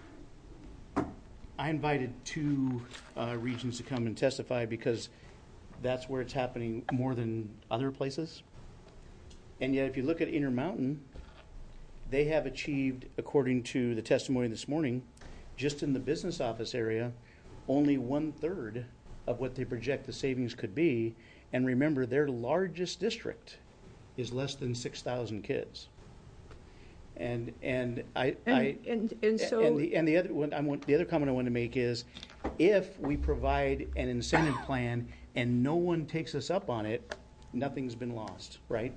I invited two uh, regions to come and testify because that's where it's happening more than other places. And yet, if you look at Intermountain, they have achieved, according to the testimony this morning, just in the business office area, only one-third of what they project the savings could be. And remember, their largest district is less than six thousand kids. And and I and, I and, and so and the and the other one I want the other comment I want to make is, if we provide an incentive plan and no one takes us up on it, nothing's been lost, right?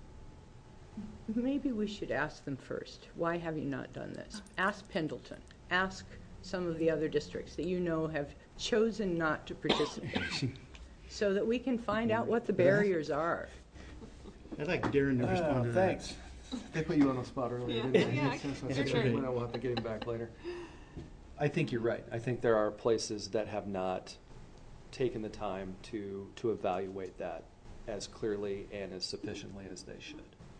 Maybe we should ask them first. Why have you not done this? Ask Pendleton. Ask some of the other districts that you know have chosen not to participate, so that we can find out what the barriers are. I'd like Darren to respond to that. Thanks. They put you on the spot earlier, Yeah. didn't they? Yeah, Since I for said sure. that, We'll have to get him back later. I think you're right. I think there are places that have not taken the time to, to evaluate that as clearly and as sufficiently as they should.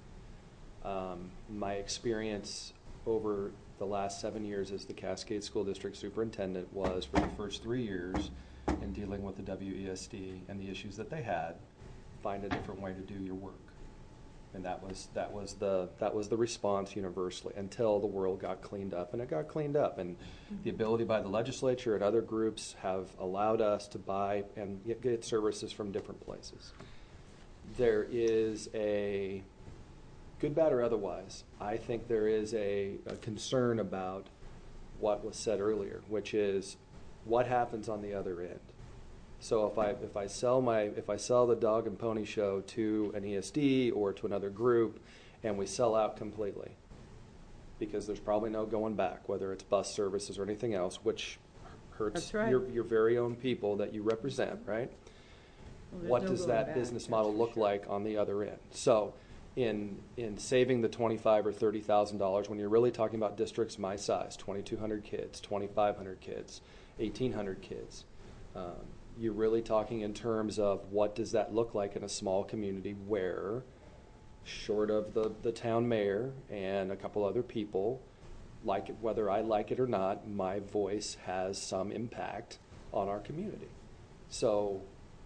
Um, my experience over the last seven years as the Cascade School District Superintendent was, for the first three years, in dealing with the W E S D and the issues that they had, find a different way to do your work. And that was that was the that was the response universally, until the world got cleaned up, and it got cleaned up. And mm-hmm. the ability by the legislature and other groups have allowed us to buy and get, get services from different places. There is a, good, bad, or otherwise, I think there is a, a concern about what was said earlier, which is what happens on the other end. So if I if I sell my if I sell the dog and pony show to an E S D or to another group, and we sell out completely, because there's probably no going back, whether it's bus services or anything else, which hurts That's right. your your very own people that you represent, right? Well, What no does going that back, business model look sure. like on the other end? So, in in saving the twenty-five or thirty thousand dollars, when you're really talking about districts my size, twenty-two hundred kids, twenty-five hundred kids, eighteen hundred kids. Um, You're really talking in terms of what does that look like in a small community where, short of the, the town mayor and a couple other people, like it, whether I like it or not, my voice has some impact on our community. So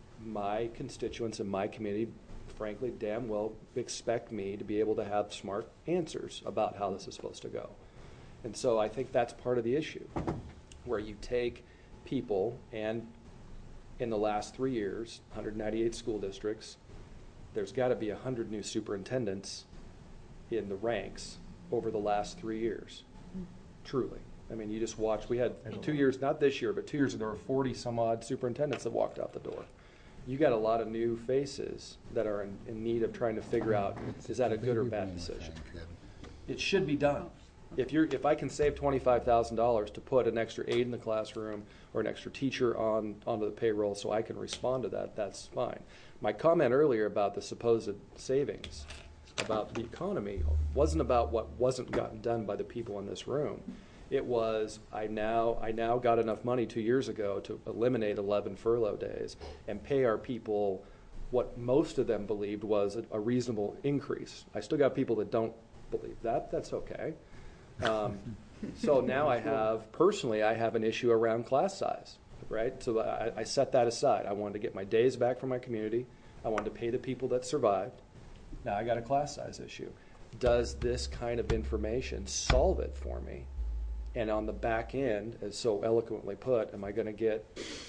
my constituents in my community, frankly, damn well expect me to be able to have smart answers about how this is supposed to go. And so I think that's part of the issue, where you take people, and in the last three years, one hundred ninety-eight school districts, there's got to be one hundred new superintendents in the ranks over the last three years. Truly. I mean, you just watch, we had two years, not this year, but two years ago, there were forty some odd superintendents that walked out the door. You got a lot of new faces that are in, in need of trying to figure out, is that a good or bad decision? It should be done. If you're, if I can save twenty-five thousand dollars to put an extra aide in the classroom or an extra teacher on onto the payroll so I can respond to that, that's fine. My comment earlier about the supposed savings about the economy wasn't about what wasn't gotten done by the people in this room. It was, I now I now got enough money two years ago to eliminate eleven furlough days and pay our people what most of them believed was a, a reasonable increase. I still got people that don't believe that. That's okay. Um, so now I have, personally, I have an issue around class size, right? So I, I set that aside. I wanted to get my days back from my community. I wanted to pay the people that survived. Now I got a class size issue. Does this kind of information solve it for me? And on the back end, as so eloquently put, am I going to get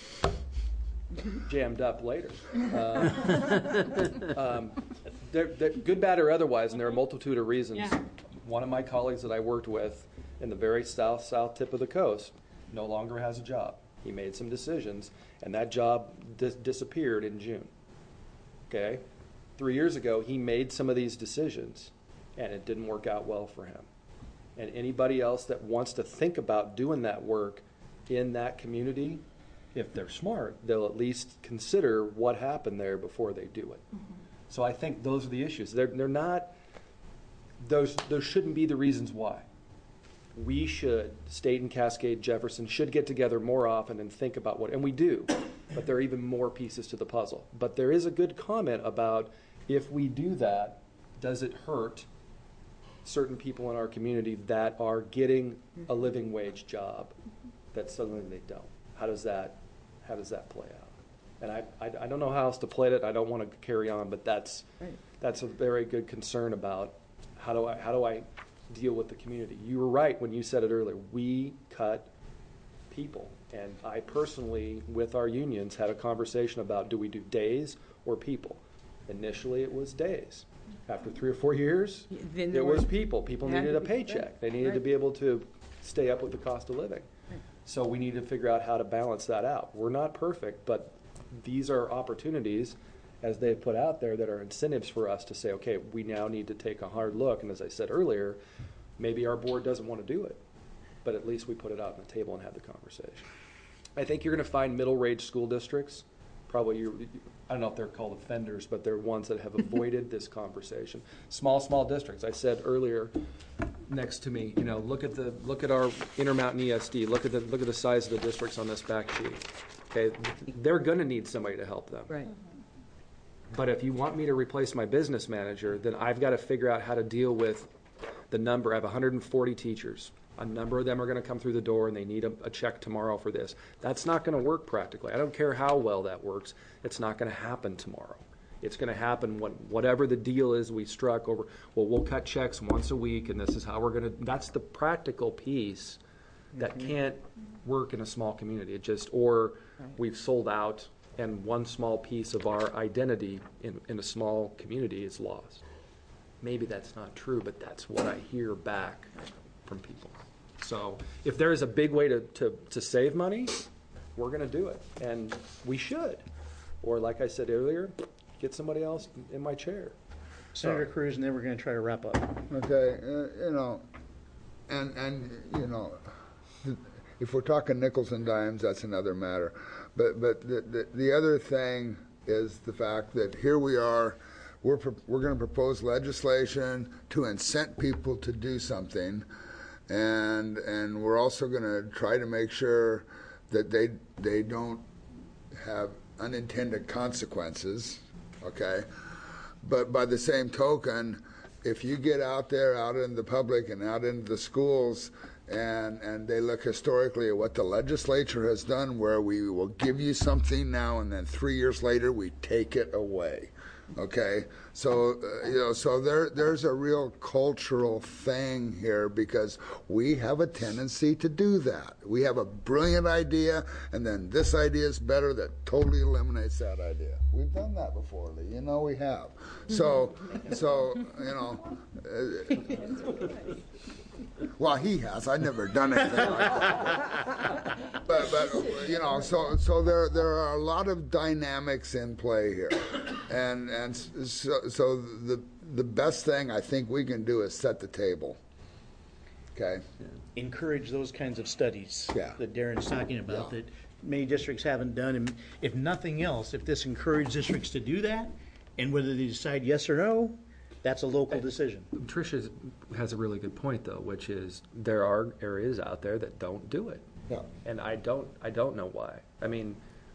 jammed up later? Uh, um, they're, they're good, bad, or otherwise, and there are a multitude of reasons. Yeah. One of my colleagues that I worked with in the very south south tip of the coast no longer has a job. He made some decisions, and that job dis- disappeared in June. Okay? Three years ago, he made some of these decisions, and it didn't work out well for him. And anybody else that wants to think about doing that work in that community, if they're smart, they'll at least consider what happened there before they do it. Mm-hmm. So I think those are the issues. They're, they're not, those, those shouldn't be the reasons why. We should, State and Cascade, Jefferson, should get together more often and think about what, and we do, but there are even more pieces to the puzzle. But there is a good comment about if we do that, does it hurt certain people in our community that are getting a living wage job that suddenly they don't? How does that, how does that play out? And I, I, I don't know how else to play it. I don't want to carry on, but that's right. That's a very good concern about how do I how do I deal with the community. You were right when you said it earlier. We cut people, and I personally, with our unions, had a conversation about do we do days or people. Initially, it was days. After three or four years, Then it were, was people. People needed a paycheck. Right, they needed right. to be able to stay up with the cost of living. Right. So we need to figure out how to balance that out. We're not perfect, but these are opportunities, as they've put out there, that are incentives for us to say, okay, we now need to take a hard look. And as I said earlier, maybe our board doesn't want to do it, but at least we put it out on the table and had the conversation. I think you're going to find middle-range school districts, probably, you, I don't know if they're called offenders, but they're ones that have avoided this conversation. Small, small districts. I said earlier, next to me, you know, look at the look at our Intermountain E S D. Look at the look at the size of the districts on this back sheet. Okay, they're going to need somebody to help them. Right. But if you want me to replace my business manager, then I've got to figure out how to deal with the number. I have one hundred forty teachers. A number of them are going to come through the door and they need a, a check tomorrow for this. That's not going to work practically. I don't care how well that works. It's not going to happen tomorrow. It's going to happen when whatever the deal is we struck over, well, we'll cut checks once a week and this is how we're going to, that's the practical piece that mm-hmm. can't work in a small community. It just, or right. we've sold out and one small piece of our identity in, in a small community is lost. Maybe that's not true, but that's what I hear back from people. So if there is a big way to, to, to save money, we're going to do it. And we should. Or like I said earlier, get somebody else in my chair. Senator so, Cruz, and then we're going to try to wrap up. Okay, uh, you know, and, and you know, if we're talking nickels and dimes, that's another matter. But, but the, the, the other thing is the fact that here we are, we're, we're going to propose legislation to incent people to do something. And and we're also going to try to make sure that they they don't have unintended consequences, okay? But by the same token, if you get out there, out in the public and out into the schools, and and they look historically at what the legislature has done, where we will give you something now and then three years later we take it away. Okay, so uh, you know, so there there's a real cultural thing here because we have a tendency to do that. We have a brilliant idea, and then this idea is better that totally eliminates that idea. We've done that before, Lee. You know we have. So, so you know. Uh, Well, he has. I've never done anything like that. But, but you know, so so there there are a lot of dynamics in play here, and and so, so the the best thing I think we can do is set the table. Okay. encourage those kinds of studies Yeah. that Darren's talking about, Yeah. that many districts haven't done. And if nothing else, if this encourages districts to do that, and whether they decide yes or no, that's a local decision. Tricia has a really good point, though, which is there are areas out there that don't do it. Yeah. And I don't, I don't know why. I mean,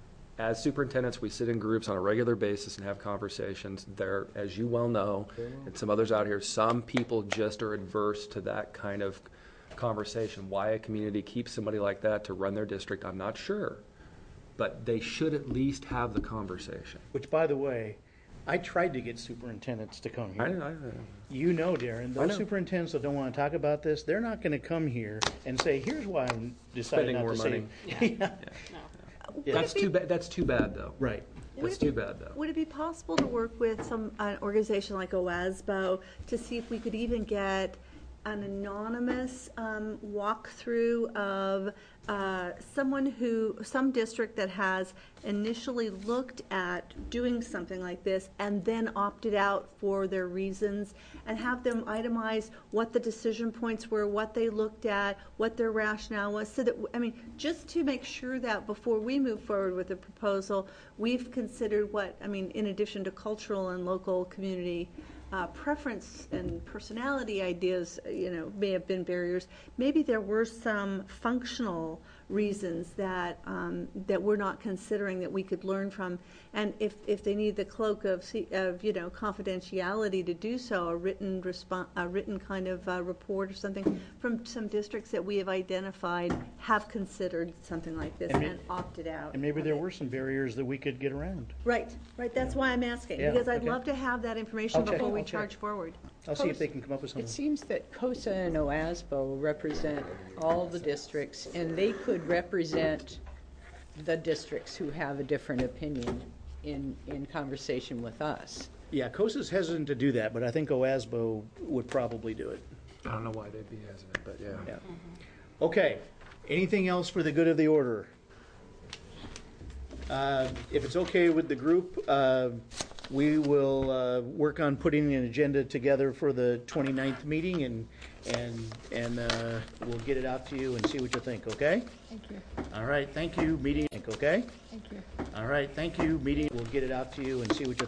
as superintendents, we sit in groups on a regular basis and have conversations. There, as you well know, and some others out here, some people just are adverse to that kind of conversation. Why a community keeps somebody like that to run their district, I'm not sure. But they should at least have the conversation. Which, by the way, I tried to get superintendents to come here. I, I, I, You know, Darren, I those know. superintendents that don't want to talk about this, they're not going to come here and say, here's why I'm deciding Spending not more to money. say. Yeah. Yeah. That's too bad. That's too bad, though. Right. Would That's it be- too bad, though. Would it be possible to work with some, an organization like OASBO to see if we could even get an anonymous um, walkthrough of uh, someone who, some district that has initially looked at doing something like this and then opted out for their reasons, and have them itemize what the decision points were, what they looked at, what their rationale was, so that, I mean, just to make sure that before we move forward with a proposal, we've considered what, I mean, in addition to cultural and local community uh, preference and personality ideas, you know, may have been barriers. Maybe there were some functional reasons that um, that we're not considering that we could learn from. And if, if they need the cloak of, of you know, confidentiality to do so, a written response, a written kind of uh, report or something from some districts that we have identified have considered something like this And and, may- opted out. And maybe of there it. were some barriers that we could get around. Right, right. That's why I'm asking, Yeah, because I'd okay. love to have that information I'll check, before we I'll check. charge forward. I'll see if they can come up with It something. seems that COSA and OASBO represent all the districts, and they could represent the districts who have a different opinion in, in conversation with us. Yeah, COSA's hesitant to do that, but I think OASBO would probably do it. I don't know why they'd be hesitant, but yeah. Yeah. Okay. Anything else for the good of the order? Uh, If it's okay with the group, uh, we will uh, work on putting an agenda together for the twenty-ninth meeting, and, and, and uh, we'll get it out to you and see what you think, okay? Thank you. All right, thank you, meeting, okay? Thank you. All right, thank you, meeting, we'll get it out to you and see what you